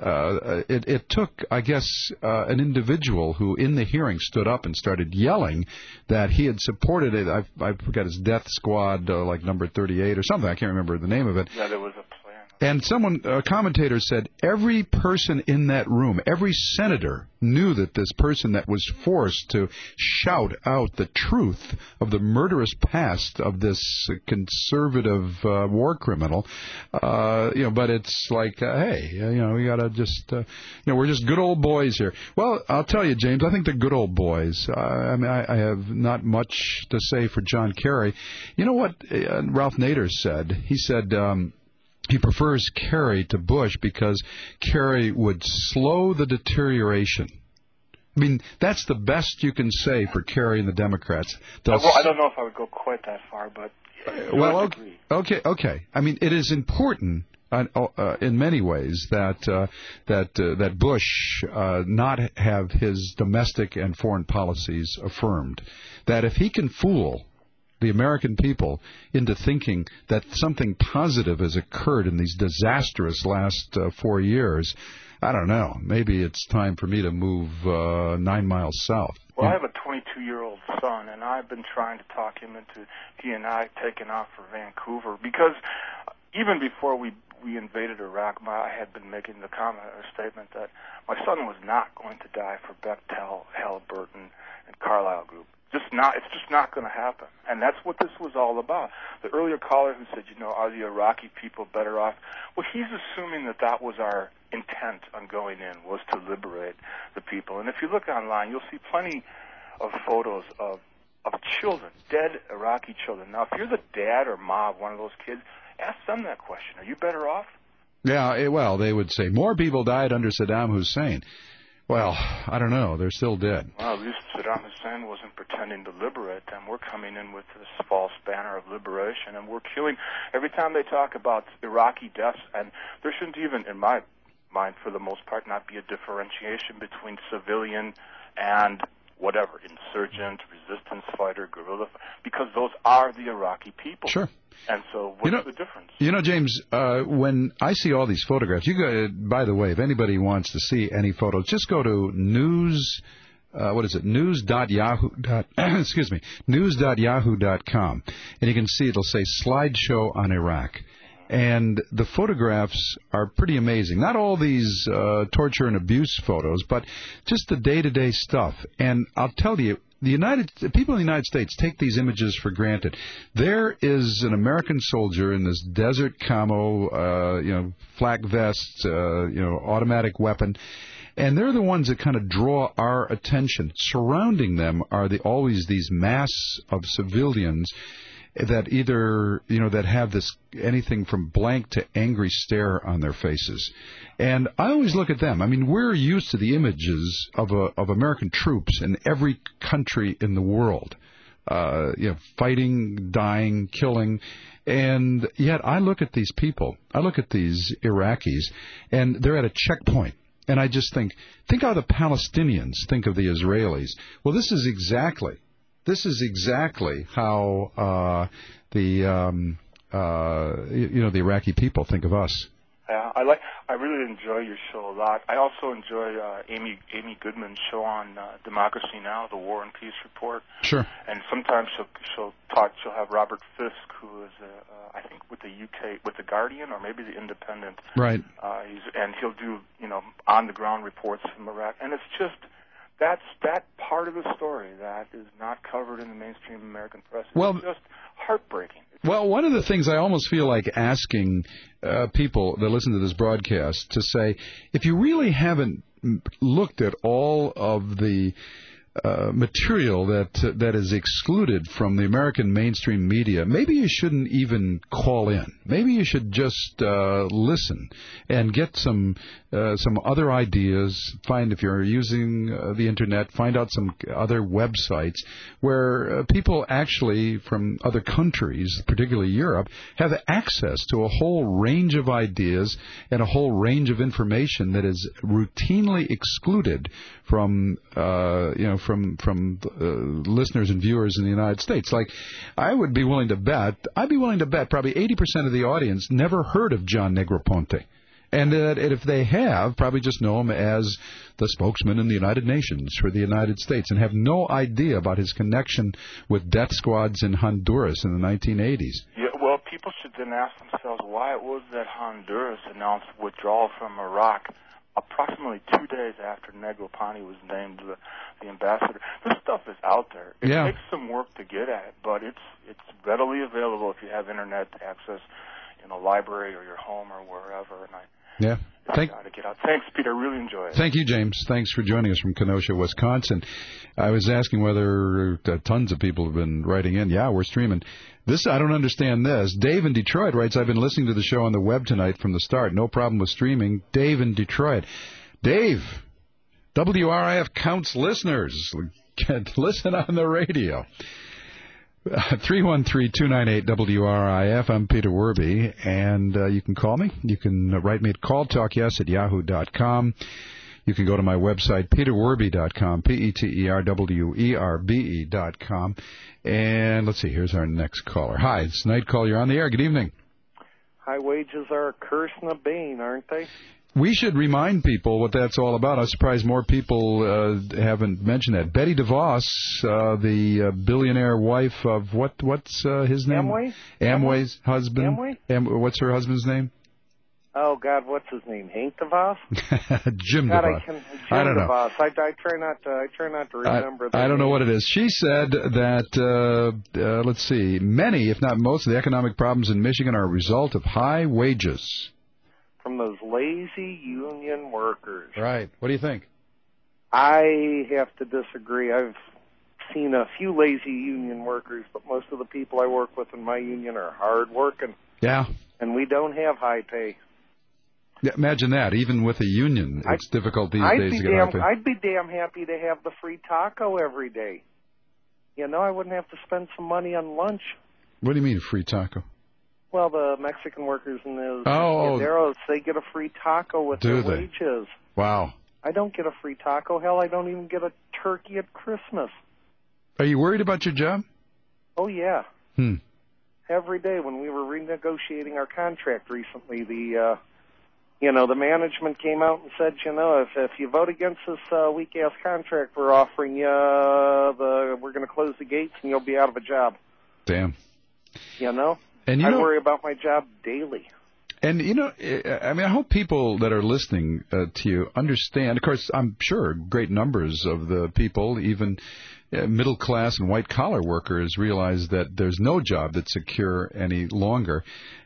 S11: it took, I guess, an individual who, in the hearing, stood up and started yelling that he had supported it. I forgot his death squad, like number 38 or something. I can't remember the name of it.
S19: Yeah, there was a plan.
S11: And a commentator said every person in that room, every senator, knew that this person that was forced to shout out the truth of the murderous past of this conservative war criminal, but it's like, hey, we gotta just, we're just good old boys here. Well, I'll tell you, James, I think they're good old boys. I have not much to say for John Kerry. You know what Ralph Nader said? He said, he prefers Kerry to Bush because Kerry would slow the deterioration. I mean, that's the best you can say for Kerry and the Democrats.
S19: Well, I don't know if I would go quite that far, but
S11: okay. I mean, it is important in many ways that Bush not have his domestic and foreign policies affirmed. That if he can fool the American people into thinking that something positive has occurred in these disastrous last 4 years, I don't know. Maybe it's time for me to move 9 miles south.
S19: Well, I have a 22-year-old son, and I've been trying to talk him into he and I taking off for Vancouver, because even before we invaded Iraq, I had been making the comment or statement that my son was not going to die for Bechtel, Halliburton, and Carlyle Group. It's just not going to happen. And that's what this was all about. The earlier caller who said, are the Iraqi people better off? Well, he's assuming that was our intent on going in, was to liberate the people. And if you look online, you'll see plenty of photos of children, dead Iraqi children. Now, if you're the dad or mom of one of those kids, ask them that question. Are you better off?
S11: Yeah, well, they would say more people died under Saddam Hussein. Well, I don't know. They're still dead.
S19: Well, at least Saddam Hussein wasn't pretending to liberate them. We're coming in with this false banner of liberation, and we're killing. Every time they talk about Iraqi deaths, and there shouldn't even, in my mind, for the most part, not be a differentiation between civilian and whatever, insurgent, resistance fighter, guerrilla, because those are the Iraqi people.
S11: Sure.
S19: And so what's the difference?
S11: James, when I see all these photographs, by the way, if anybody wants to see any photos, just go to news.yahoo.com, and you can see it'll say slideshow on Iraq. And the photographs are pretty amazing. Not all these torture and abuse photos, but just the day-to-day stuff. And I'll tell you, the people in the United States take these images for granted. There is an American soldier in this desert camo, flak vest, automatic weapon, and they're the ones that kind of draw our attention. Surrounding them are always these mass of civilians that either, that have this anything from blank to angry stare on their faces. And I always look at them. I mean, we're used to the images of American troops in every country in the world, fighting, dying, killing. And yet I look at these people, I look at these Iraqis, and they're at a checkpoint. And I just think how the Palestinians think of the Israelis. Well, this is exactly how the Iraqi people think of us.
S19: I really enjoy your show a lot. I also enjoy Amy Goodman's show on Democracy Now!, the War and Peace Report.
S11: Sure.
S19: And sometimes she'll have Robert Fisk, who is I think with the UK, with the Guardian or maybe the Independent.
S11: Right.
S19: And he'll do on the ground reports from Iraq, and it's just that part of the story that is not covered in the mainstream American press. It's just heartbreaking.
S11: Well, one of the things I almost feel like asking people that listen to this broadcast to say, if you really haven't looked at all of the material that is excluded from the American mainstream media, maybe you shouldn't even call in. Maybe you should just listen and get some other ideas. Find, if you're using the internet, find out some other websites where people actually from other countries, particularly Europe, have access to a whole range of ideas and a whole range of information that is routinely excluded from listeners and viewers in the United States. Like, I'd be willing to bet probably 80% of the audience never heard of John Negroponte. And if they have, probably just know him as the spokesman in the United Nations for the United States and have no idea about his connection with death squads in Honduras in the 1980s.
S19: Yeah, well, people should then ask themselves why it was that Honduras announced withdrawal from Iraq approximately 2 days after Negroponte was named the ambassador. This stuff is out there. It takes some work to get at it, but it's readily available if you have internet access in a library or your home or wherever. And gotta get out. Thanks, Peter. I really enjoy it.
S11: Thank you, James. Thanks for joining us from Kenosha, Wisconsin. I was asking whether tons of people have been writing in. Yeah, we're streaming. I don't understand this. Dave in Detroit writes, I've been listening to the show on the web tonight from the start. No problem with streaming. Dave in Detroit. Dave, WRIF counts listeners. Listen on the radio. 313-298-WRIF. I'm Peter Werby, and you can call me. You can write me at calltalkyes@yahoo.com. You can go to my website, peterwerby.com, peterwerbe.com. And let's see, here's our next caller. Hi, it's Night Call. You're on the air. Good evening.
S16: High wages are a curse and a bane, aren't they?
S11: We should remind people what that's all about. I'm surprised more people haven't mentioned that. Betty DeVos, the billionaire wife of what's his name?
S16: Amway?
S11: Amway's husband.
S16: Amway?
S11: What's her husband's name?
S16: Oh, God, what's his name? Hank DeVos?
S11: Jim DeVos.
S16: I don't know. DeVos. I try not to remember that.
S11: I don't know what it is. She said that, let's see, many, if not most, of the economic problems in Michigan are a result of high wages.
S16: From those lazy union workers.
S11: Right. What do you think?
S16: I have to disagree. I've seen a few lazy union workers, but most of the people I work with in my union are hard working.
S11: Yeah.
S16: And we don't have high pay.
S11: Yeah, imagine that. Even with a union, it's difficult these days to get high pay.
S16: I'd be damn happy to have the free taco every day. I wouldn't have to spend some money on lunch.
S11: What do you mean, free taco?
S16: Well, the Mexican workers in those Taqueros, they get a free taco with their wages.
S11: Wow.
S16: I don't get a free taco. Hell, I don't even get a turkey at Christmas.
S11: Are you worried about your job?
S16: Oh, yeah. Every day when we were renegotiating our contract recently, the management came out and said, if you vote against this weak-ass contract we're offering you, we're going to close the gates and you'll be out of a job.
S11: Damn.
S16: And I worry about my job daily.
S11: And, I hope people that are listening to you understand. Of course, I'm sure great numbers of the people, even middle-class and white-collar workers, realize that there's no job that's secure any longer.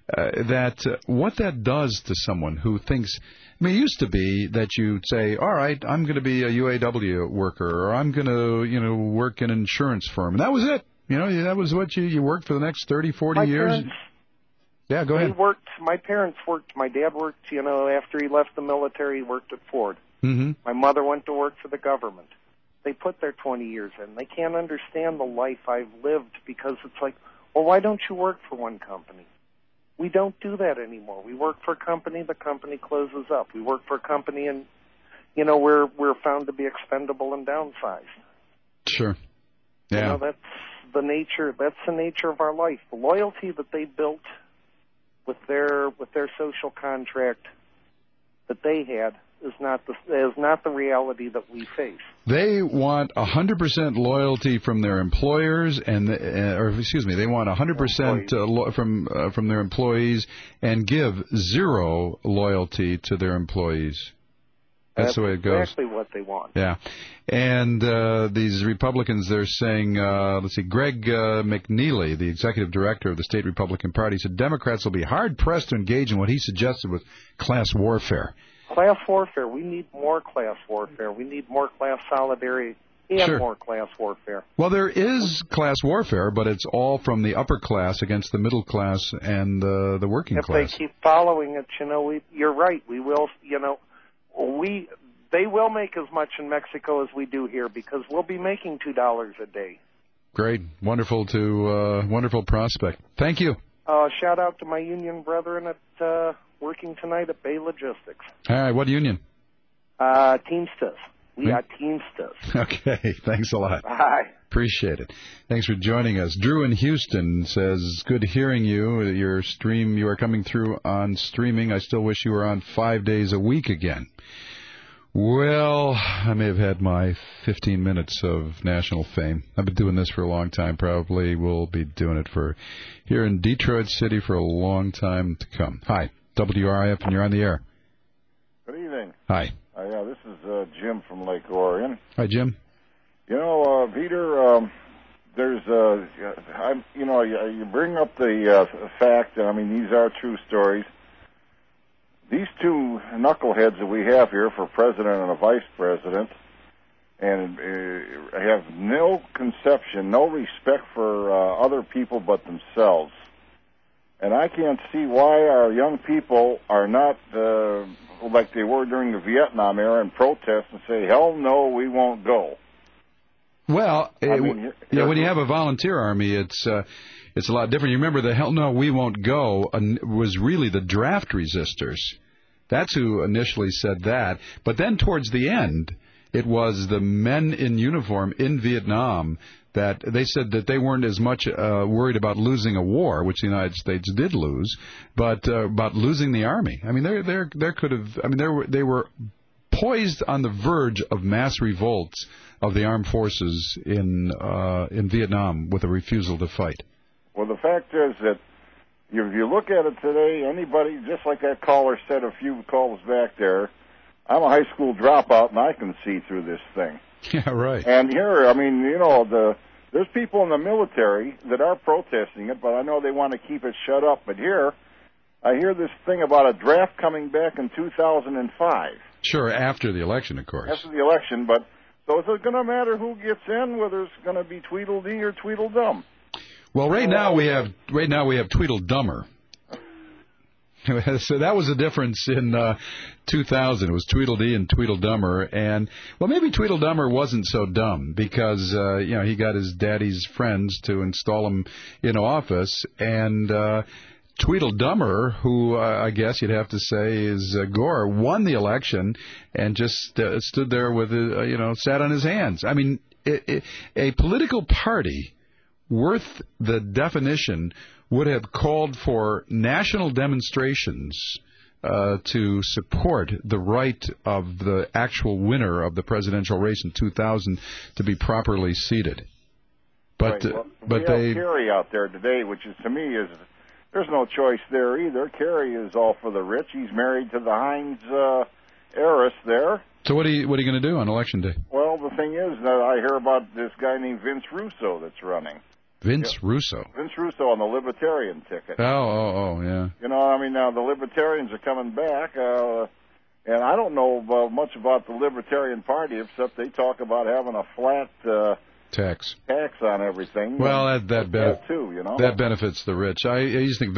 S11: What that does to someone who thinks, it used to be that you'd say, all right, I'm going to be a UAW worker, or I'm going to, work in an insurance firm. And that was it. That was what you worked for the next 30, 40 years. Yeah, go ahead.
S16: My parents worked. My dad worked, after he left the military, he worked at Ford.
S11: Mm-hmm.
S16: My mother went to work for the government. They put their 20 years in. They can't understand the life I've lived because it's like, well, why don't you work for one company? We don't do that anymore. We work for a company, the company closes up. We work for a company and, we're found to be expendable and downsized.
S11: Sure. Yeah.
S16: That's the nature of our life. The loyalty that they built with their social contract that they had is not the reality that we face.
S11: They want 100% loyalty from their employers, they want 100% from their employees, and give zero loyalty to their employees. That's the way it goes.
S16: Exactly what they want.
S11: Yeah. And these Republicans, they're saying, Greg McNeely, the executive director of the state Republican Party, said Democrats will be hard-pressed to engage in what he suggested with class warfare.
S16: Class warfare. We need more class warfare. We need more class solidarity and more class warfare.
S11: Well, there is class warfare, but it's all from the upper class against the middle class and the working class.
S16: If they keep following it, you're right. We will, they will make as much in Mexico as we do here because we'll be making $2 a day.
S11: Great. Wonderful prospect. Thank you.
S16: Shout out to my union brethren at working tonight at Bay Logistics.
S11: All right, what union?
S16: Teamsters. We are Teamsters.
S11: Okay, thanks a lot.
S16: Bye.
S11: Appreciate it. Thanks for joining us. Drew in Houston says, good hearing you. You are coming through on streaming. I still wish you were on 5 days a week again. Well, I may have had my 15 minutes of national fame. I've been doing this for a long time. Probably will be doing it here in Detroit City for a long time to come. Hi, WRIF, and you're on the air.
S8: Good evening.
S11: Hi.
S8: Yeah, this is Jim from Lake Orion.
S11: Hi, Jim.
S8: Peter, there's you bring up the fact, and I mean, these are true stories. These two knuckleheads that we have here for president and a vice president and have no conception, no respect for other people but themselves. And I can't see why our young people are not like they were during the Vietnam era and protest and say, hell no, we won't go.
S11: Well, when you have a volunteer army, it's a lot different. You remember the hell no, we won't go was really the draft resistors. That's who initially said that. But then towards the end, it was the men in uniform in Vietnam that they said that they weren't as much worried about losing a war, which the United States did lose, but about losing the army. I mean, there could have. I mean, they were poised on the verge of mass revolts of the armed forces in Vietnam with a refusal to fight.
S8: Well, the fact is that if you look at it today, anybody, just like that caller said a few calls back there, I'm a high school dropout and I can see through this thing.
S11: Yeah, right.
S8: And here, I mean, there's people in the military that are protesting it, but I know they want to keep it shut up. But here, I hear this thing about a draft coming back in 2005.
S11: Sure, after the election, of course.
S8: After the election, but so is it going to matter who gets in, whether it's going to be Tweedledee or Tweedledum?
S11: Well, right now we have Tweedledummer. So that was the difference in 2000. It was Tweedledee and Tweedledummer, and well, maybe Tweedledummer wasn't so dumb because he got his daddy's friends to install him in office, and Tweedledummer, who I guess you'd have to say is Gore, won the election and just stood there with sat on his hands. I mean, a political party worth the definition would have called for national demonstrations to support the right of the actual winner of the presidential race in 2000 to be properly seated. But
S8: right. We have Kerry out there today, which is to me is there's no choice there either. Kerry is all for the rich. He's married to the Heinz heiress there.
S11: So what are you going to do on Election Day?
S8: Well, the thing is that I hear about this guy named Vince Russo that's running.
S11: Vince Russo
S8: on the Libertarian ticket.
S11: Oh, yeah.
S8: Now the Libertarians are coming back, and I don't know much about the Libertarian Party except they talk about having a flat
S11: tax
S8: on everything.
S11: Well, that benefits the rich. I used to think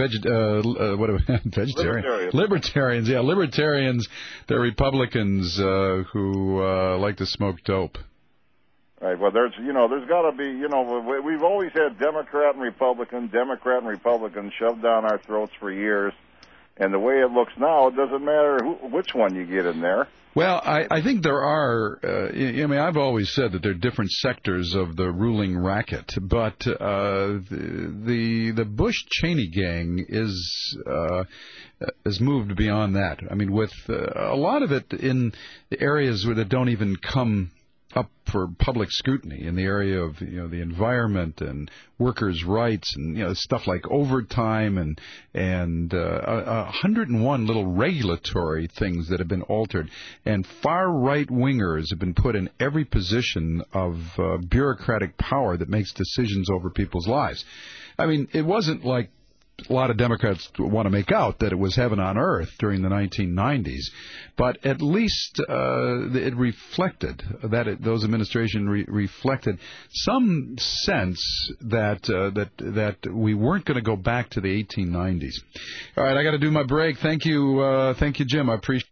S11: Libertarians. Yeah, Libertarians. They're Republicans who like to smoke dope.
S8: Right. Well, there's got to be, we've always had Democrat and Republican shoved down our throats for years. And the way it looks now, it doesn't matter which one you get in there.
S11: Well, I think there are. I mean, I've always said that there are different sectors of the ruling racket, but the Bush-Cheney gang has moved beyond that. I mean, with a lot of it in the areas that don't even come up for public scrutiny, in the area of the environment and workers' rights and stuff like overtime and 101 little regulatory things that have been altered, and far right wingers have been put in every position of bureaucratic power that makes decisions over people's lives. I mean, it wasn't like a lot of Democrats want to make out that it was heaven on earth during the 1990s, but at least it reflected those administrations reflected some sense that we weren't going to go back to the 1890s. All right, I got to do my break. Thank you, Jim. I appreciate.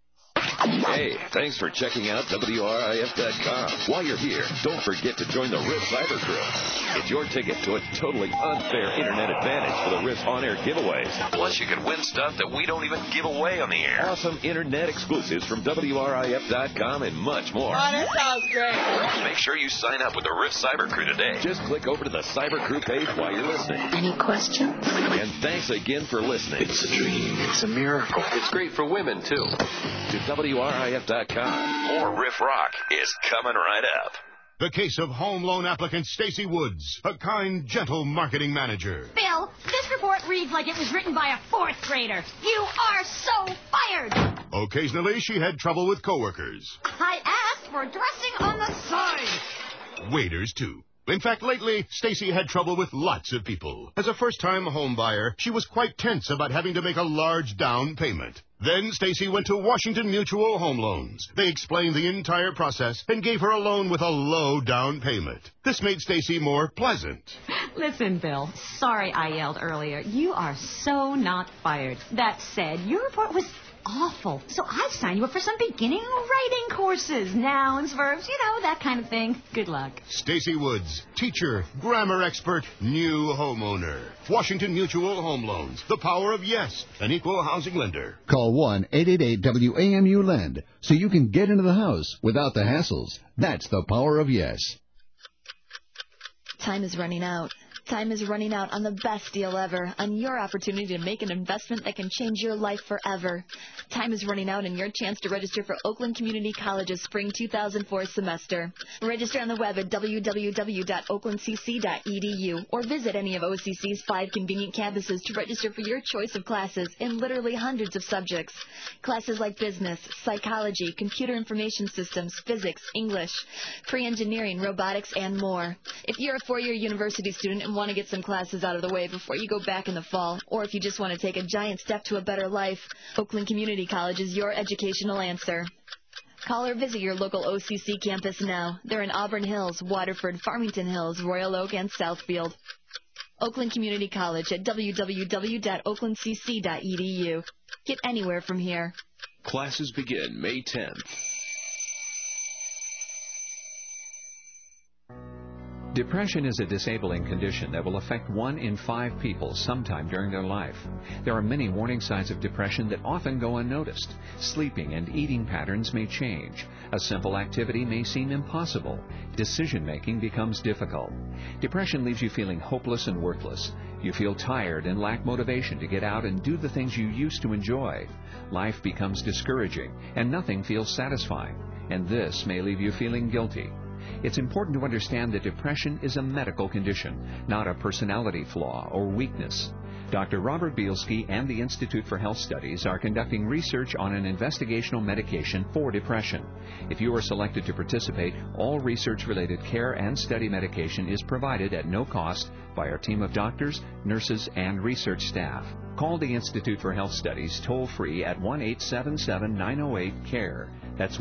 S3: Hey, thanks for checking out WRIF.com. While you're here, don't forget to join the Riff Cyber Crew. It's your ticket to a totally unfair internet advantage for the Riff on-air giveaways. Plus, you can win stuff that we don't even give away on the air. Awesome internet exclusives from WRIF.com and much more.
S12: Oh, that sounds great.
S3: Make sure you sign up with the Riff Cyber Crew today. Just click over to the Cyber Crew page while you're listening.
S14: Any questions?
S3: And thanks again for listening.
S7: It's a dream. It's a miracle. It's great for women, too.
S3: To WRIF.com. More Riff Rock is coming right up.
S5: The case of home loan applicant Stacy Woods, a kind, gentle marketing manager.
S20: Bill, this report reads like it was written by a fourth grader. You are so fired.
S5: Occasionally, she had trouble with coworkers.
S20: I asked for dressing on the side.
S5: Waiters, too. In fact, lately, Stacy had trouble with lots of people. As a first-time home buyer, she was quite tense about having to make a large down payment. Then Stacy went to Washington Mutual Home Loans. They explained the entire process and gave her a loan with a low down payment. This made Stacy more pleasant.
S21: Listen, Bill, sorry I yelled earlier. You are so not fired. That said, your report was awful. So I've signed you up for some beginning writing courses. Nouns, verbs, that kind of thing. Good luck.
S5: Stacy Woods, teacher, grammar expert, new homeowner. Washington Mutual Home Loans. The power of yes. An equal housing lender.
S22: Call 1-888-WAMU-LEND so you can get into the house without the hassles. That's the power of yes.
S23: Time is running out. Time is running out on the best deal ever, on your opportunity to make an investment that can change your life forever. Time is running out on your chance to register for Oakland Community College's Spring 2004 semester. Register on the web at www.oaklandcc.edu or visit any of OCC's 5 convenient campuses to register for your choice of classes in literally hundreds of subjects. Classes like business, psychology, computer information systems, physics, English, pre-engineering, robotics, and more. If you're a four-year university student and want to get some classes out of the way before you go back in the fall, or if you just want to take a giant step to a better life, Oakland Community College is your educational answer. Call or visit your local OCC campus now. They're in Auburn Hills, Waterford, Farmington Hills, Royal Oak, and Southfield. Oakland Community College at www.oaklandcc.edu. Get anywhere from here.
S3: Classes begin May 10th.
S24: Depression is a disabling condition that will affect 1 in 5 people sometime during their life. There are many warning signs of depression that often go unnoticed. Sleeping and eating patterns may change. A simple activity may seem impossible. Decision-making becomes difficult. Depression leaves you feeling hopeless and worthless. You feel tired and lack motivation to get out and do the things you used to enjoy. Life becomes discouraging, and nothing feels satisfying. And this may leave you feeling guilty. It's important to understand that depression is a medical condition, not a personality flaw or weakness. Dr. Robert Bielski and the Institute for Health Studies are conducting research on an investigational medication for depression. If you are selected to participate, all research-related care and study medication is provided at no cost by our team of doctors, nurses, and research staff. Call the Institute for Health Studies toll-free at 1-877-908-CARE. That's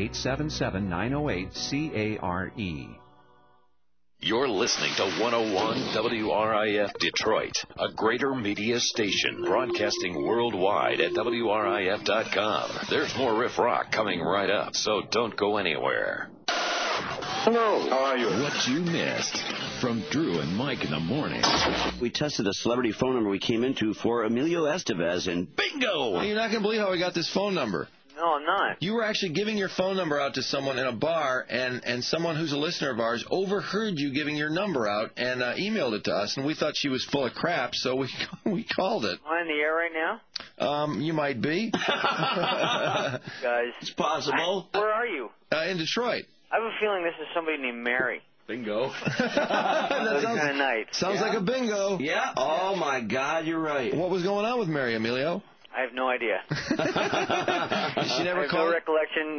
S24: 1-877-908-CARE.
S3: You're listening to 101 WRIF Detroit, a greater media station broadcasting worldwide at WRIF.com. There's more Riff Rock coming right up, so don't go anywhere.
S17: Hello, how are you?
S3: What you missed. from Drew and Mike in the morning.
S1: We tested a celebrity phone number we came into for Emilio Estevez, and bingo!
S2: You're not going to believe how we got this phone number.
S6: No, I'm not.
S2: You were actually giving your phone number out to someone in a bar, and someone who's a listener of ours overheard you giving your number out and emailed it to us, and we thought she was full of crap, so we called it.
S6: Am I in the air right now?
S2: You might be.
S6: Guys.
S1: It's possible.
S6: Where are you?
S2: In Detroit.
S6: I have a feeling this is somebody named Mary.
S1: Bingo.
S6: That sounds kind of nice.
S2: Sounds like a bingo.
S1: Yeah. Oh, my God, you're right.
S2: What was going on with Mary, Emilio?
S6: I have no idea.
S2: She never
S6: I have
S2: called?
S6: no recollection.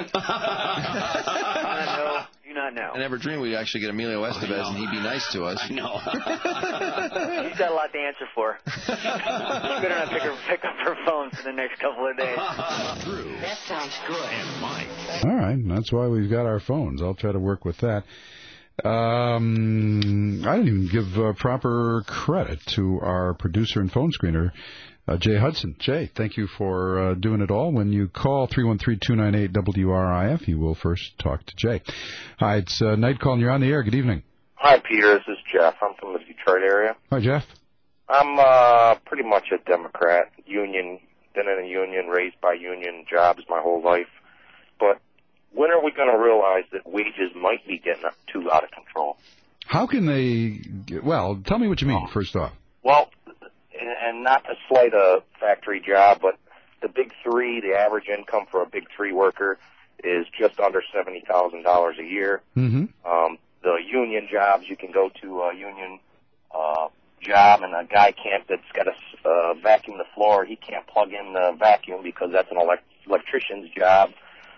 S6: Do not know.
S2: I never dreamed we'd actually get Emilio Estevez and he'd be nice to us.
S1: I know.
S6: He's got a lot to answer for. She better not pick up her phone for the next couple of days.
S3: That sounds good. And Mike.
S11: All right, that's why we've got our phones. I'll try to work with that. I didn't even give proper credit to our producer and phone screener, Jay Hudson. Jay, thank you for doing it all. When you call 313-298-WRIF, you will first talk to Jay. Hi, it's Night Call, and you're on the air. Good evening.
S9: Hi, Peter. This is Jeff. I'm from the Detroit area.
S11: Hi, Jeff.
S9: I'm pretty much a Democrat. Union, been in a union, raised by union jobs my whole life. But when are we going to realize that wages might be getting too out of control?
S11: How can they... Well, tell me what you mean, first off.
S9: Well, and not to slight a factory job, but the big three, the average income for a big three worker is just under $70,000 a year.
S11: Mm-hmm.
S9: The union jobs, you can go to a union job, and a guy that's got to vacuum the floor, he can't plug in the vacuum because that's an electrician's job.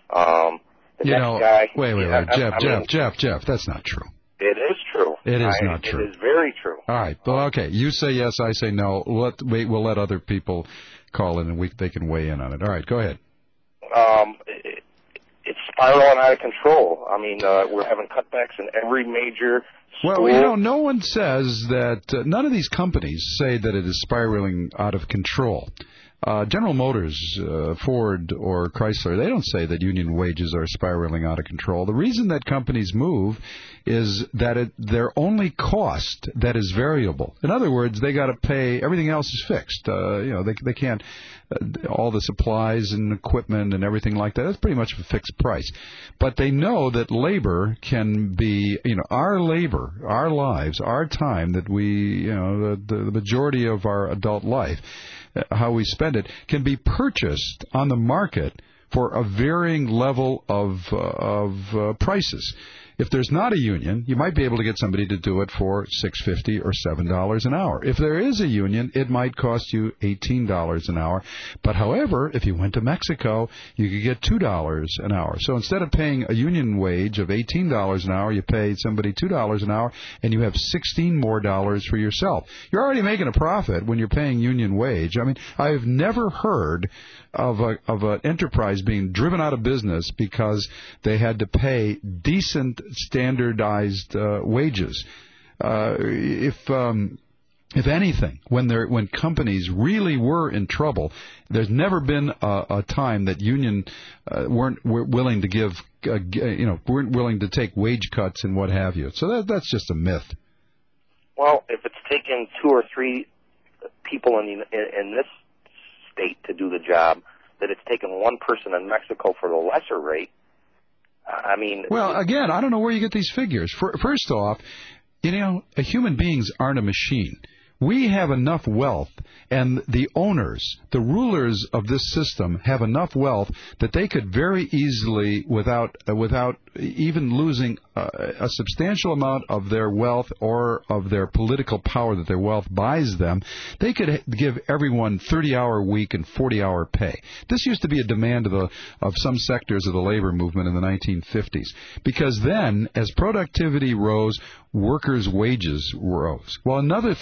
S9: Jeff,
S11: that's not true.
S9: It is true.
S11: It is not true.
S9: It is very true.
S11: All right. Well, okay. You say yes, I say no. We'll let other people call in, and they can weigh in on it. All right. Go ahead.
S9: It's spiraling out of control. I mean, we're having cutbacks in every major school.
S11: Well, no one says that. None of these companies say that it is spiraling out of control. General Motors, Ford, or Chrysler, they don't say that union wages are spiraling out of control. The reason that companies move is that their only cost that is variable. In other words, they got to pay, everything else is fixed. They can't, all the supplies and equipment and everything like that, that's pretty much a fixed price. But they know that labor can be, our labor, our lives, our time that we, the majority of our adult life, how we spend it, can be purchased on the market for a varying level of prices. If there's not a union, you might be able to get somebody to do it for $6.50 or $7 an hour. If there is a union, it might cost you $18 an hour. But however, if you went to Mexico, you could get $2 an hour. So instead of paying a union wage of $18 an hour, you pay somebody $2 an hour, and you have $16 more for yourself. You're already making a profit when you're paying union wage. I mean, I've never heard of an enterprise being driven out of business because they had to pay decent standardized wages. If anything, when companies really were in trouble, there's never been a time that union weren't willing to give, weren't willing to take wage cuts and what have you. So that's just a myth.
S9: Well, if it's taken 2 or 3 people in this state to do the job, that it's taken one person in Mexico for the lesser rate, I mean...
S11: Well, again, I don't know where you get these figures. First off, human beings aren't a machine. We have enough wealth, and the owners, the rulers of this system, have enough wealth that they could very easily, without even losing a substantial amount of their wealth or of their political power that their wealth buys them, they could give everyone 30-hour week and 40-hour pay. This used to be a demand of some sectors of the labor movement in the 1950s, because then, as productivity rose, workers' wages rose. Well, another thing that people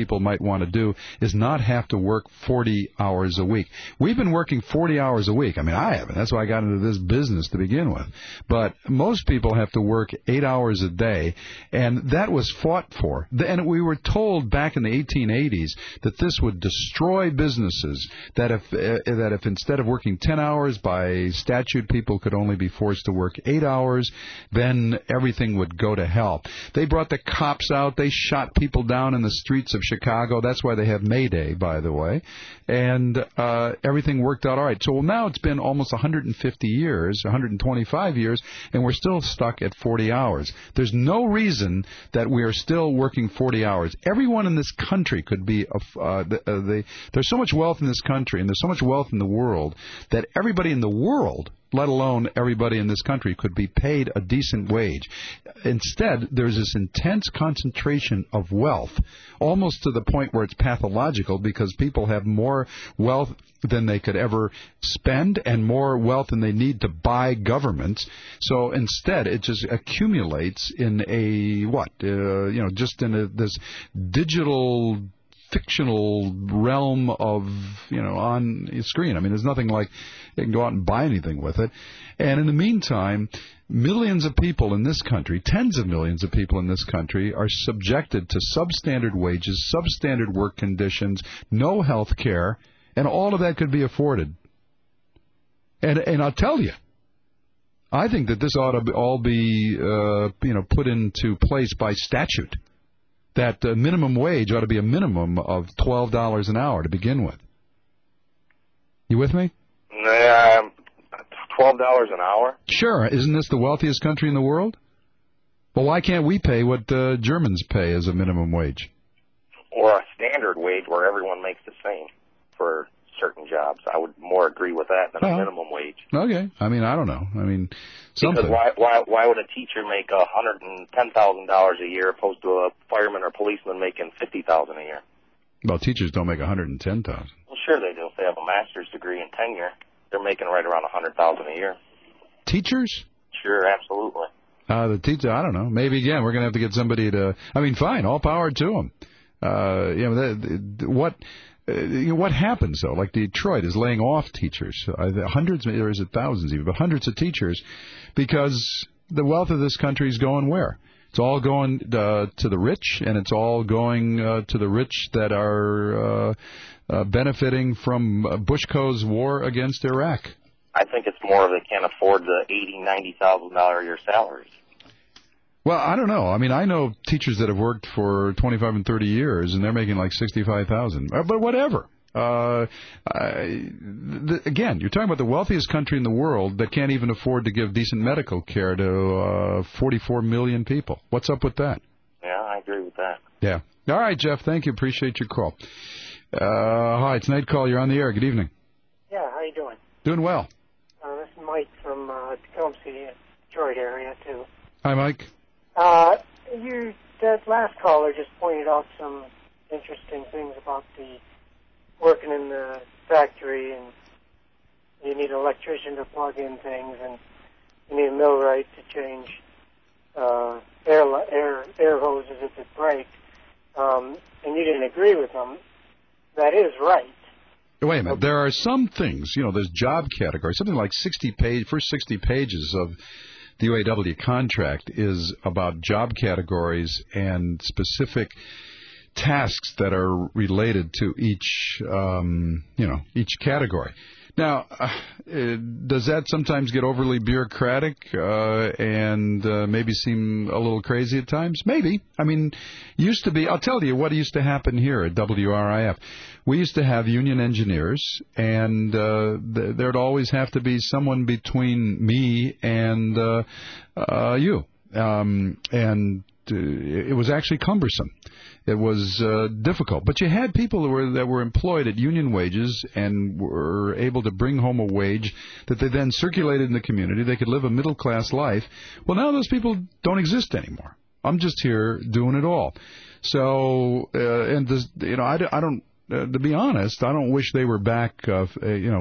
S11: people might want to do is not have to work 40 hours a week. We've been working 40 hours a week. I mean, I haven't. That's why I got into this business to begin with. But most people have to work 8 hours a day, and that was fought for. And we were told back in the 1880s that this would destroy businesses, that if instead of working 10 hours by statute, people could only be forced to work 8 hours, then everything would go to hell. They brought the cops out. They shot people down in the streets of Chicago. That's why they have May Day, by the way. And everything worked out all right. So now it's been almost 150 years, 125 years, and we're still stuck at 40 hours. There's no reason that we are still working 40 hours. Everyone in this country could be there's so much wealth in this country, and there's so much wealth in the world, that everybody in the world, let alone everybody in this country, could be paid a decent wage. Instead, there's this intense concentration of wealth, almost to the point where it's pathological, because people have more wealth than they could ever spend and more wealth than they need to buy governments. So instead, it just accumulates in just in this digital fictional realm of, on screen. I mean, there's nothing like they can go out and buy anything with it. And in the meantime, millions of people in this country, tens of millions of people in this country, are subjected to substandard wages, substandard work conditions, no health care, and all of that could be afforded. And I'll tell you, I think that this ought to all be put into place by statute. That minimum wage ought to be a minimum of $12 an hour to begin with. You with me?
S9: $12 an hour?
S11: Sure. Isn't this the wealthiest country in the world? Well, why can't we pay what the Germans pay as a minimum wage?
S9: Or a standard wage where everyone makes the same for certain jobs. I would more agree with that than a minimum wage.
S11: Okay. I mean, I don't know. I mean, something.
S9: Because why would a teacher make $110,000 a year opposed to a fireman or policeman making $50,000 a year?
S11: Well, teachers don't make $110,000.
S9: Well, sure they do. If they have a master's degree in tenure, they're making right around $100,000 a year.
S11: Teachers?
S9: Sure, absolutely.
S11: The teacher, I don't know. Maybe again we're going to have to get somebody to. I mean, fine, all power to them. What happens, though? Like Detroit is laying off teachers, hundreds, or is it thousands even, but hundreds of teachers, because the wealth of this country is going where? It's all going to the rich, and it's all going to the rich that are benefiting from Bushko's war against Iraq.
S9: I think it's more they can't afford the $80,000, $90,000 a year salaries.
S11: Well, I don't know. I mean, I know teachers that have worked for 25 and 30 years, and they're making like $65,000. But whatever. Again, you're talking about the wealthiest country in the world that can't even afford to give decent medical care to 44 million people. What's up with that?
S9: Yeah, I agree with that.
S11: Yeah. All right, Jeff. Thank you. Appreciate your call. Hi, it's Night Call. You're on the air. Good evening.
S4: Yeah, how you doing?
S11: Doing well.
S4: This is Mike from Tecumseh, Detroit area, too.
S11: Hi, Mike.
S4: That last caller just pointed out some interesting things about the working in the factory, and you need an electrician to plug in things, and you need a millwright to change air hoses if it breaks. And you didn't agree with them. That is right.
S11: Wait a minute. There are some things, there's job categories. Something like first 60 pages of the UAW contract is about job categories and specific tasks that are related to each category. Now, does that sometimes get overly bureaucratic and maybe seem a little crazy at times? Maybe. I mean, used to be, I'll tell you what used to happen here at WRIF. We used to have union engineers, and there'd always have to be someone between me and you. And it was actually cumbersome. It was difficult. But you had people that were employed at union wages and were able to bring home a wage that they then circulated in the community. They could live a middle-class life. Well, now those people don't exist anymore. I'm just here doing it all. So, I don't, to be honest, I don't wish they were back, put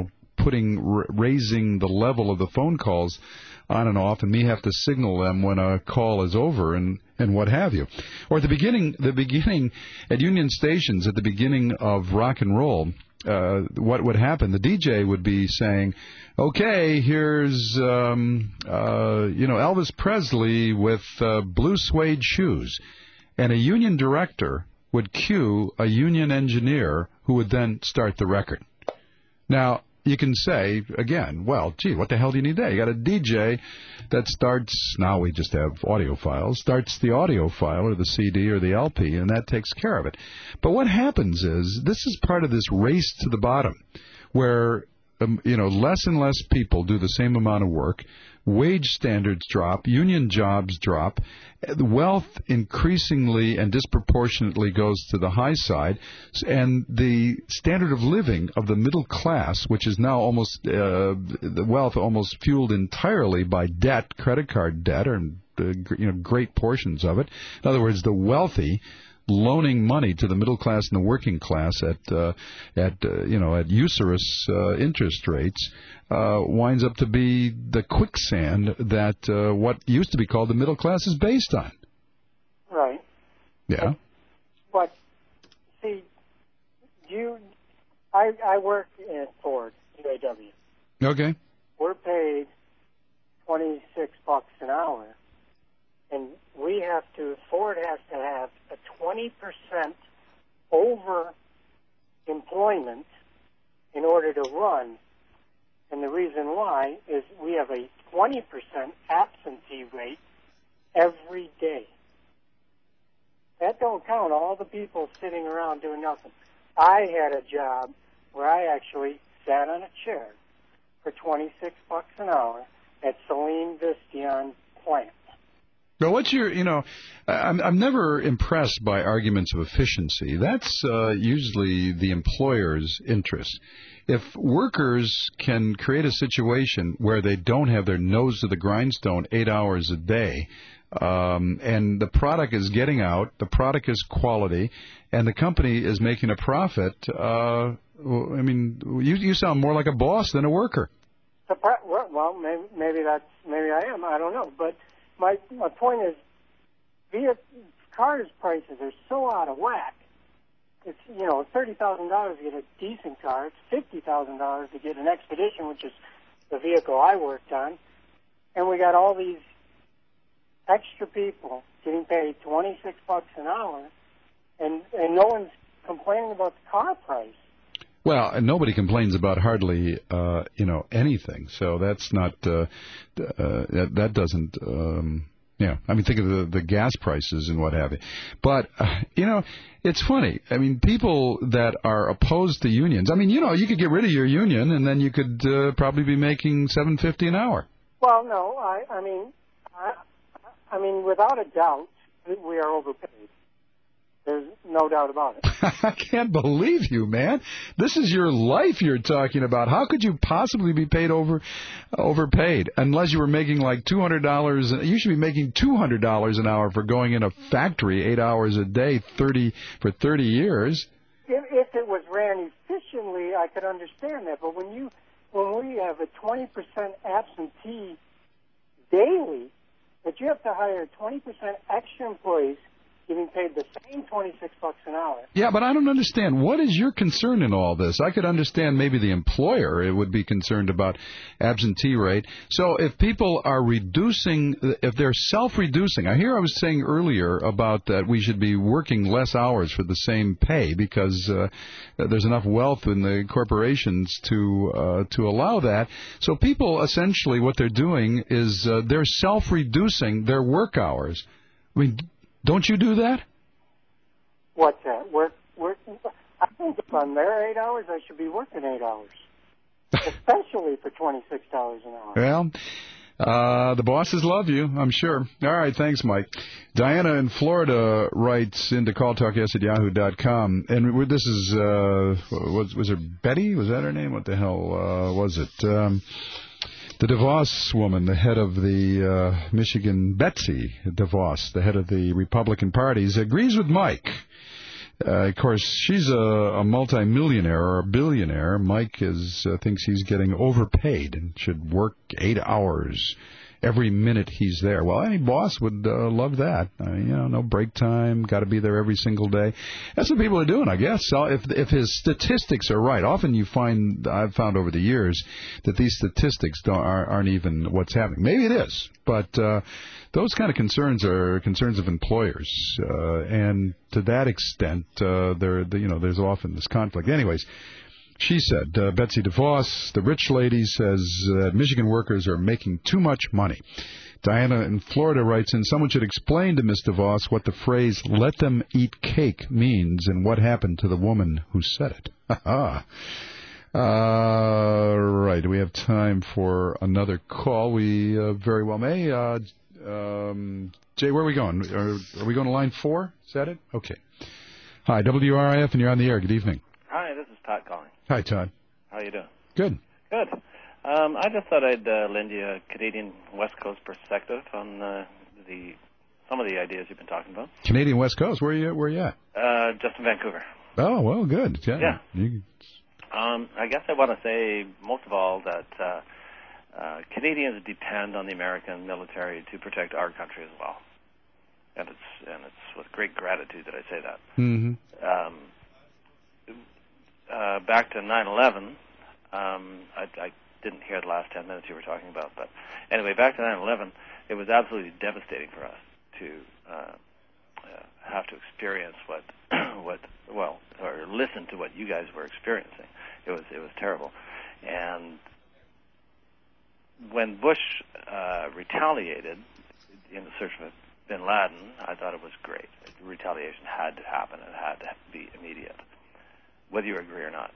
S11: raising the level of the phone calls on and off, and me have to signal them when a call is over and what have you. Or at the beginning at Union stations, at the beginning of rock and roll, what would happen? The DJ would be saying, "Okay, here's Elvis Presley with blue suede shoes," and a union director would cue a union engineer who would then start the record. Now, you can say, again, well, gee, what the hell do you need that? You got a DJ that starts, now we just have audio files, starts the audio file or the CD or the LP, and that takes care of it. But what happens is, this is part of this race to the bottom, where, less and less people do the same amount of work, wage standards drop, union jobs drop, wealth increasingly and disproportionately goes to the high side, and the standard of living of the middle class, which is now almost the wealth almost fueled entirely by debt, credit card debt, or great portions of it. In other words, the wealthy loaning money to the middle class and the working class at usurious interest rates winds up to be the quicksand that what used to be called the middle class is based on.
S4: Right.
S11: Yeah.
S4: But see, I work at Ford UAW.
S11: Okay.
S4: We're paid $26 an hour. And Ford has to have a 20% over employment in order to run. And the reason why is we have a 20% absentee rate every day. That don't count all the people sitting around doing nothing. I had a job where I actually sat on a chair for $26 an hour at Celine Vistion plant.
S11: Now, what's your, I'm never impressed by arguments of efficiency. That's usually the employer's interest. If workers can create a situation where they don't have their nose to the grindstone 8 hours a day, and the product is getting out, the product is quality, and the company is making a profit, you sound more like a boss than a worker.
S4: Well, maybe I am. I don't know, but my point is, cars prices are so out of whack. It's $30,000 to get a decent car. It's $50,000 to get an Expedition, which is the vehicle I worked on, and we got all these extra people getting paid $26 an hour, and no one's complaining about the car price.
S11: Well, and nobody complains about hardly, anything. So that's not, that doesn't, think of the gas prices and what have you. But, it's funny. I mean, people that are opposed to unions, you could get rid of your union and then you could probably be making $7.50 an hour.
S4: Well, no, I mean, without a doubt, we are overpaid. There's no doubt about it.
S11: I can't believe you, man. This is your life you're talking about. How could you possibly be paid overpaid? Unless you were making like $200. You should be making $200 an hour for going in a factory 8 hours a day, for 30 years.
S4: If it was ran efficiently, I could understand that. But when we have a 20% absentee daily, that you have to hire 20% extra employees getting paid the same $26 an hour.
S11: Yeah, but I don't understand. What is your concern in all this? I could understand maybe the employer would be concerned about absentee rate. So if people are if they're self-reducing, I was saying earlier about that we should be working less hours for the same pay because there's enough wealth in the corporations to allow that. So people essentially what they're doing is they're self-reducing their work hours. I mean, don't you do that?
S4: What's that? I think if I'm there 8 hours, I should be working 8 hours, especially for $26 an hour.
S11: Well, the bosses love you, I'm sure. All right, thanks, Mike. Diana in Florida writes into calltalkyes@yahoo.com, and this is was her Betty? Was that her name? What the hell was it? The DeVos woman, the head of the Michigan, Betsy DeVos, the head of the Republican Party, agrees with Mike Of course, she's a multimillionaire or a billionaire. Mike thinks he's getting overpaid and should work 8 hours every minute he's there. Well, any boss would love that. No break time, got to be there every single day. That's what people are doing, I guess. So if his statistics are right, often I've found over the years that these statistics aren't even what's happening. Maybe it is, but those kind of concerns are concerns of employers, and to that extent, there's often this conflict. Anyways. She said, Betsy DeVos, the rich lady, says that Michigan workers are making too much money. Diana in Florida writes in, someone should explain to Ms. DeVos what the phrase, let them eat cake, means and what happened to the woman who said it. Right, we have time for another call. We very well may. Jay, where are we going? Are we going to line 4? Is that it? Okay. Hi, WRIF, and you're on the air. Good evening.
S10: Hi, this is Todd calling.
S11: Hi, Todd.
S10: How you doing?
S11: Good.
S10: Good. I just thought I'd lend you a Canadian West Coast perspective on some of the ideas you've been talking about.
S11: Canadian West Coast. Where are you at?
S10: Just in Vancouver.
S11: Oh, well, good. Yeah.
S10: I guess I want to say most of all that Canadians depend on the American military to protect our country as well, and it's with great gratitude that I say that.
S11: Mm-hmm.
S10: Back to 9/11, I didn't hear the last 10 minutes you were talking about, but anyway, back to 9/11, it was absolutely devastating for us to have to experience or listen to what you guys were experiencing. It was terrible, and when Bush retaliated in the search for bin Laden, I thought it was great. The retaliation had to happen. It had to be immediate, whether you agree or not.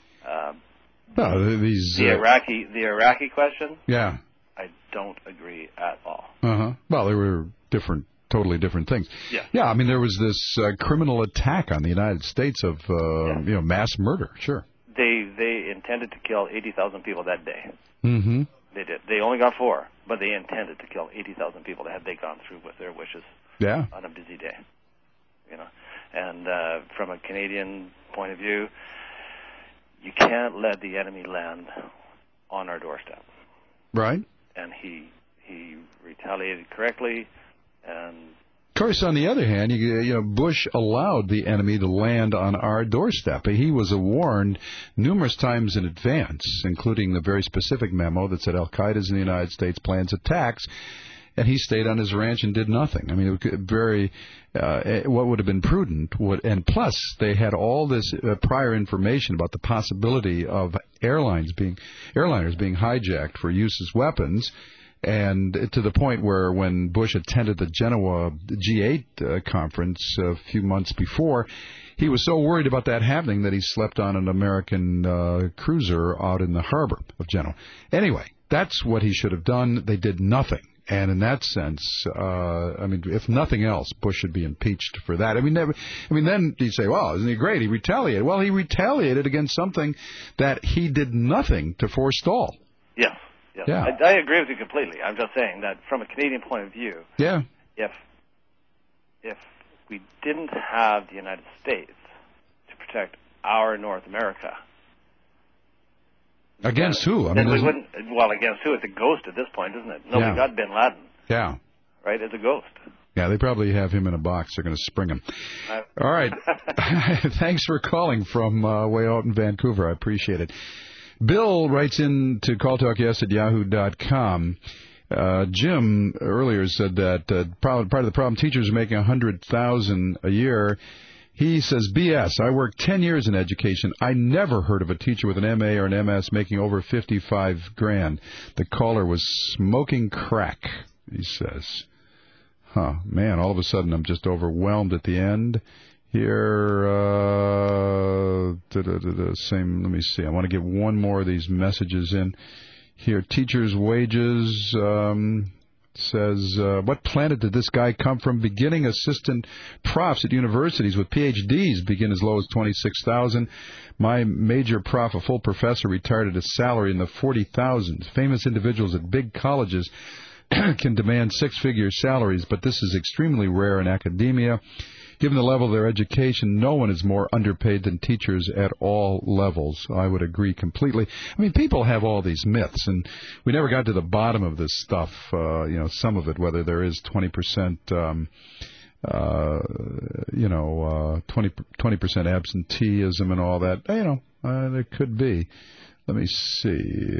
S10: The Iraqi question.
S11: Yeah.
S10: I don't agree at all.
S11: Well, they were totally different things.
S10: Yeah.
S11: Yeah. I mean, there was this criminal attack on the United States of mass murder. Sure.
S10: They intended to kill 80,000 people that day.
S11: Mm-hmm.
S10: They did. They only got 4, but they intended to kill 80,000 people had they gone through with their wishes.
S11: Yeah.
S10: On a busy day. And from a Canadian point of view, you can't let the enemy land on our doorstep.
S11: Right.
S10: And he retaliated correctly, and
S11: of course, on the other hand, Bush allowed the enemy to land on our doorstep. He was warned numerous times in advance, including the very specific memo that said Al-Qaeda's in the United States plans attacks, and he stayed on his ranch and did nothing. I mean, what would have been prudent and plus they had all this prior information about the possibility of airliners being hijacked for use as weapons. And to the point where when Bush attended the Genoa G8 conference a few months before, he was so worried about that happening that he slept on an American cruiser out in the harbor of Genoa. Anyway, that's what he should have done. They did nothing. And in that sense, if nothing else, Bush should be impeached for that. Then you say, well, isn't he great? He retaliated. Well, he retaliated against something that he did nothing to forestall.
S10: Yes.
S11: Yeah.
S10: I agree with you completely. I'm just saying that from a Canadian point of view,
S11: yeah.
S10: If we didn't have the United States to protect our North America,
S11: against who?
S10: Against who? It's a ghost at this point, isn't it? Nobody got bin Laden.
S11: Yeah.
S10: Right? It's a ghost.
S11: Yeah, they probably have him in a box. They're going to spring him. All right. Thanks for calling from way out in Vancouver. I appreciate it. Bill writes in to calltalkyes@yahoo.com. Jim earlier said that part of the problem, teachers are making $100,000 a year. He says, BS, I worked 10 years in education. I never heard of a teacher with an MA or an MS making over $55,000. The caller was smoking crack, he says. Man, all of a sudden I'm just overwhelmed at the end. Here, same. Let me see. I want to get one more of these messages in. Here, teachers' wages says, what planet did this guy come from? Beginning assistant profs at universities with PhDs begin as low as $26,000. My major prof, a full professor, retired at a salary in the $40,000s. Famous individuals at big colleges can demand six-figure salaries, but this is extremely rare in academia. Given the level of their education, no one is more underpaid than teachers at all levels. I would agree completely. I mean, people have all these myths, and we never got to the bottom of this stuff, some of it, whether there is 20%, 20% absenteeism and all that. There could be. Let me see.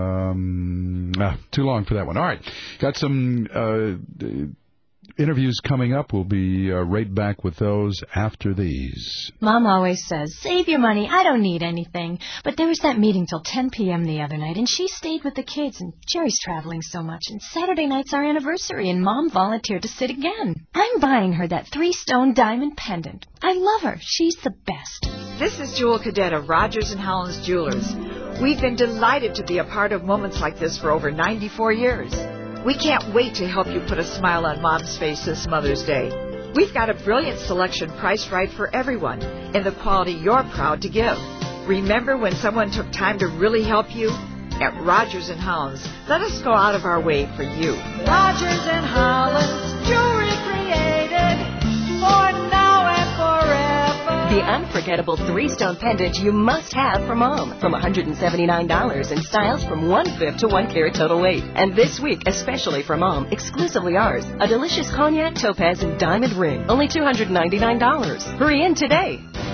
S11: Too long for that one. All right. Got some interviews coming up. We'll be right back with those after these.
S13: Mom always says, save your money. I don't need anything. But there was that meeting till 10 p.m. the other night, and she stayed with the kids, and Jerry's traveling so much, and Saturday night's our anniversary, and Mom volunteered to sit again. I'm buying her that 3-stone diamond pendant. I love her. She's the best.
S15: This is Jewel Cadet of Rogers & Howlands Jewelers. We've been delighted to be a part of moments like this for over 94 years. We can't wait to help you put a smile on Mom's face this Mother's Day. We've got a brilliant selection priced right for everyone in the quality you're proud to give. Remember when someone took time to really help you? At Rogers & Howlands, let us go out of our way for you.
S18: Rogers & Howlands, jewelry created for now and forever.
S19: The unforgettable 3-stone pendant you must have for Mom. From $179 in styles from 1/5 to 1 carat total weight. And this week, especially for Mom, exclusively ours, a delicious cognac, topaz, and diamond ring. Only $299. Hurry in today.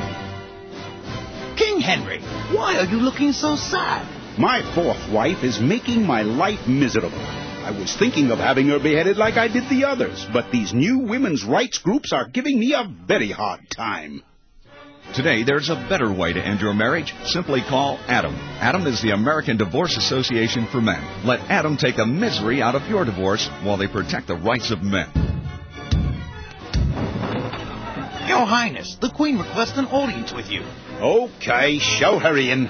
S25: King Henry, why are you looking so sad? My 4th wife is making my life miserable. I was thinking of having her beheaded like I did the others, but these new women's rights groups are giving me a very hard time.
S26: Today, there's a better way to end your marriage. Simply call ADAM. ADAM is the American Divorce Association for Men. Let ADAM take the misery out of your divorce while they protect the rights of men.
S25: Your Highness, the Queen requests an audience with you. Okay, show her in.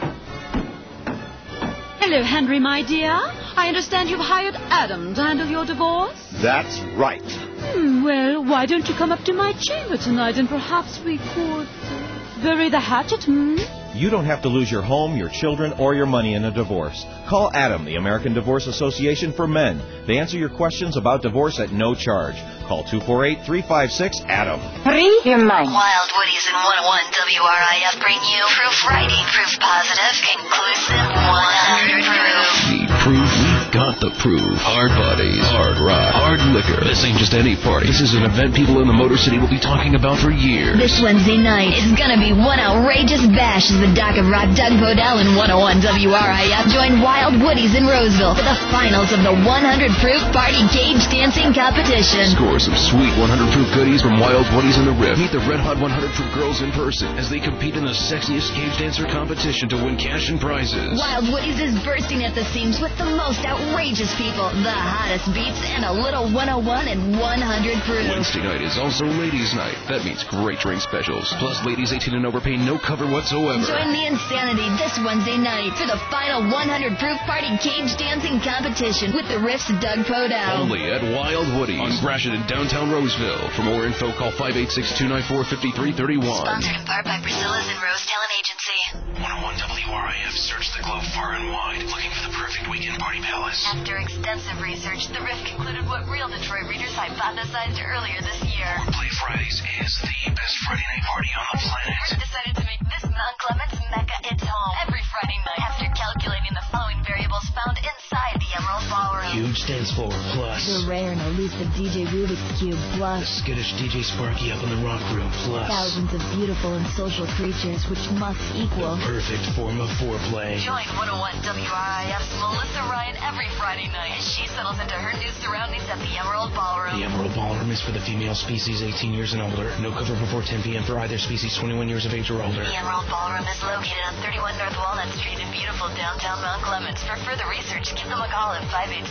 S27: Hello, Henry, my dear. I understand you've hired Adam to handle your divorce?
S25: That's right.
S27: Well, why don't you come up to my chamber tonight and perhaps we could bury the hatchet,
S28: You don't have to lose your home, your children, or your money in a divorce. Call ADAM, the American Divorce Association for Men. They answer your questions about divorce at no charge. Call 248-356-ADAM.
S19: Free your mind.
S20: Wild Woodies and 101 WRIF bring you Proof Writing, Proof Positive, Conclusive, 100 Proof.
S3: Need proof? We've got the proof. Hard bodies, hard rock, hard liquor. This ain't just any party. This is an event people in the Motor City will be talking about for years.
S23: This Wednesday night is gonna be one outrageous bash as the Doc of Rock Doug Podell and 101 WRIF join Wild Woodies in Roseville for the finals of the 100 Proof Party Cage Dancing Competition.
S3: Score some sweet 100 Proof goodies from Wild Woodies in the Riff. Meet the Red Hot 100 Proof girls in person as they compete in the sexiest cage dancer competition to win cash and prizes.
S23: Wild Woodies is bursting at the seams with the most outrageous people, the hottest beats, and a little 101 and 100 Proof.
S3: Wednesday night is also ladies' night. That means great drink specials. Plus, ladies 18 and over pay no cover whatsoever.
S23: Join the insanity this Wednesday night for the final 100 Proof Party Cage Dancing Competition with the Riff's Doug Podell.
S3: Only at Wild Woodies on Gratiot in downtown Roseville. For more info, call 586-294-5331.
S20: Sponsored in part by Priscilla's and Rose Talent Agency.
S7: 101 WRIF searched the globe far and wide, looking for the perfect weekend party palace.
S20: After extensive research, the Riff concluded what real Detroit readers hypothesized earlier this year.
S7: Foreplay Fridays is the best Friday night party on the planet.
S20: We decided to make this Mount Clemens Mecca its home every Friday night after calculating the following variables found inside the Emerald Ballroom.
S7: Huge stands for plus.
S23: The rare and elusive DJ Rubik's Cube plus.
S7: The skittish DJ Sparky up in the rock room plus.
S23: Thousands of beautiful and social creatures which must equal.
S7: The perfect form of foreplay.
S20: Join 101 WRIF's Melissa Ryan every Friday night as she settles into her new surroundings at the Emerald Ballroom.
S7: The Emerald Ballroom is for the female species 18 years and older. No cover before 10 p.m. for either species 21 years of age or older.
S20: The Emerald Ballroom is located on 31 North Walnut Street in beautiful downtown Mount Clemens. For further research, give them a call at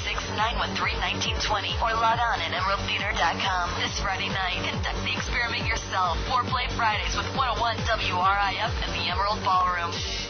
S20: 586-913-1920 or log on at emeraldtheater.com. This Friday night, conduct the experiment yourself. Foreplay Fridays with 101 WRIF and the Emerald Ballroom.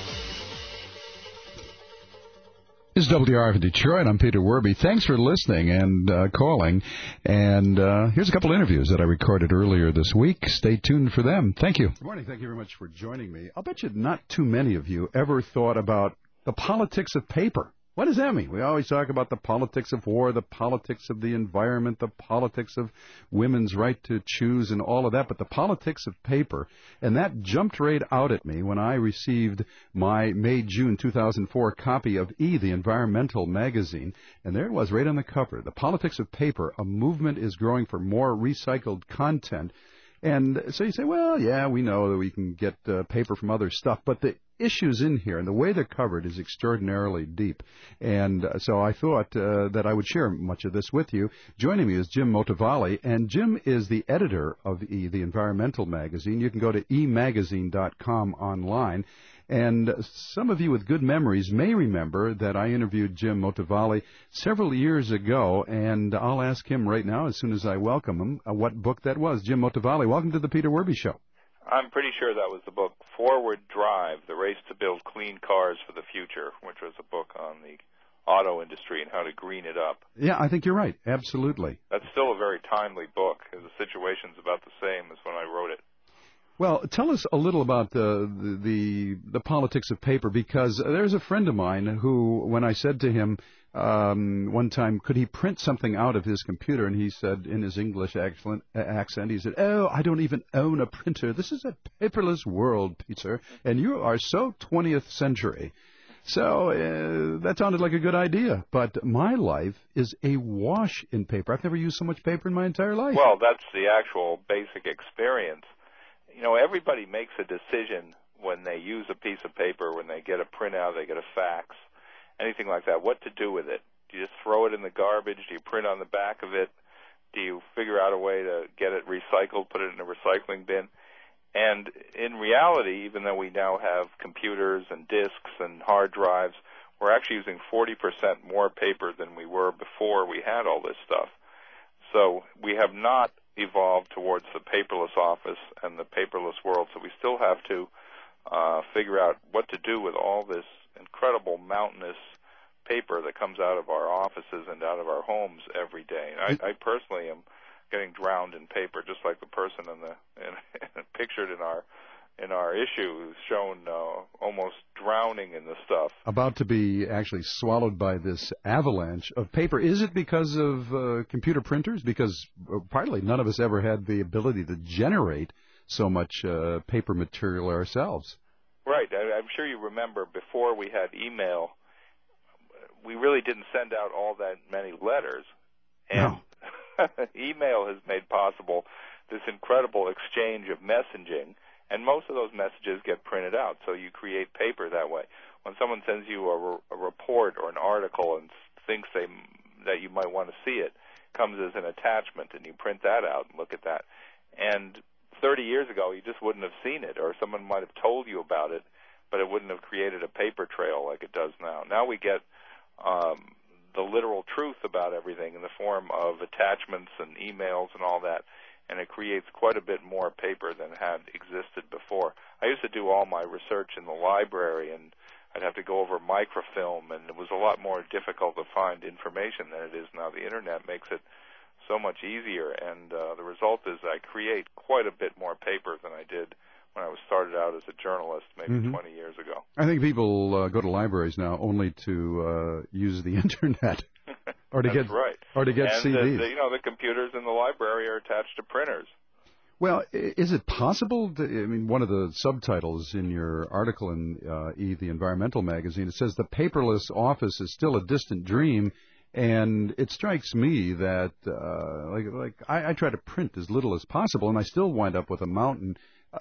S11: This is WRIF in Detroit. I'm Peter Werby. Thanks for listening and calling. And here's a couple interviews that I recorded earlier this week. Stay tuned for them. Thank you. Good morning. Thank you very much for joining me. I'll bet you not too many of you ever thought about the politics of paper. What does that mean? We always talk about the politics of war, the politics of the environment, the politics of women's right to choose and all of that, but the politics of paper. And that jumped right out at me when I received my May-June 2004 copy of E! The Environmental magazine. And there it was right on the cover. The politics of paper, a movement is growing for more recycled content. And so you say, well, yeah, we know that we can get paper from other stuff, but the issues in here and the way they're covered is extraordinarily deep. And so I thought that I would share much of this with you. Joining me is Jim Motovali, and Jim is the editor of E! The Environmental magazine. You can go to emagazine.com online. And some of you with good memories may remember that I interviewed Jim Motovali several years ago, and I'll ask him right now, as soon as I welcome him, what book that was. Jim Motovali, welcome to the Peter Werby Show.
S5: I'm pretty sure that was the book Forward Drive, The Race to Build Clean Cars for the Future, which was a book on the auto industry and how to green it up.
S11: Yeah, I think you're right. Absolutely.
S5: That's still a very timely book. The situation's about the same as when I wrote it.
S11: Well, tell us a little about the politics of paper, because there's a friend of mine who, when I said to him one time, could he print something out of his computer, and he said in his English accent, he said, "Oh, I don't even own a printer. This is a paperless world, Peter, and you are so 20th century." So that sounded like a good idea, but my life is awash in paper. I've never used so much paper in my entire life.
S5: Well, that's the actual basic experience. You know, everybody makes a decision when they use a piece of paper, when they get a printout, they get a fax, anything like that, what to do with it. Do you just throw it in the garbage? Do you print on the back of it? Do you figure out a way to get it recycled, put it in a recycling bin? And in reality, even though we now have computers and disks and hard drives, we're actually using 40% more paper than we were before we had all this stuff. So we have not evolved towards the paperless office and the paperless world, so we still have to figure out what to do with all this incredible mountainous paper that comes out of our offices and out of our homes every day. I personally am getting drowned in paper, just like the person pictured in our issue who's shown almost drowning in the stuff.
S11: About to be actually swallowed by this avalanche of paper. Is it because of computer printers? Because partly none of us ever had the ability to generate so much paper material ourselves.
S5: Right. I'm sure you remember before we had email, we really didn't send out all that many letters. And email has made possible this incredible exchange of messaging. And most of those messages get printed out, so you create paper that way. When someone sends you a report or an article and thinks that you might want to see it, comes as an attachment, and you print that out and look at that. And 30 years ago, you just wouldn't have seen it, or someone might have told you about it, but it wouldn't have created a paper trail like it does now. Now we get the literal truth about everything in the form of attachments and emails and all that, and it creates quite a bit more paper than had existed before. I used to do all my research in the library, and I'd have to go over microfilm, and it was a lot more difficult to find information than it is now. The Internet makes it so much easier, and the result is I create quite a bit more paper than I did when I was started out as a journalist maybe 20 years ago.
S11: I think people go to libraries now only to use the Internet. Or to
S5: That's
S11: get,
S5: right.
S11: Or to get
S5: and
S11: CDs.
S5: The computers in the library are attached to printers.
S11: Well, is it possible to, I mean, one of the subtitles in your article in E! The Environmental magazine, it says the paperless office is still a distant dream, and it strikes me that, I try to print as little as possible, and I still wind up with a mountain.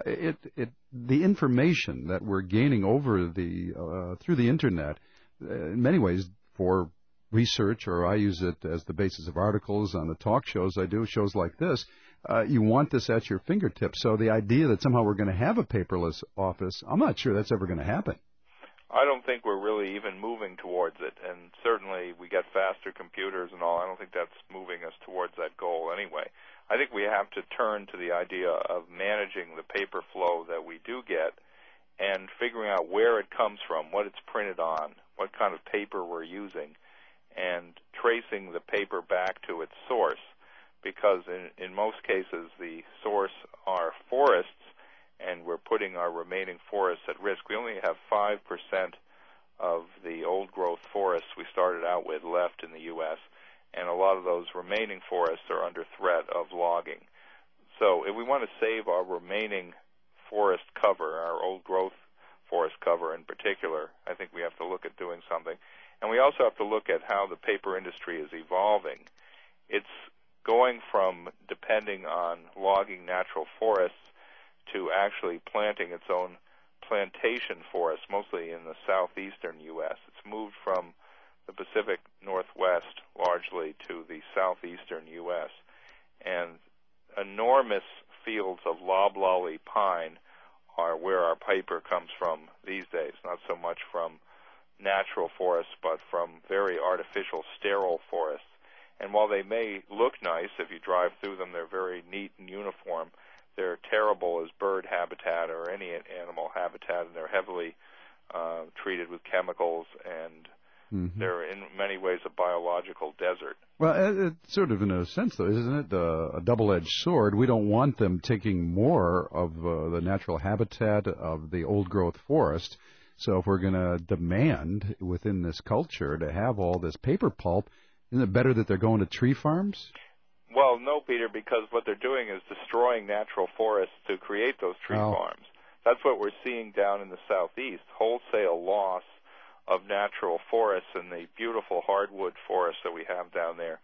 S11: The information that we're gaining over through the Internet, in many ways, for research, or I use it as the basis of articles on the talk shows I do, shows like this. You want this at your fingertips. So the idea that somehow we're going to have a paperless office, I'm not sure that's ever going to happen.
S5: I don't think we're really even moving towards it, and certainly we get faster computers and all. I don't think that's moving us towards that goal anyway. I think we have to turn to the idea of managing the paper flow that we do get and figuring out where it comes from, what it's printed on, what kind of paper we're using, and tracing the paper back to its source, because in most cases the source are forests, and we're putting our remaining forests at risk. We only have 5% of the old-growth forests we started out with left in the U.S., and a lot of those remaining forests are under threat of logging. So if we want to save our remaining forest cover, our old-growth forest cover in particular, I think we have to look at doing something. And we also have to look at how the paper industry is evolving. It's going from depending on logging natural forests to actually planting its own plantation forests, mostly in the southeastern U.S. It's moved from the Pacific Northwest largely to the southeastern U.S. And enormous fields of loblolly pine are where our paper comes from these days, not so much from natural forests, but from very artificial, sterile forests. And while they may look nice, if you drive through them, they're very neat and uniform, they're terrible as bird habitat or any animal habitat, and they're heavily treated with chemicals, and they're in many ways a biological desert.
S11: Well, it's sort of in a sense, though, isn't it? A double-edged sword. We don't want them taking more of the natural habitat of the old-growth forest. So if we're going to demand within this culture to have all this paper pulp, isn't it better that they're going to tree farms?
S5: Well, no, Peter, because what they're doing is destroying natural forests to create those tree farms. That's what we're seeing down in the southeast, wholesale loss of natural forests and the beautiful hardwood forests that we have down there.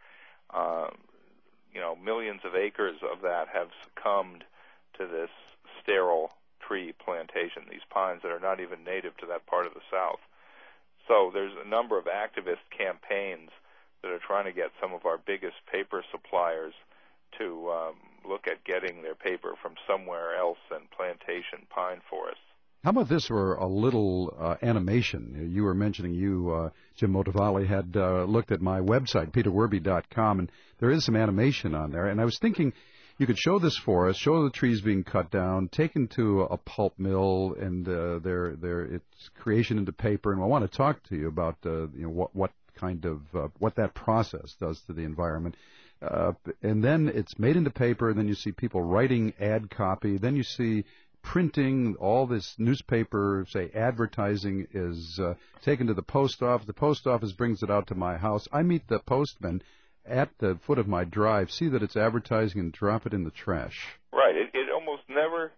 S5: Millions of acres of that have succumbed to this sterile tree plantation, these pines that are not even native to that part of the South. So there's a number of activist campaigns that are trying to get some of our biggest paper suppliers to look at getting their paper from somewhere else than plantation pine forests.
S11: How about this for a little animation? You were mentioning Jim Motivale, had looked at my website, peterwerby.com, and there is some animation on there. And I was thinking you could show this forest, show the trees being cut down, taken to a pulp mill, and its creation into paper. And I want to talk to you about what kind of what that process does to the environment. And then it's made into paper, and then you see people writing ad copy. Then you see printing, all this newspaper, say, advertising is taken to the post office. The post office brings it out to my house. I meet the postman at the foot of my drive, see that it's advertising, and drop it in the trash.
S5: Right. It almost never,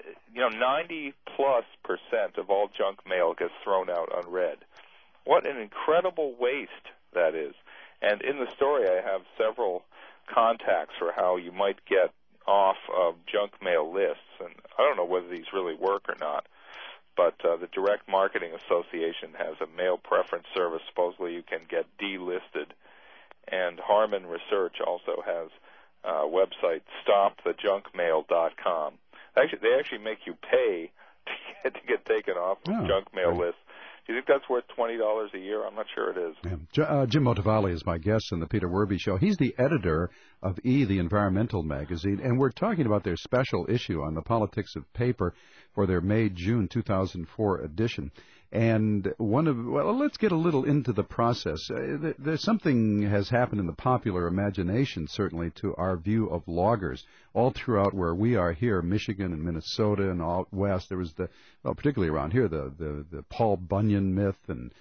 S5: 90+% of all junk mail gets thrown out unread. What an incredible waste that is. And in the story, I have several contacts for how you might get off of junk mail lists, and I don't know whether these really work or not, but the Direct Marketing Association has a mail preference service. Supposedly you can get delisted, and Harman Research also has a website, stopthejunkmail.com. They actually make you pay to get taken off of junk mail lists. Do you think that's worth $20 a year? I'm not sure it is.
S11: Yeah. Jim Motivale is my guest on the Peter Werby Show. He's the editor of the environmental magazine, and we're talking about their special issue on the politics of paper for their May-June 2004 edition. And let's get a little into the process. There's something has happened in the popular imagination, certainly, to our view of loggers. All throughout where we are here, Michigan and Minnesota and out west, there was particularly around here, the Paul Bunyan myth, and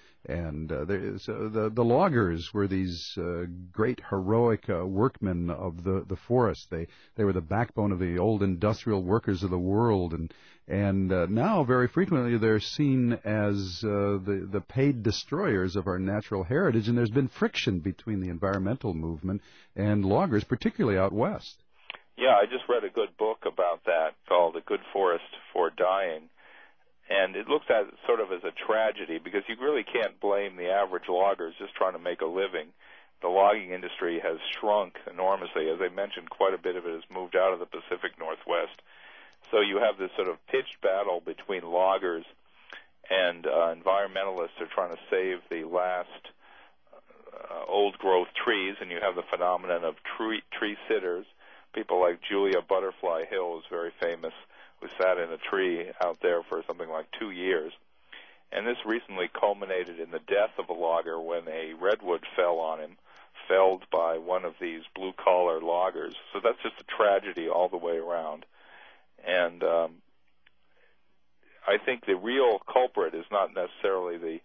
S11: the loggers were these great heroic workmen of the forest. They were the backbone of the old industrial workers of the world, and now very frequently they're seen as the paid destroyers of our natural heritage, and there's been friction between the environmental movement and loggers, particularly out west.
S5: Yeah, I just read a good book about that called A Good Forest for Dying, and it looks at it sort of as a tragedy because you really can't blame the average loggers just trying to make a living. The logging industry has shrunk enormously. As I mentioned, quite a bit of it has moved out of the Pacific Northwest. So you have this sort of pitched battle between loggers and environmentalists who are trying to save the last old-growth trees, and you have the phenomenon of tree sitters. People like Julia Butterfly Hill is very famous, who sat in a tree out there for something like 2 years. And this recently culminated in the death of a logger when a redwood fell on him, felled by one of these blue-collar loggers. So that's just a tragedy all the way around. And I think the real culprit is not necessarily the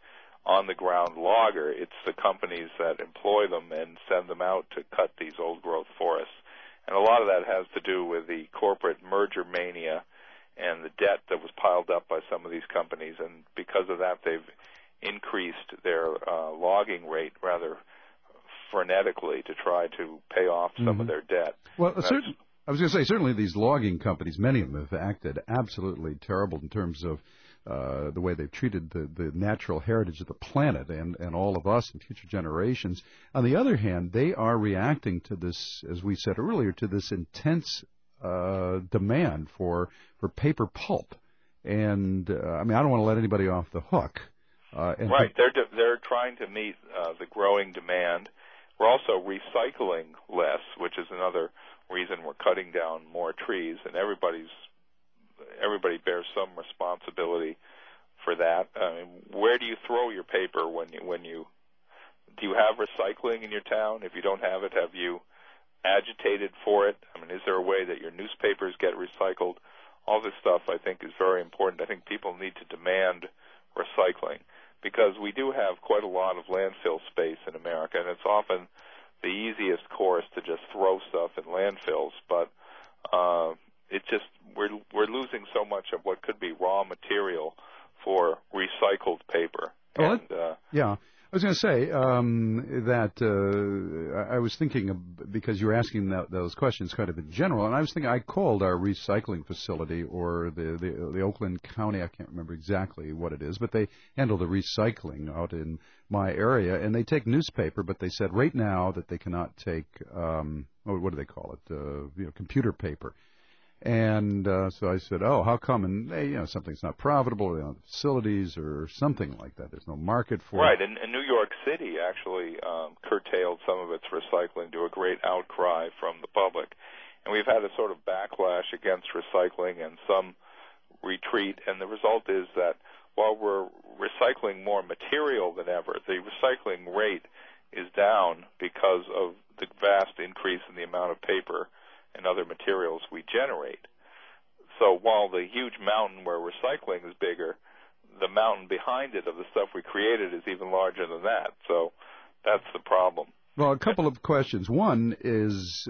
S5: on-the-ground logger. It's the companies that employ them and send them out to cut these old-growth forests. And a lot of that has to do with the corporate merger mania and the debt that was piled up by some of these companies. And because of that, they've increased their logging rate rather frenetically to try to pay off some of their debt.
S11: Well, I was going to say, certainly these logging companies, many of them have acted absolutely terrible in terms of the way they've treated the natural heritage of the planet and all of us and future generations. On the other hand, they are reacting to this, as we said earlier, to this intense demand for paper pulp. And, I mean, I don't want to let anybody off the hook.
S5: Right. They're trying to meet the growing demand. We're also recycling less, which is another reason we're cutting down more trees, and everybody bears some responsibility for that. I mean, where do you throw your paper do you have recycling in your town? If you don't have it, have you agitated for it? I mean, is there a way that your newspapers get recycled? All this stuff, I think, is very important. I think people need to demand recycling because we do have quite a lot of landfill space in America, and it's often the easiest course to just throw stuff in landfills, but it's just we're losing so much of what could be raw material for recycled paper.
S11: Well, yeah. I was going to say that I was thinking of, because you were asking those questions kind of in general, and I was thinking I called our recycling facility or the Oakland County, I can't remember exactly what it is, but they handle the recycling out in my area, and they take newspaper, but they said right now that they cannot take, what do they call it, computer paper. And so I said, oh, how come? And they, something's not profitable, they don't have facilities or something like that. There's no market for
S5: it. Right,
S11: it.
S5: and New York City actually curtailed some of its recycling to a great outcry from the public. And we've had a sort of backlash against recycling and some retreat. And the result is that while we're recycling more material than ever, the recycling rate is down because of the vast increase in the amount of paper and other materials we generate. So while the huge mountain we're recycling is bigger, the mountain behind it of the stuff we created is even larger than that. So that's the problem.
S11: Well, a couple of questions. One is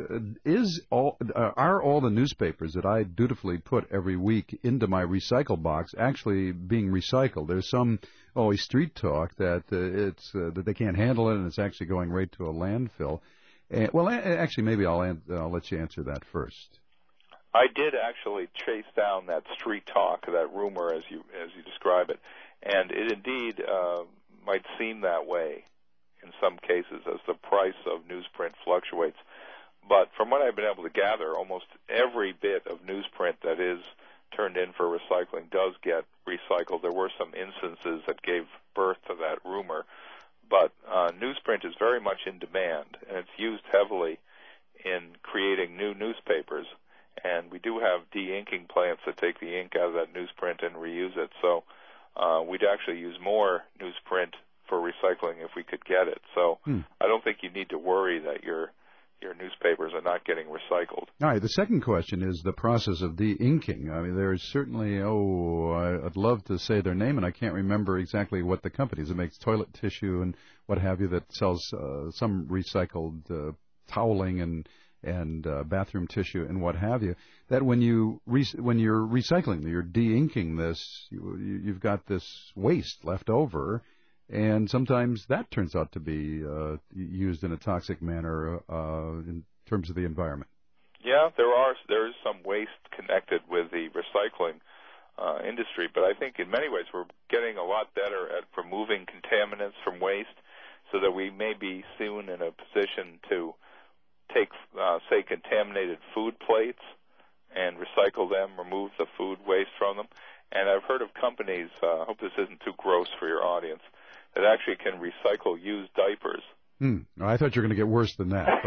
S11: are all the newspapers that I dutifully put every week into my recycle box actually being recycled? There's some always street talk that that they can't handle it and it's actually going right to a landfill. Well, actually, maybe I'll let you answer that first.
S5: I did actually chase down that street talk, that rumor, as you describe it, and it indeed might seem that way in some cases as the price of newsprint fluctuates. But from what I've been able to gather, almost every bit of newsprint that is turned in for recycling does get recycled. There were some instances that gave birth to that rumor. But newsprint is very much in demand, and it's used heavily in creating new newspapers. And we do have de-inking plants that take the ink out of that newsprint and reuse it. So we'd actually use more newsprint for recycling if we could get it. So I don't think you need to worry that your newspapers are not getting recycled.
S11: All right. The second question is the process of de-inking. I mean, there's certainly, I'd love to say their name, and I can't remember exactly what the company is. It makes toilet tissue and what have you that sells some recycled toweling and bathroom tissue and what have you. That when you're recycling, you're de-inking this, you've got this waste left over. And sometimes that turns out to be used in a toxic manner in terms of the environment.
S5: Yeah, there is some waste connected with the recycling industry, but I think in many ways we're getting a lot better at removing contaminants from waste so that we may be soon in a position to take, say, contaminated food plates and recycle them, remove the food waste from them. And I've heard of companies, I hope this isn't too gross for your audience, that actually can recycle used diapers.
S11: I thought you were going to get worse than that,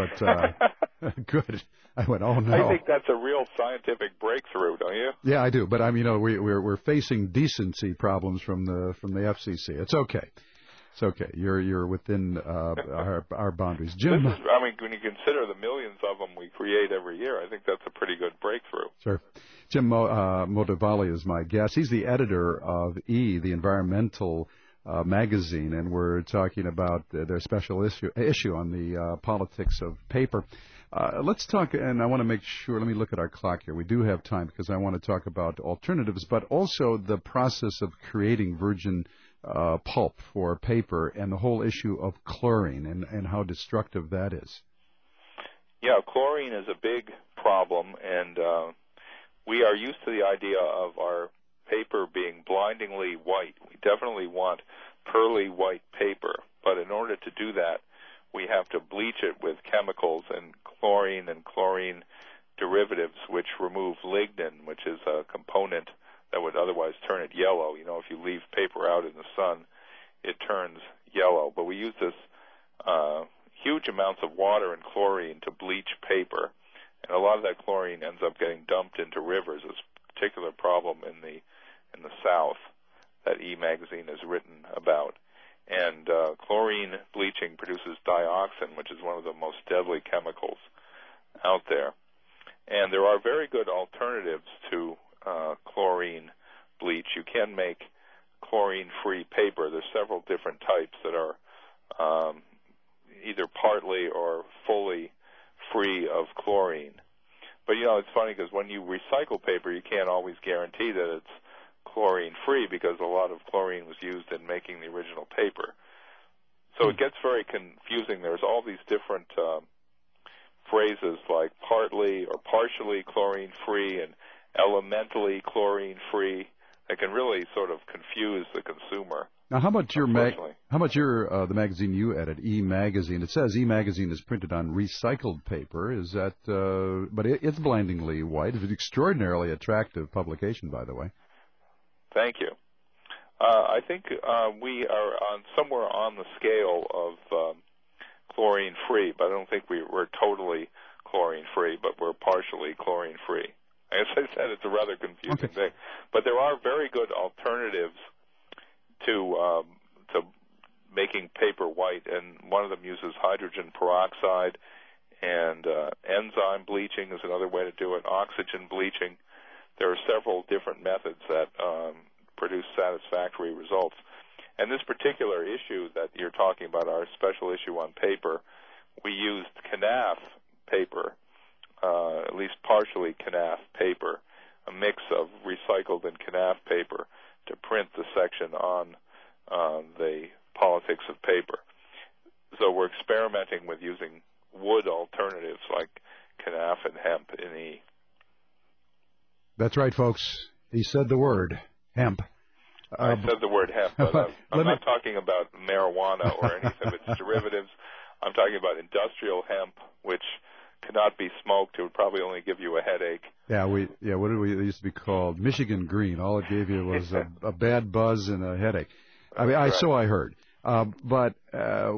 S11: but good. I went, oh no.
S5: I think that's a real scientific breakthrough, don't you?
S11: Yeah, I do. But I mean, we're facing decency problems from the FCC. It's okay. It's okay. You're within our boundaries, Jim.
S5: When you consider the millions of them we create every year, I think that's a pretty good breakthrough.
S11: Sure. Jim Motovali is my guest. He's the editor of the environmental magazine, and we're talking about their special issue on the politics of paper. Let's talk, and I want to make sure, let me look at our clock here. We do have time because I want to talk about alternatives, but also the process of creating virgin pulp for paper and the whole issue of chlorine and how destructive that is.
S5: Yeah, chlorine is a big problem, and we are used to the idea of our paper being blindingly white. We definitely want pearly white paper, but in order to do that, we have to bleach it with chemicals and chlorine derivatives, which remove lignin, which is a component that would otherwise turn it yellow. You know, if you leave paper out in the sun, it turns yellow. But we use this huge amounts of water and chlorine to bleach paper, and a lot of that chlorine ends up getting dumped into rivers. It's a particular problem in the South that E-Magazine has written about. And chlorine bleaching produces dioxin, which is one of the most deadly chemicals out there. And there are very good alternatives to chlorine bleach. You can make chlorine-free paper. There's several different types that are either partly or fully free of chlorine. But, you know, it's funny because when you recycle paper, you can't always guarantee that it's chlorine-free because a lot of chlorine was used in making the original paper. So it gets very confusing. There's all these different phrases like partly or partially chlorine-free and elementally chlorine-free that can really sort of confuse the consumer.
S11: Now, how about your the magazine you edit, E-Magazine? It says E-Magazine is printed on recycled paper. Is that? But it's blindingly white. It's an extraordinarily attractive publication, by the way.
S5: Thank you. I think we are somewhere on the scale of chlorine-free, but I don't think we're totally chlorine-free, but we're partially chlorine-free. As I said, it's a rather confusing thing. But there are very good alternatives to making paper white, and one of them uses hydrogen peroxide, and enzyme bleaching is another way to do it, oxygen bleaching. There are several different methods that produce satisfactory results. And this particular issue that you're talking about, our special issue on paper, we used Knauf paper, at least partially Knauf paper, a mix of recycled and Knauf paper to print the section on the politics of paper. So we're experimenting with using wood alternatives like Knauf and hemp in E.
S11: That's right, folks. He said the word, hemp.
S5: I said the word hemp, but I'm not talking about marijuana or any of its derivatives. I'm talking about industrial hemp, which cannot be smoked. It would probably only give you a headache.
S11: What did we? It used to be called Michigan Green. All it gave you was a bad buzz and a headache. I mean, so I heard. But I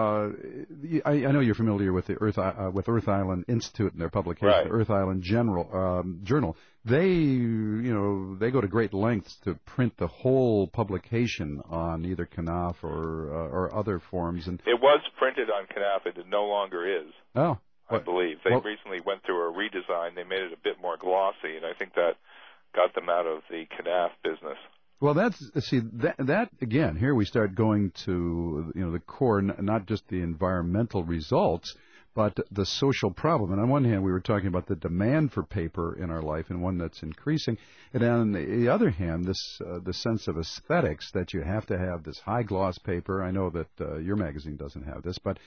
S11: know you're familiar with the Earth Island Institute and their publication,
S5: right.
S11: The Earth Island Journal. They go to great lengths to print the whole publication on either Knauf or other forms. And
S5: it was printed on Knauf. It no longer is.
S11: Oh.
S5: I believe. They recently went through a redesign. They made it a bit more glossy, and I think that got them out of the Knauf business.
S11: Well, that again, here we start going to the core, not just the environmental results, but the social problem. And on one hand, we were talking about the demand for paper in our life, and one that's increasing. And on the other hand, the sense of aesthetics, that you have to have this high gloss paper. I know that your magazine doesn't have this, but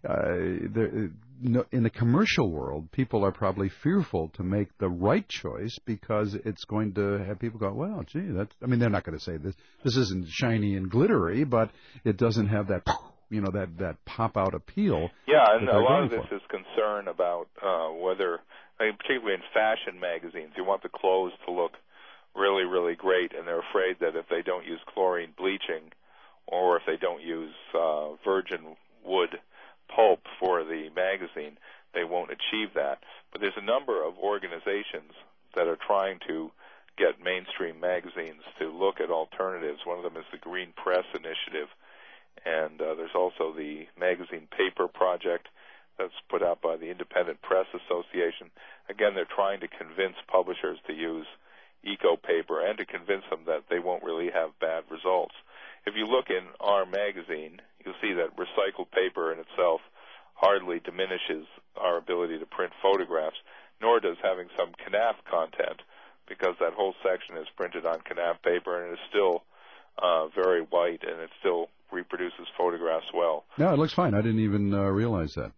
S11: in the commercial world, people are probably fearful to make the right choice because it's going to have people go, well, gee, they're not going to say this isn't shiny and glittery, but it doesn't have that, that pop-out appeal.
S5: Yeah, and a lot of this is concern about whether, particularly in fashion magazines, you want the clothes to look really, really great, and they're afraid that if they don't use chlorine bleaching or if they don't use virgin wood pulp for the magazine, they won't achieve that. But there's a number of organizations that are trying to get mainstream magazines to look at alternatives. One of them is the Green Press Initiative, and there's also the Magazine Paper Project that's put out by the Independent Press Association. Again, they're trying to convince publishers to use eco paper and to convince them that they won't really have bad results. if you look in our magazine, you'll see that recycled paper in itself hardly diminishes our ability to print photographs, nor does having some KNAF content, because that whole section is printed on KNAF paper and it is still very white, and it still reproduces photographs well.
S11: No, it looks fine. I didn't even realize that.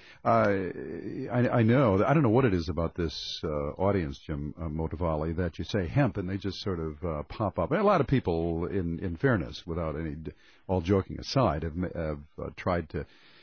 S11: I know. I don't know what it is about this audience, Jim Motovali, that you say hemp and they just sort of pop up. A lot of people, in fairness, without any, all joking aside, have tried to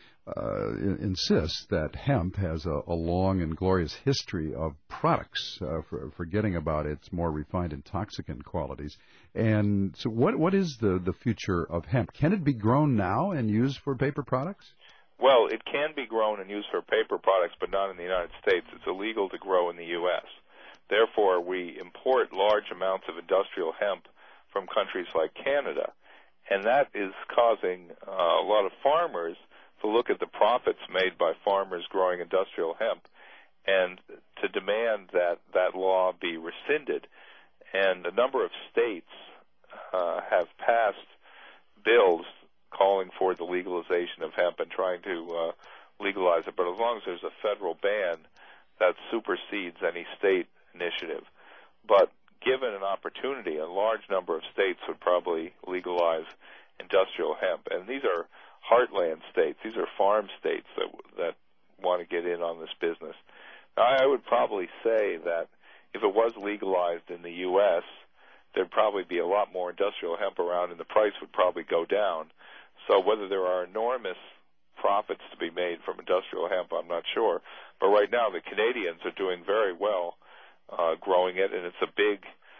S11: insist that hemp has a long and glorious history of products, forgetting about its more refined intoxicant qualities. And so what is the future of hemp? Can it be grown now and used for paper products?
S5: Well, it can be grown and used for paper products, but not in the United States. It's illegal to grow in the U.S. Therefore, we import large amounts of industrial hemp from countries like Canada, and that is causing a lot of farmers to look at the profits made by farmers growing industrial hemp and to demand that that law be rescinded. And a number of states have passed bills calling for the legalization of hemp and trying to legalize it. But as long as there's a federal ban, that supersedes any state initiative. But given an opportunity, a large number of states would probably legalize industrial hemp. And these are heartland states. These are farm states that want to get in on this business. Now, I would probably say that if it was legalized in the U.S., there'd probably be a lot more industrial hemp around, and the price would probably go down. So whether there are enormous profits to be made from industrial hemp, I'm not sure. But right now, the Canadians are doing very well growing it, and it's a big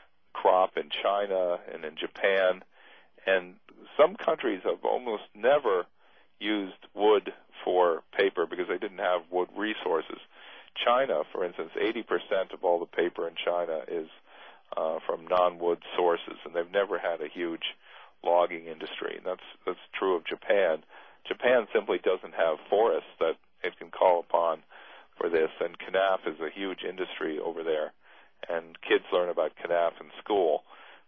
S5: crop in China and in Japan. And some countries have almost never used wood for paper because they didn't have wood resources. China, for instance, 80% of all the paper in China is from non-wood sources, and they've never had a huge logging industry. And that's true of Japan. Japan simply doesn't have forests that it can call upon for this, and KNAF is a huge industry over there, and kids learn about KNAF in school.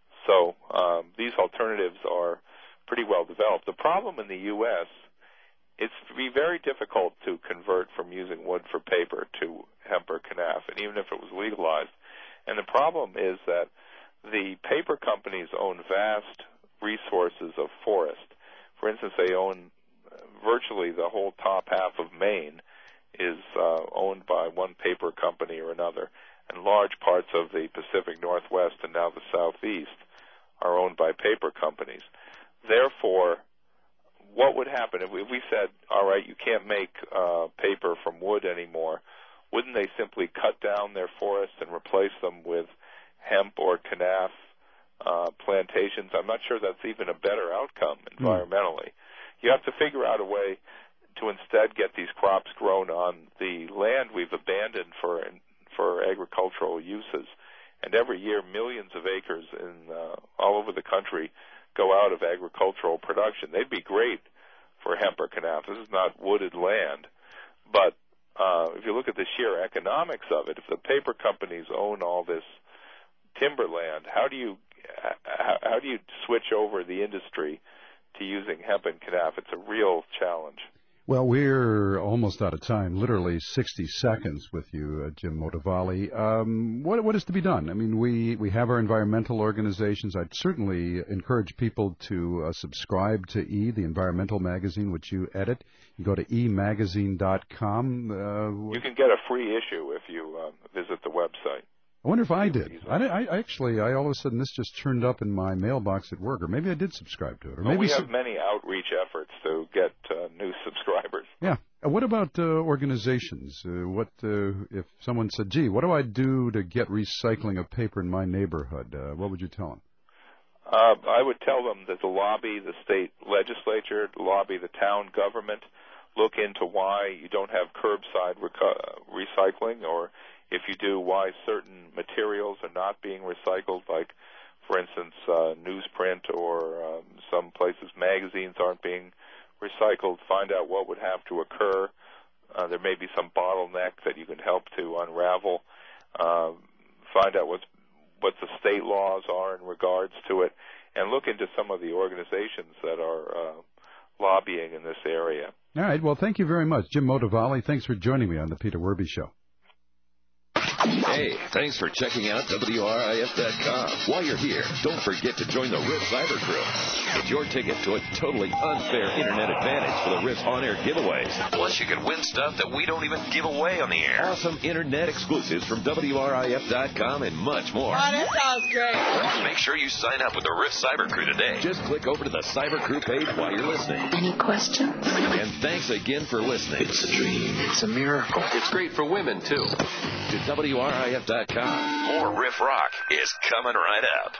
S5: So these alternatives are pretty well developed. The problem in the U.S., it's to be very difficult to convert from using wood for paper to hemp or KNAF, and even if it was legalized. And the problem is that the paper companies own vast resources of forest. For instance, they own virtually the whole top half of Maine is owned by one paper company or another, and large parts of the Pacific Northwest and now the Southeast are owned by paper companies. Therefore, what would happen if we said, all right, you can't make paper from wood anymore? Wouldn't they simply cut down their forests and replace them with hemp or KNAF plantations? I'm not sure that's even a better outcome environmentally. You have to figure out a way to instead get these crops grown on the land we've abandoned for agricultural uses. And every year, millions of acres all over the country go out of agricultural production. They'd be great for hemp or KNAF. This is not wooded land. But if you look at the sheer economics of it, if the paper companies own all this timberland, how do you switch over the industry to using hemp and KNAF? It's a real challenge.
S11: Well, we're almost out of time, literally 60 seconds with you, Jim Motovali. What is to be done? I mean, we have our environmental organizations. I'd certainly encourage people to subscribe to E, the environmental magazine, which you edit. You go to emagazine.com.
S5: You can get a free issue if you visit the website.
S11: I wonder if I did. I all of a sudden, this just turned up in my mailbox at work, or maybe I did subscribe to it. Or maybe
S5: we have many outreach efforts to get new subscribers.
S11: Yeah. What about organizations? If someone said, gee, what do I do to get recycling of paper in my neighborhood? What would you tell them?
S5: I would tell them that to lobby the state legislature, to lobby the town government, look into why you don't have curbside recycling, or if you do, why certain materials are not being recycled, like, for instance, newsprint or some places magazines aren't being recycled. Find out what would have to occur. There may be some bottleneck that you can help to unravel. Find out what the state laws are in regards to it, and look into some of the organizations that are lobbying in this area.
S11: All right. Well, thank you very much, Jim Motivale. Thanks for joining me on the Peter Werby Show.
S3: Hey, thanks for checking out WRIF.com. While you're here, don't forget to join the Riff Cyber Crew. It's your ticket to a totally unfair internet advantage for the Riff on-air giveaways. Plus, you can win stuff that we don't even give away on the air. Awesome internet exclusives from WRIF.com and much more.
S18: Oh, that sounds great.
S3: Make sure you sign up with the Riff Cyber Crew today. Just click over to the Cyber Crew page while you're listening.
S18: Any questions?
S3: And thanks again for listening.
S7: It's a dream. It's a miracle.
S3: It's great for women, too. To WRIF.com. More Riff Rock is coming right up.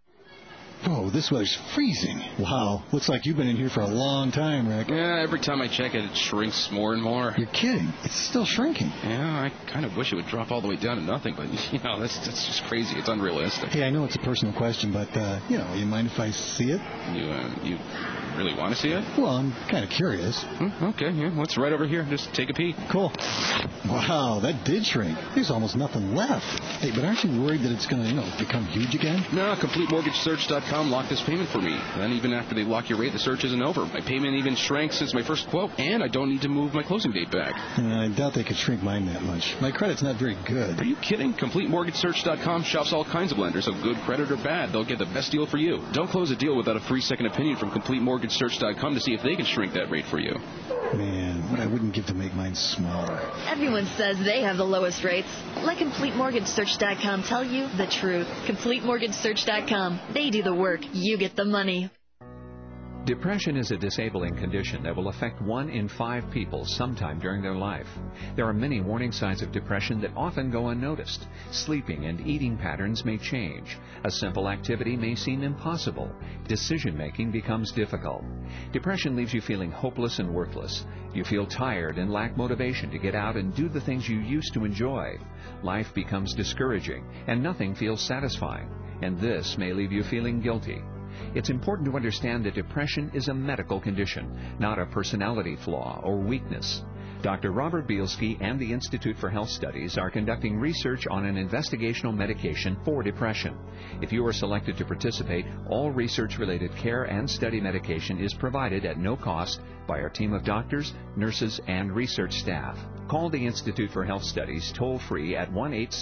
S8: Whoa, this weather's freezing. Wow, looks like you've been in here for a long time, Rick.
S12: Yeah, every time I check it, it shrinks more and more.
S8: You're kidding. It's still shrinking.
S12: Yeah, I kind of wish it would drop all the way down to nothing, but, that's just crazy. It's unrealistic.
S8: Hey, I know it's a personal question, but, you mind if I see it?
S12: You really want to see it?
S8: Well, I'm kind of curious.
S12: Okay, yeah, let's right over here. Just take a peek.
S8: Cool. Wow, that did shrink. There's almost nothing left. Hey, but aren't you worried that it's going to, become huge again?
S12: No, CompleteMortgageSearch.com locked this payment for me. Then even after they lock your rate, the search isn't over. My payment even shrank since my first quote, and I don't need to move my closing date back.
S8: I doubt they could shrink mine that much. My credit's not very good.
S12: Are you kidding? CompleteMortgageSearch.com shops all kinds of lenders, so good credit or bad, they'll get the best deal for you. Don't close a deal without a free second opinion from CompleteMortgageSearch.com to see if they can shrink that rate for you.
S8: Man, what I wouldn't give to make mine smaller.
S23: Everyone says they have the lowest rates. Let CompleteMortgageSearch.com tell you the truth. CompleteMortgageSearch.com. They do the work. You get the money.
S14: Depression is a disabling condition that will affect 1 in 5 people sometime during their life. There are many warning signs of depression that often go unnoticed. Sleeping and eating patterns may change. A simple activity may seem impossible. Decision-making becomes difficult. Depression leaves you feeling hopeless and worthless. You feel tired and lack motivation to get out and do the things you used to enjoy. Life becomes discouraging, and nothing feels satisfying. And this may leave you feeling guilty. It's important to understand that depression is a medical condition, not a personality flaw or weakness. Dr. Robert Bielski and the Institute for Health Studies are conducting research on an investigational medication for depression. If you are selected to participate, all research-related care and study medication is provided at no cost by our team of doctors, nurses, and research staff. Call the Institute for Health Studies toll-free at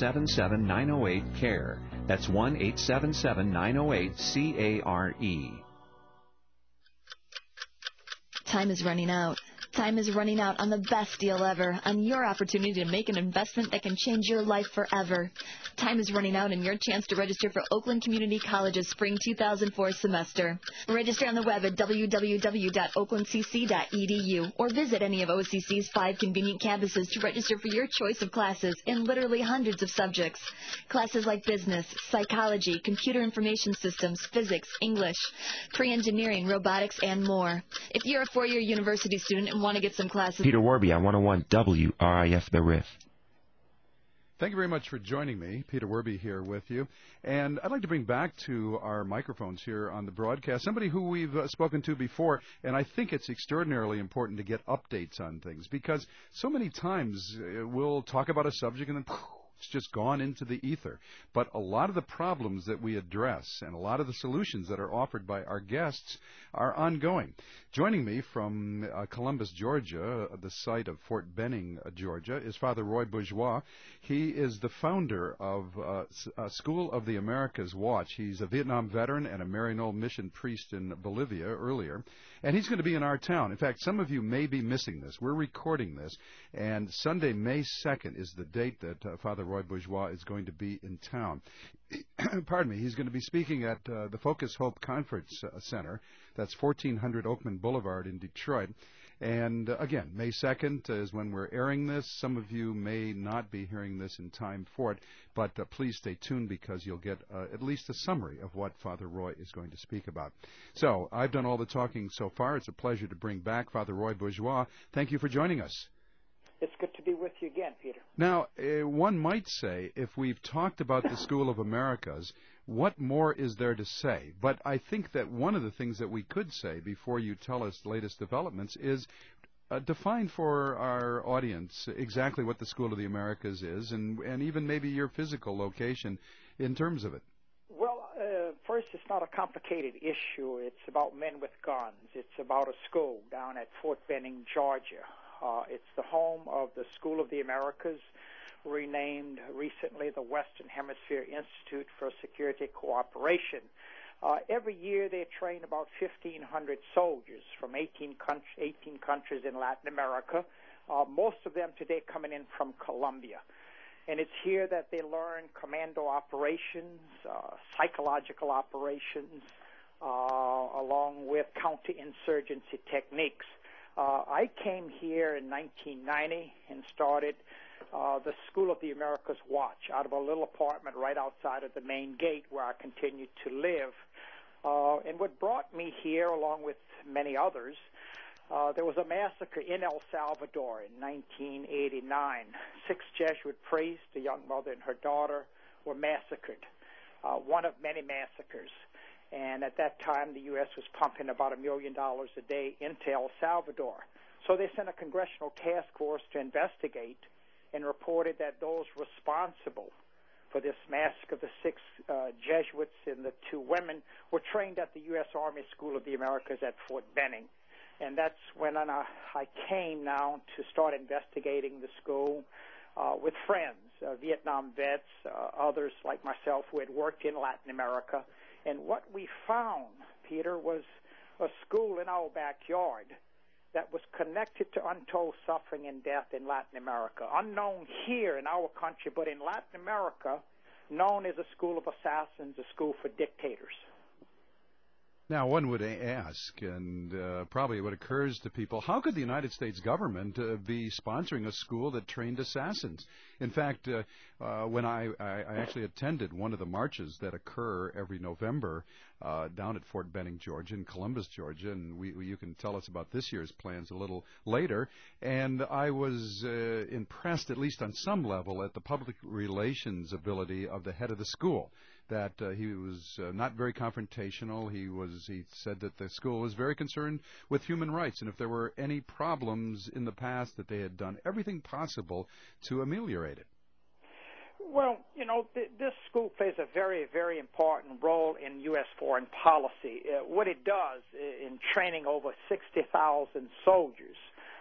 S14: 1-877-908-CARE. That's 1-877-908-CARE.
S23: Time is running out. Time is running out on the best deal ever, on your opportunity to make an investment that can change your life forever. Time is running out on your chance to register for Oakland Community College's Spring 2004 semester. Register on the web at www.oaklandcc.edu or visit any of OCC's 5 convenient campuses to register for your choice of classes in literally hundreds of subjects. Classes like business, psychology, computer information systems, physics, English, pre-engineering, robotics, and more. If you're a 4-year university student and want to get some classes...
S16: Peter Werby on 101 WRIF The Riff.
S11: Thank you very much for joining me. Peter Werby here with you. And I'd like to bring back to our microphones here on the broadcast somebody who we've spoken to before, and I think it's extraordinarily important to get updates on things because so many times we'll talk about a subject and then it's just gone into the ether. But a lot of the problems that we address and a lot of the solutions that are offered by our guests are ongoing. Joining me from Columbus, Georgia, the site of Fort Benning, Georgia, is Father Roy Bourgeois. He is the founder of School of the Americas Watch. He's a Vietnam veteran and a Maryknoll mission priest in Bolivia earlier. And he's going to be in our town. In fact, some of you may be missing this. We're recording this. And Sunday, May 2nd, is the date that Father Roy Bourgeois is going to be in town. Pardon me. He's going to be speaking at the Focus Hope Conference Center. That's 1400 Oakman Boulevard in Detroit. And again, May 2nd is when we're airing this. Some of you may not be hearing this in time for it, but please stay tuned because you'll get at least a summary of what Father Roy is going to speak about. So I've done all the talking so far. It's a pleasure to bring back Father Roy Bourgeois. Thank you for joining us.
S17: It's good to be with you again, Peter.
S11: Now, one might say, if we've talked about the School of Americas, what more is there to say? But I think that one of the things that we could say before you tell us the latest developments is define for our audience exactly what the School of the Americas is and even maybe your physical location in terms of it.
S17: Well, first it's not a complicated issue. It's about men with guns. It's about a school down at Fort Benning, Georgia. It's the home of the School of the Americas, renamed recently the Western Hemisphere Institute for Security Cooperation. Every year they train about 1,500 soldiers from 18 countries in Latin America, most of them today coming in from Colombia. And it's here that they learn commando operations, psychological operations, along with counterinsurgency techniques. I came here in 1990 and started the School of the Americas Watch out of a little apartment right outside of the main gate where I continued to live. And what brought me here, along with many others, there was a massacre in El Salvador in 1989. 6 Jesuit priests, a young mother and her daughter, were massacred, one of many massacres. And at that time, the U.S. was pumping about $1 million a day into El Salvador. So they sent a congressional task force to investigate and reported that those responsible for this massacre of the 6 Jesuits and the 2 women were trained at the U.S. Army School of the Americas at Fort Benning. And that's when I came now to start investigating the school with friends, Vietnam vets, others like myself who had worked in Latin America. And what we found, Peter, was a school in our backyard that was connected to untold suffering and death in Latin America, unknown here in our country, but in Latin America, known as a school of assassins, a school for dictators.
S11: Now, one would ask, and probably what occurs to people, how could the United States government be sponsoring a school that trained assassins? In fact, when I actually attended one of the marches that occur every November down at Fort Benning, Georgia, in Columbus, Georgia, and you can tell us about this year's plans a little later, and I was impressed, at least on some level, at the public relations ability of the head of the school. That he was not very confrontational. He said that the school was very concerned with human rights, and if there were any problems in the past, that they had done everything possible to ameliorate it.
S17: Well, you know, this school plays a very, very important role in U.S. foreign policy. What it does in training over 60,000 soldiers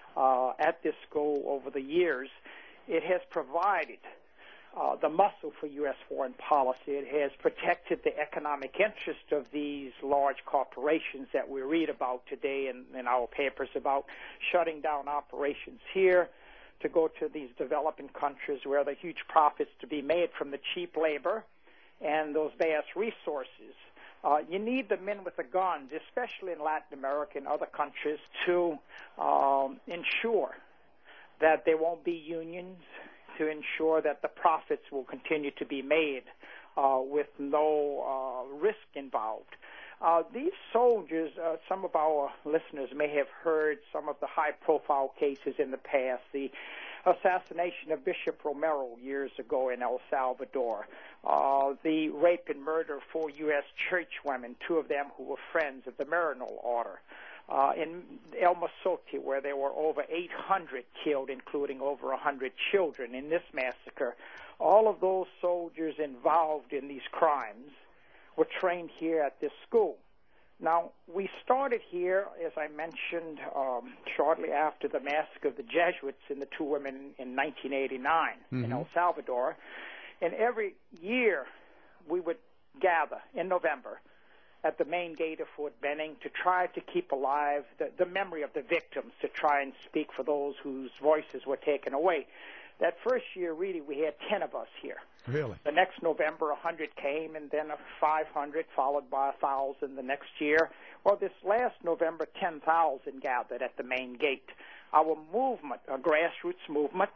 S17: at this school over the years, it has provided the muscle for U.S. foreign policy. It has protected the economic interest of these large corporations that we read about today in our papers about shutting down operations here to go to these developing countries where there are huge profits to be made from the cheap labor and those vast resources. You need the men with the guns, especially in Latin America and other countries, to ensure that there won't be unions, to ensure that the profits will continue to be made with no risk involved. These soldiers, some of our listeners may have heard some of the high-profile cases in the past, the assassination of Bishop Romero years ago in El Salvador, the rape and murder of 4 U.S. church women, 2 of them who were friends of the Maryknoll Order. In El Mozote, where there were over 800 killed, including over 100 children in this massacre. All of those soldiers involved in these crimes were trained here at this school. Now, we started here, as I mentioned, shortly after the massacre of the Jesuits and the 2 women in 1989 in El Salvador. And every year we would gather in November at the main gate of Fort Benning to try to keep alive the memory of the victims, to try and speak for those whose voices were taken away. That first year, really, we had 10 of us here.
S11: Really?
S17: The next November, 100 came, and then 500, followed by 1,000 the next year. Well, this last November, 10,000 gathered at the main gate. Our movement, a grassroots movement,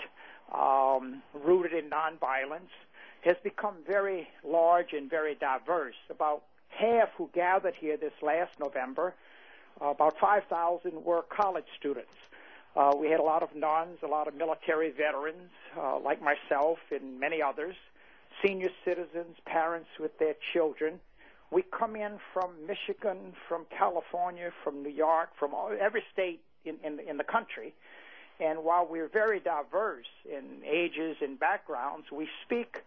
S17: rooted in nonviolence, has become very large and very diverse. About half who gathered here this last November, about 5,000 were college students. We had a lot of nuns, a lot of military veterans, like myself and many others, senior citizens, parents with their children. We come in from Michigan, from California, from New York, from every state in the country. And while we're very diverse in ages and backgrounds, we speak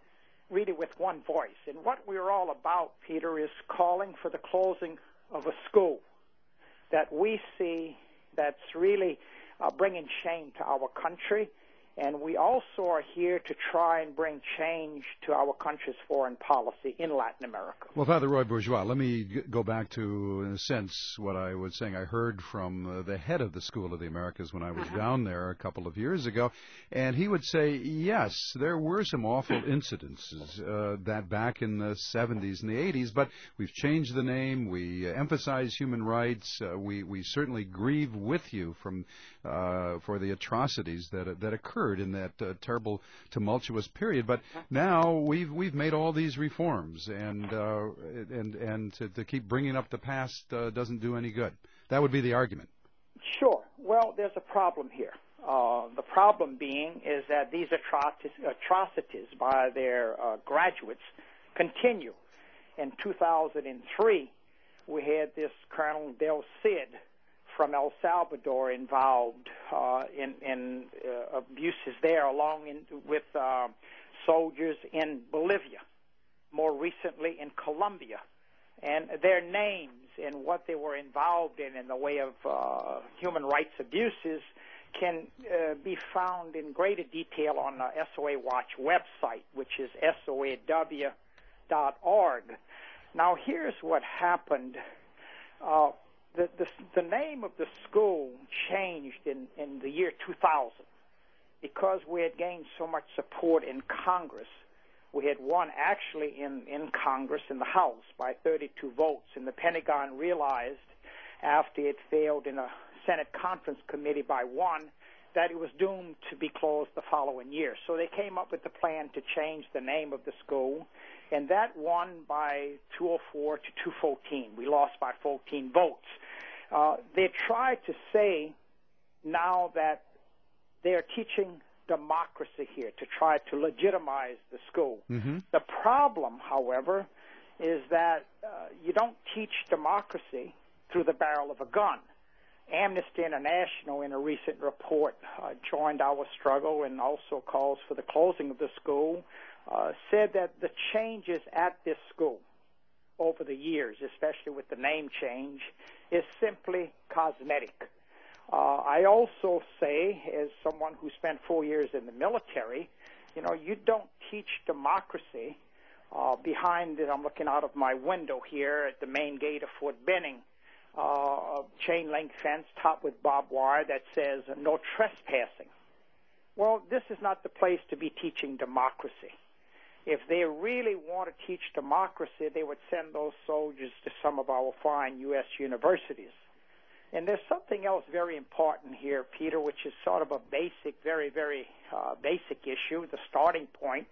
S17: really with one voice. And what we're all about, Peter, is calling for the closing of a school that we see that's really bringing shame to our country. And we also are here to try and bring change to our country's foreign policy in Latin America.
S11: Well, Father Roy Bourgeois, let me go back to, in a sense, what I was saying. I heard from the head of the School of the Americas when I was down there a couple of years ago, and he would say, yes, there were some awful incidences that back in the 70s and the 80s, but we've changed the name. We emphasize human rights. We certainly grieve with you for the atrocities that occurred in that terrible, tumultuous period. But now we've made all these reforms, and to keep bringing up the past doesn't do any good. That would be the argument.
S17: Sure. Well, there's a problem here. The problem being is that these atrocities by their graduates continue. In 2003, we had this Colonel Del Cid from El Salvador involved in abuses there, along with soldiers in Bolivia, more recently in Colombia. And their names and what they were involved in the way of human rights abuses can be found in greater detail on the SOA Watch website, which is soaw.org. Now, here's what happened. The name of the school changed in the year 2000 because we had gained so much support in Congress. We had won actually in Congress, in the House, by 32 votes, and the Pentagon realized after it failed in a Senate Conference Committee by 1 that it was doomed to be closed the following year. So they came up with the plan to change the name of the school, and that won by 204 to 214. We lost by 14 votes. They tried to say now that they're teaching democracy here to try to legitimize the school. Mm-hmm. The problem, however, is that you don't teach democracy through the barrel of a gun. Amnesty International, in a recent report, joined our struggle and also calls for the closing of the school, said that the changes at this school over the years, especially with the name change, is simply cosmetic. I also say, as someone who spent 4 years in the military, you don't teach democracy behind it. I'm looking out of my window here at the main gate of Fort Benning, a chain link fence topped with barbed wire that says no trespassing. Well, this is not the place to be teaching democracy. If they really want to teach democracy, they would send those soldiers to some of our fine U.S. universities. And there's something else very important here, Peter, which is sort of a basic, very, very basic issue, the starting point.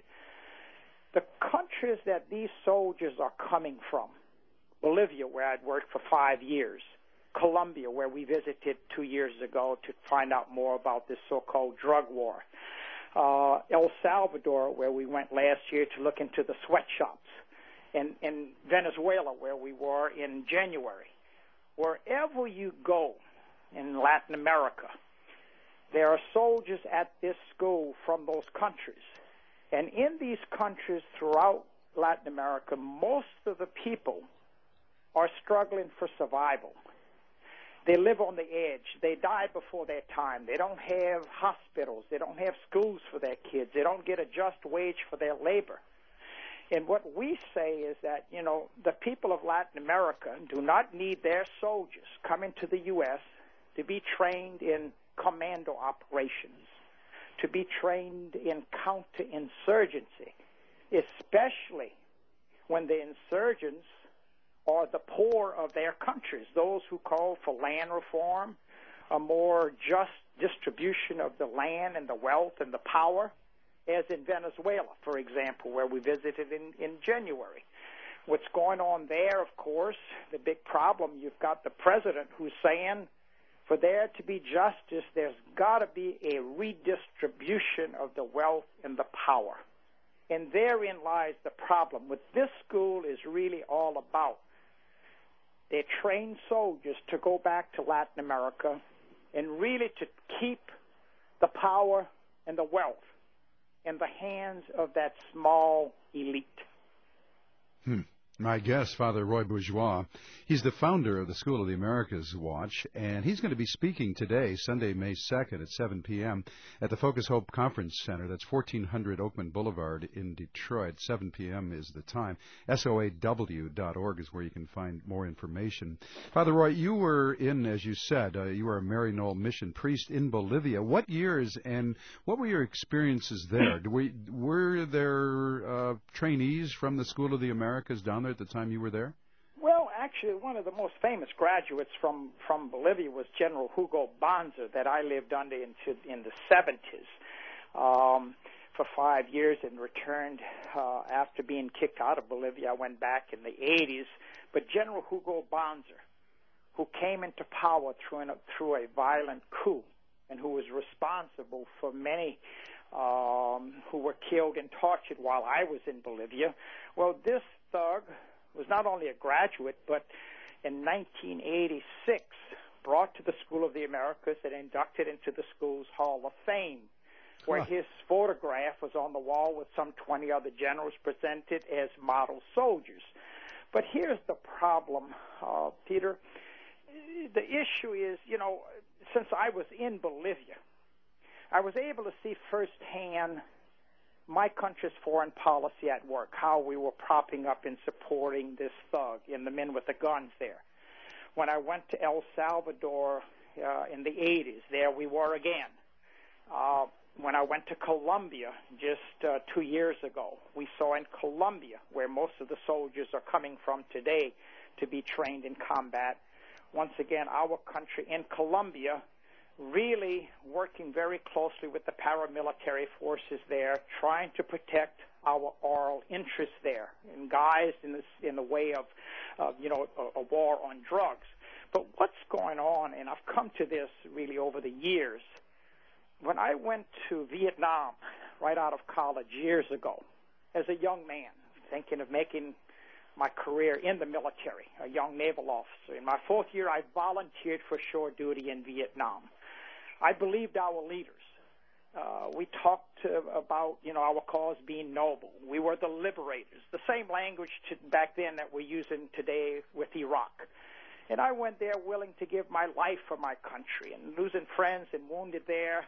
S17: The countries that these soldiers are coming from, Bolivia, where I'd worked for 5 years, Colombia, where we visited 2 years ago to find out more about this so-called drug war, El Salvador, where we went last year to look into the sweatshops, and Venezuela, where we were in January. Wherever you go in Latin America, there are soldiers at this school from those countries. And in these countries throughout Latin America, most of the people are struggling for survival. They live on the edge. They die before their time. They don't have hospitals. They don't have schools for their kids. They don't get a just wage for their labor. And what we say is that, the people of Latin America do not need their soldiers coming to the U.S. to be trained in commando operations, to be trained in counterinsurgency, especially when the insurgents are the poor of their countries, those who call for land reform, a more just distribution of the land and the wealth and the power, as in Venezuela, for example, where we visited in January. What's going on there, of course, the big problem, you've got the president who's saying for there to be justice, there's got to be a redistribution of the wealth and the power. And therein lies the problem. What this school is really all about, they train soldiers to go back to Latin America and really to keep the power and the wealth in the hands of that small elite.
S11: My guest, Father Roy Bourgeois, he's the founder of the School of the Americas Watch, and he's going to be speaking today, Sunday, May 2nd at 7 p.m. at the Focus Hope Conference Center. That's 1400 Oakman Boulevard in Detroit. 7 p.m. is the time. SOAW.org is where you can find more information. Father Roy, you were in, as you said, you were a Mary Knoll mission priest in Bolivia. What years and what were your experiences there? Were there trainees from the School of the Americas down there at the time you were there?
S17: Well, actually, one of the most famous graduates from Bolivia was General Hugo Banzer that I lived under in the 70s for 5 years and returned after being kicked out of Bolivia. I went back in the 80s. But General Hugo Banzer, who came into power through a violent coup and who was responsible for many who were killed and tortured while I was in Bolivia, well, this thug was not only a graduate, but in 1986 brought to the School of the Americas and inducted into the school's Hall of Fame, where his photograph was on the wall with some 20 other generals presented as model soldiers. But here's the problem, Peter. The issue is, since I was in Bolivia, I was able to see firsthand my country's foreign policy at work, how we were propping up and supporting this thug and the men with the guns there. When I went to El Salvador in the 80s, there we were again. When I went to Colombia just 2 years ago, we saw in Colombia, where most of the soldiers are coming from today to be trained in combat, once again, our country in Colombia really working very closely with the paramilitary forces there, trying to protect our oil interests there, and guys in the way of a war on drugs. But what's going on, and I've come to this really over the years, when I went to Vietnam right out of college years ago, as a young man, thinking of making my career in the military, a young naval officer. In my fourth year, I volunteered for shore duty in Vietnam. I believed our leaders. We talked about, our cause being noble. We were the liberators, the same language back then that we're using today with Iraq. And I went there willing to give my life for my country, and losing friends and wounded there.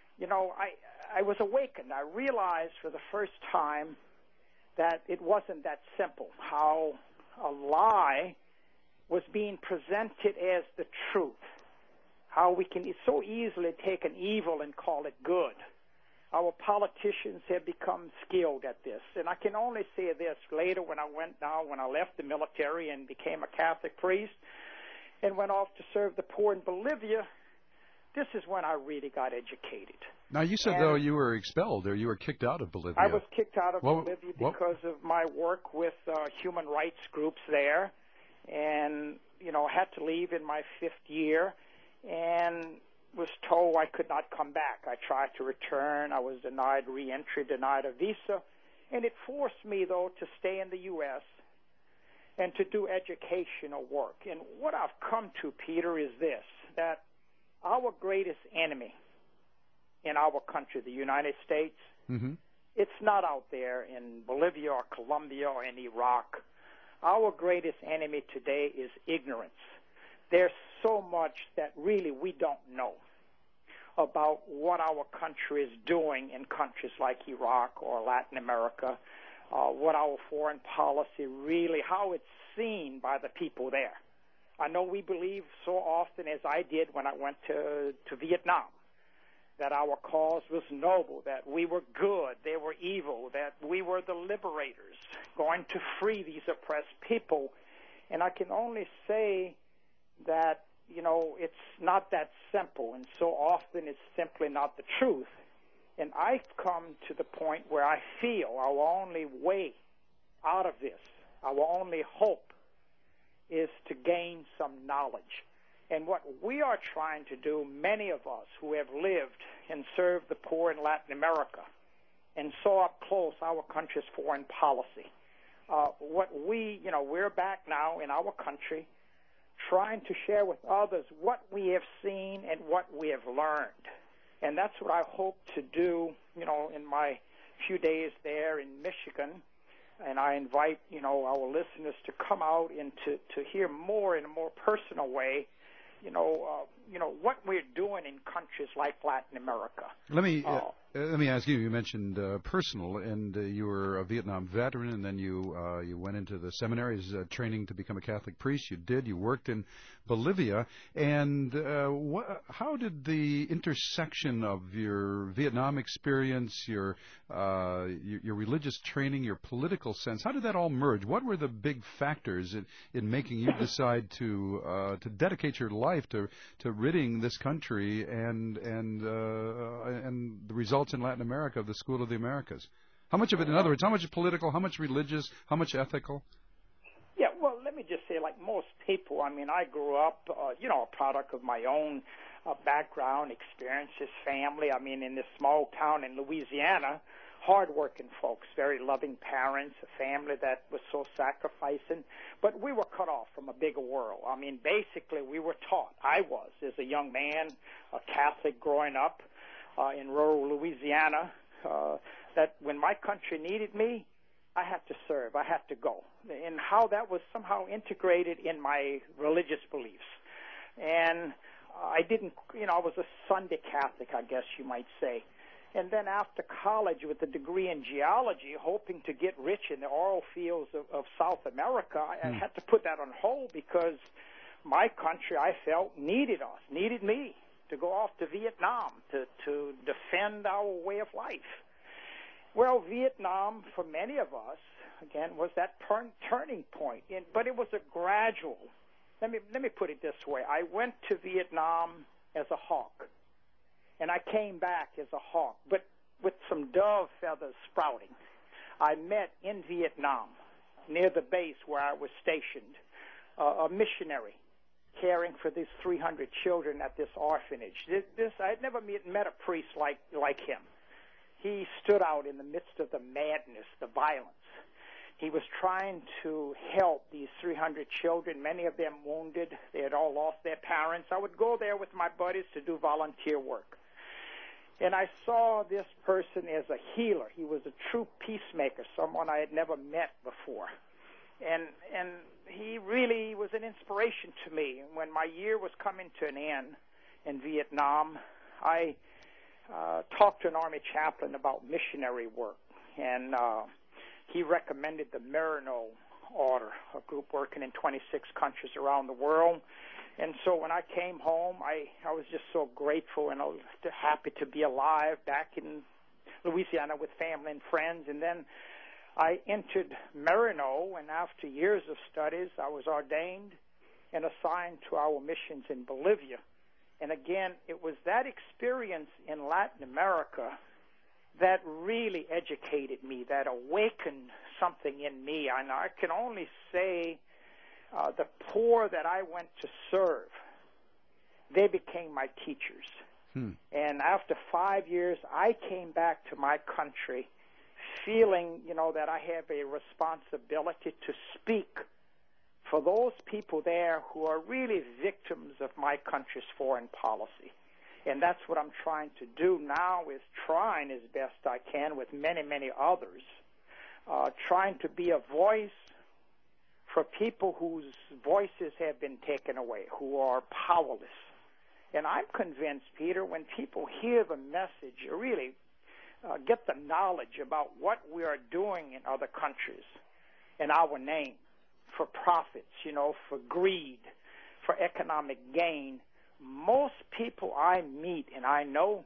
S17: I was awakened. I realized for the first time that it wasn't that simple, how a lie was being presented as the truth, how we can so easily take an evil and call it good. Our politicians have become skilled at this. And I can only say this, later when I left the military and became a Catholic priest and went off to serve the poor in Bolivia, this is when I really got educated.
S11: Now, you said, though, you were expelled or you were kicked out of Bolivia.
S17: I was kicked out of Bolivia because of my work with human rights groups there, and, had to leave in my 5th year and was told I could not come back. I tried to return. I was denied re-entry, denied a visa, and it forced me, though, to stay in the U.S. and to do educational work. And what I've come to, Peter, is this, that our greatest enemy in our country, the United States, it's not out there in Bolivia or Colombia or in Iraq. Our greatest enemy today is ignorance. There's so much that really we don't know about what our country is doing in countries like Iraq or Latin America, what our foreign policy really, how it's seen by the people there. I know we believe so often, as I did when I went to Vietnam, that our cause was noble, that we were good, they were evil, that we were the liberators going to free these oppressed people. And I can only say that, it's not that simple, and so often it's simply not the truth. And I've come to the point where I feel our only way out of this, our only hope, is to gain some knowledge. And what we are trying to do, many of us who have lived and served the poor in Latin America and saw up close our country's foreign policy, we're back now in our country trying to share with others what we have seen and what we have learned. And that's what I hope to do, in my few days there in Michigan, and I invite, our listeners to come out and to hear more in a more personal way, what we're doing in countries like Latin America.
S11: Let me ask you. You mentioned personal, and you were a Vietnam veteran, and then you went into the seminaries training to become a Catholic priest. You did. You worked in Bolivia, and how did the intersection of your Vietnam experience, your religious training, your political sense, how did that all merge? What were the big factors in making you decide to dedicate your life to ridding this country and the results in Latin America of the School of the Americas? How much of it, in other words, how much political, how much religious, how much ethical?
S17: Yeah, well, let me just say, like most people, I grew up, a product of my own background, experiences, family. In this small town in Louisiana, hard-working folks, very loving parents, a family that was so sacrificing. But we were cut off from a bigger world. Basically, we were taught, I was, as a young man, a Catholic growing up in rural Louisiana, that when my country needed me, I had to serve, I had to go, and how that was somehow integrated in my religious beliefs. And I didn't, I was a Sunday Catholic, I guess you might say. And then after college with a degree in geology, hoping to get rich in the oil fields of South America, I had to put that on hold because my country, I felt, needed us, needed me to go off to Vietnam to defend our way of life. Well, Vietnam, for many of us, again, was that turning point. But it was a gradual. Let me put it this way. I went to Vietnam as a hawk, and I came back as a hawk, but with some dove feathers sprouting. I met in Vietnam, near the base where I was stationed, a missionary caring for these 300 children at this orphanage. I had never met a priest like him. He stood out in the midst of the madness, the violence. He was trying to help these 300 children, many of them wounded. They had all lost their parents. I would go there with my buddies to do volunteer work. And I saw this person as a healer. He was a true peacemaker, someone I had never met before. And he really was an inspiration to me. When my year was coming to an end in Vietnam, I talked to an Army chaplain about missionary work, and he recommended the Maryknoll Order, a group working in 26 countries around the world. And so when I came home, I was just so grateful and happy to be alive back in Louisiana with family and friends. And then I entered Maryknoll, and after years of studies, I was ordained and assigned to our missions in Bolivia. And again, it was that experience in Latin America that really educated me, that awakened something in me. And I can only say the poor that I went to serve, they became my teachers. And after 5 years, I came back to my country feeling, that I have a responsibility to speak for those people there who are really victims of my country's foreign policy. And that's what I'm trying to do now, is trying as best I can with many, many others, trying to be a voice for people whose voices have been taken away, who are powerless. And I'm convinced, Peter, when people hear the message, really get the knowledge about what we are doing in other countries in our name, for profits, for greed, for economic gain, most people I meet and I know,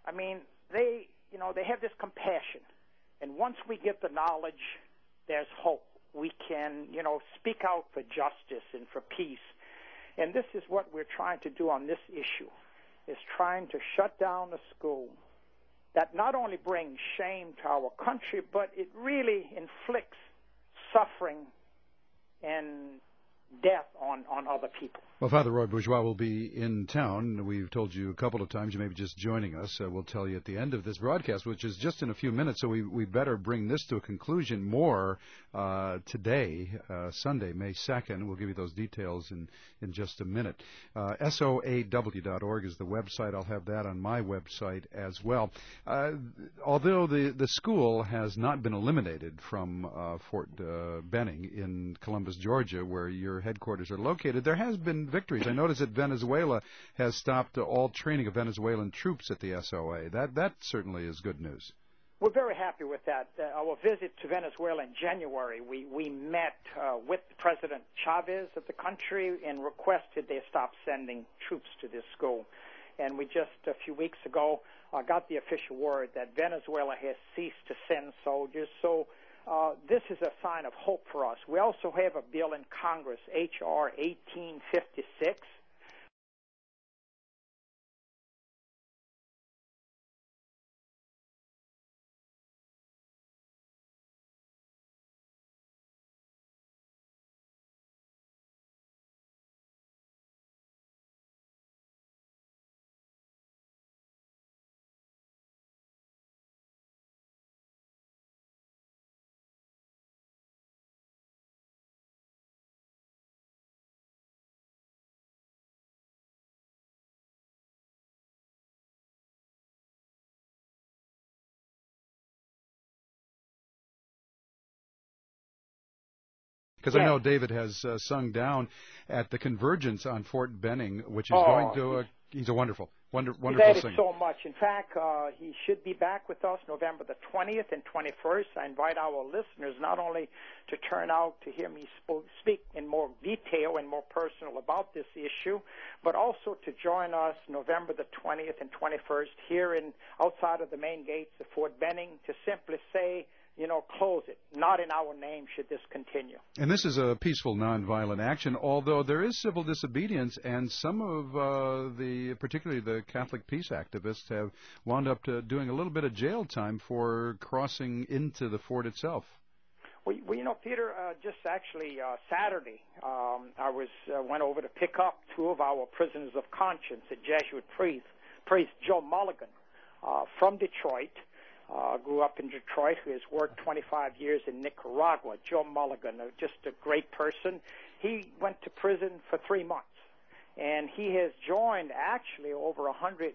S17: they have this compassion. And once we get the knowledge, there's hope. We can, speak out for justice and for peace. And this is what we're trying to do on this issue, is trying to shut down a school that not only brings shame to our country, but it really inflicts suffering and death on other people.
S11: Well, Father Roy Bourgeois will be in town. We've told you a couple of times. You may be just joining us. We'll tell you at the end of this broadcast, which is just in a few minutes, so we better bring this to a conclusion more today, Sunday, May 2nd. We'll give you those details in just a minute. SOAW.org is the website. I'll have that on my website as well. Although the school has not been eliminated from Fort Benning in Columbus, Georgia, where your headquarters are located, there has been victories. I notice that Venezuela has stopped all training of Venezuelan troops at the SOA. That certainly is good news.
S17: We're very happy with that. Our visit to Venezuela in January, we met with President Chavez of the country and requested they stop sending troops to this school. And we just a few weeks ago got the official word that Venezuela has ceased to send soldiers. So this is a sign of hope for us. We also have a bill in Congress, H.R. 1856.
S11: Because I know David has sung down at the Convergence on Fort Benning, which is going to. He's a wonderful singer.
S17: He's added so much. In fact, he should be back with us November the 20th and 21st. I invite our listeners not only to turn out to hear me speak in more detail and more personal about this issue, but also to join us November the 20th and 21st here outside of the main gates of Fort Benning to simply say, close it. Not in our name should this continue.
S11: And this is a peaceful, nonviolent action, although there is civil disobedience, and some of particularly the Catholic peace activists, have wound up doing a little bit of jail time for crossing into the fort itself.
S17: Well, Peter, just actually Saturday, I went over to pick up two of our prisoners of conscience, a Jesuit priest Joe Mulligan from Detroit. Grew up in Detroit, who has worked 25 years in Nicaragua. Joe Mulligan, just a great person. He went to prison for 3 months, and he has joined actually over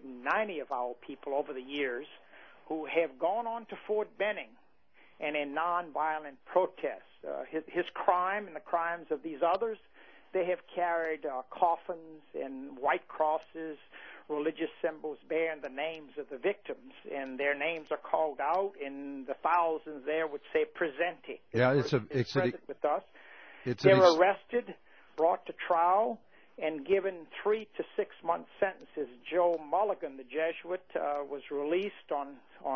S17: 190 of our people over the years who have gone on to Fort Benning and in nonviolent protests. His crime and the crimes of these others, they have carried coffins and white crosses, religious symbols bearing the names of the victims, and their names are called out, and the thousands there would say presente.
S11: Yeah, it's
S17: present with us. They're arrested, brought to trial, and given 3 to 6 month sentences. Joe Mulligan, the Jesuit, was released on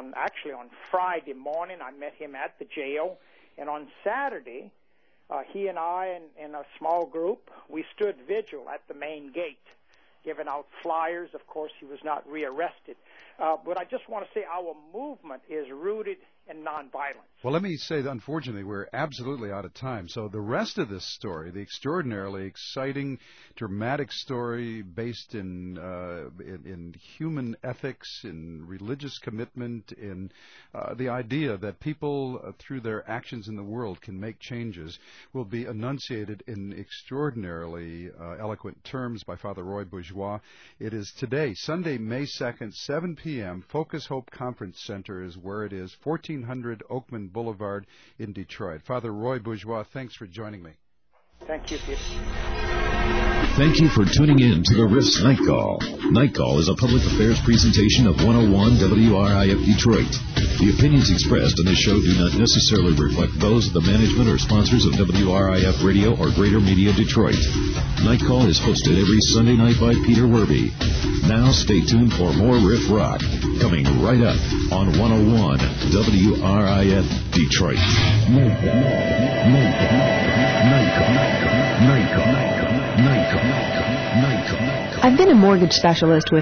S17: Friday morning. I met him at the jail, and on Saturday, he and I and a small group, we stood vigil at the main gate, giving out flyers. Of course, he was not rearrested. But I just want to say our movement is rooted in nonviolence.
S11: Well, let me say that unfortunately we're absolutely out of time. So the rest of this story, the extraordinarily exciting, dramatic story based in human ethics, in religious commitment, in the idea that people through their actions in the world can make changes, will be enunciated in extraordinarily eloquent terms by Father Roy Bourgeois. It is today, Sunday, May 2nd, 7 p.m. Focus Hope Conference Center is where it is, 1400 Oakman Boulevard in Detroit. Father Roy Bourgeois, thanks for joining me.
S17: Thank you, Peter.
S1: Thank you for tuning in to the Riffs Night Call. Night Call is a public affairs presentation of 101 WRIF Detroit. The opinions expressed in this show do not necessarily reflect those of the management or sponsors of WRIF Radio or Greater Media Detroit. Night Call is hosted every Sunday night by Peter Werby. Now stay tuned for more Riff Rock, coming right up on 101 WRIF Detroit. Night Call.
S2: I've been a mortgage specialist with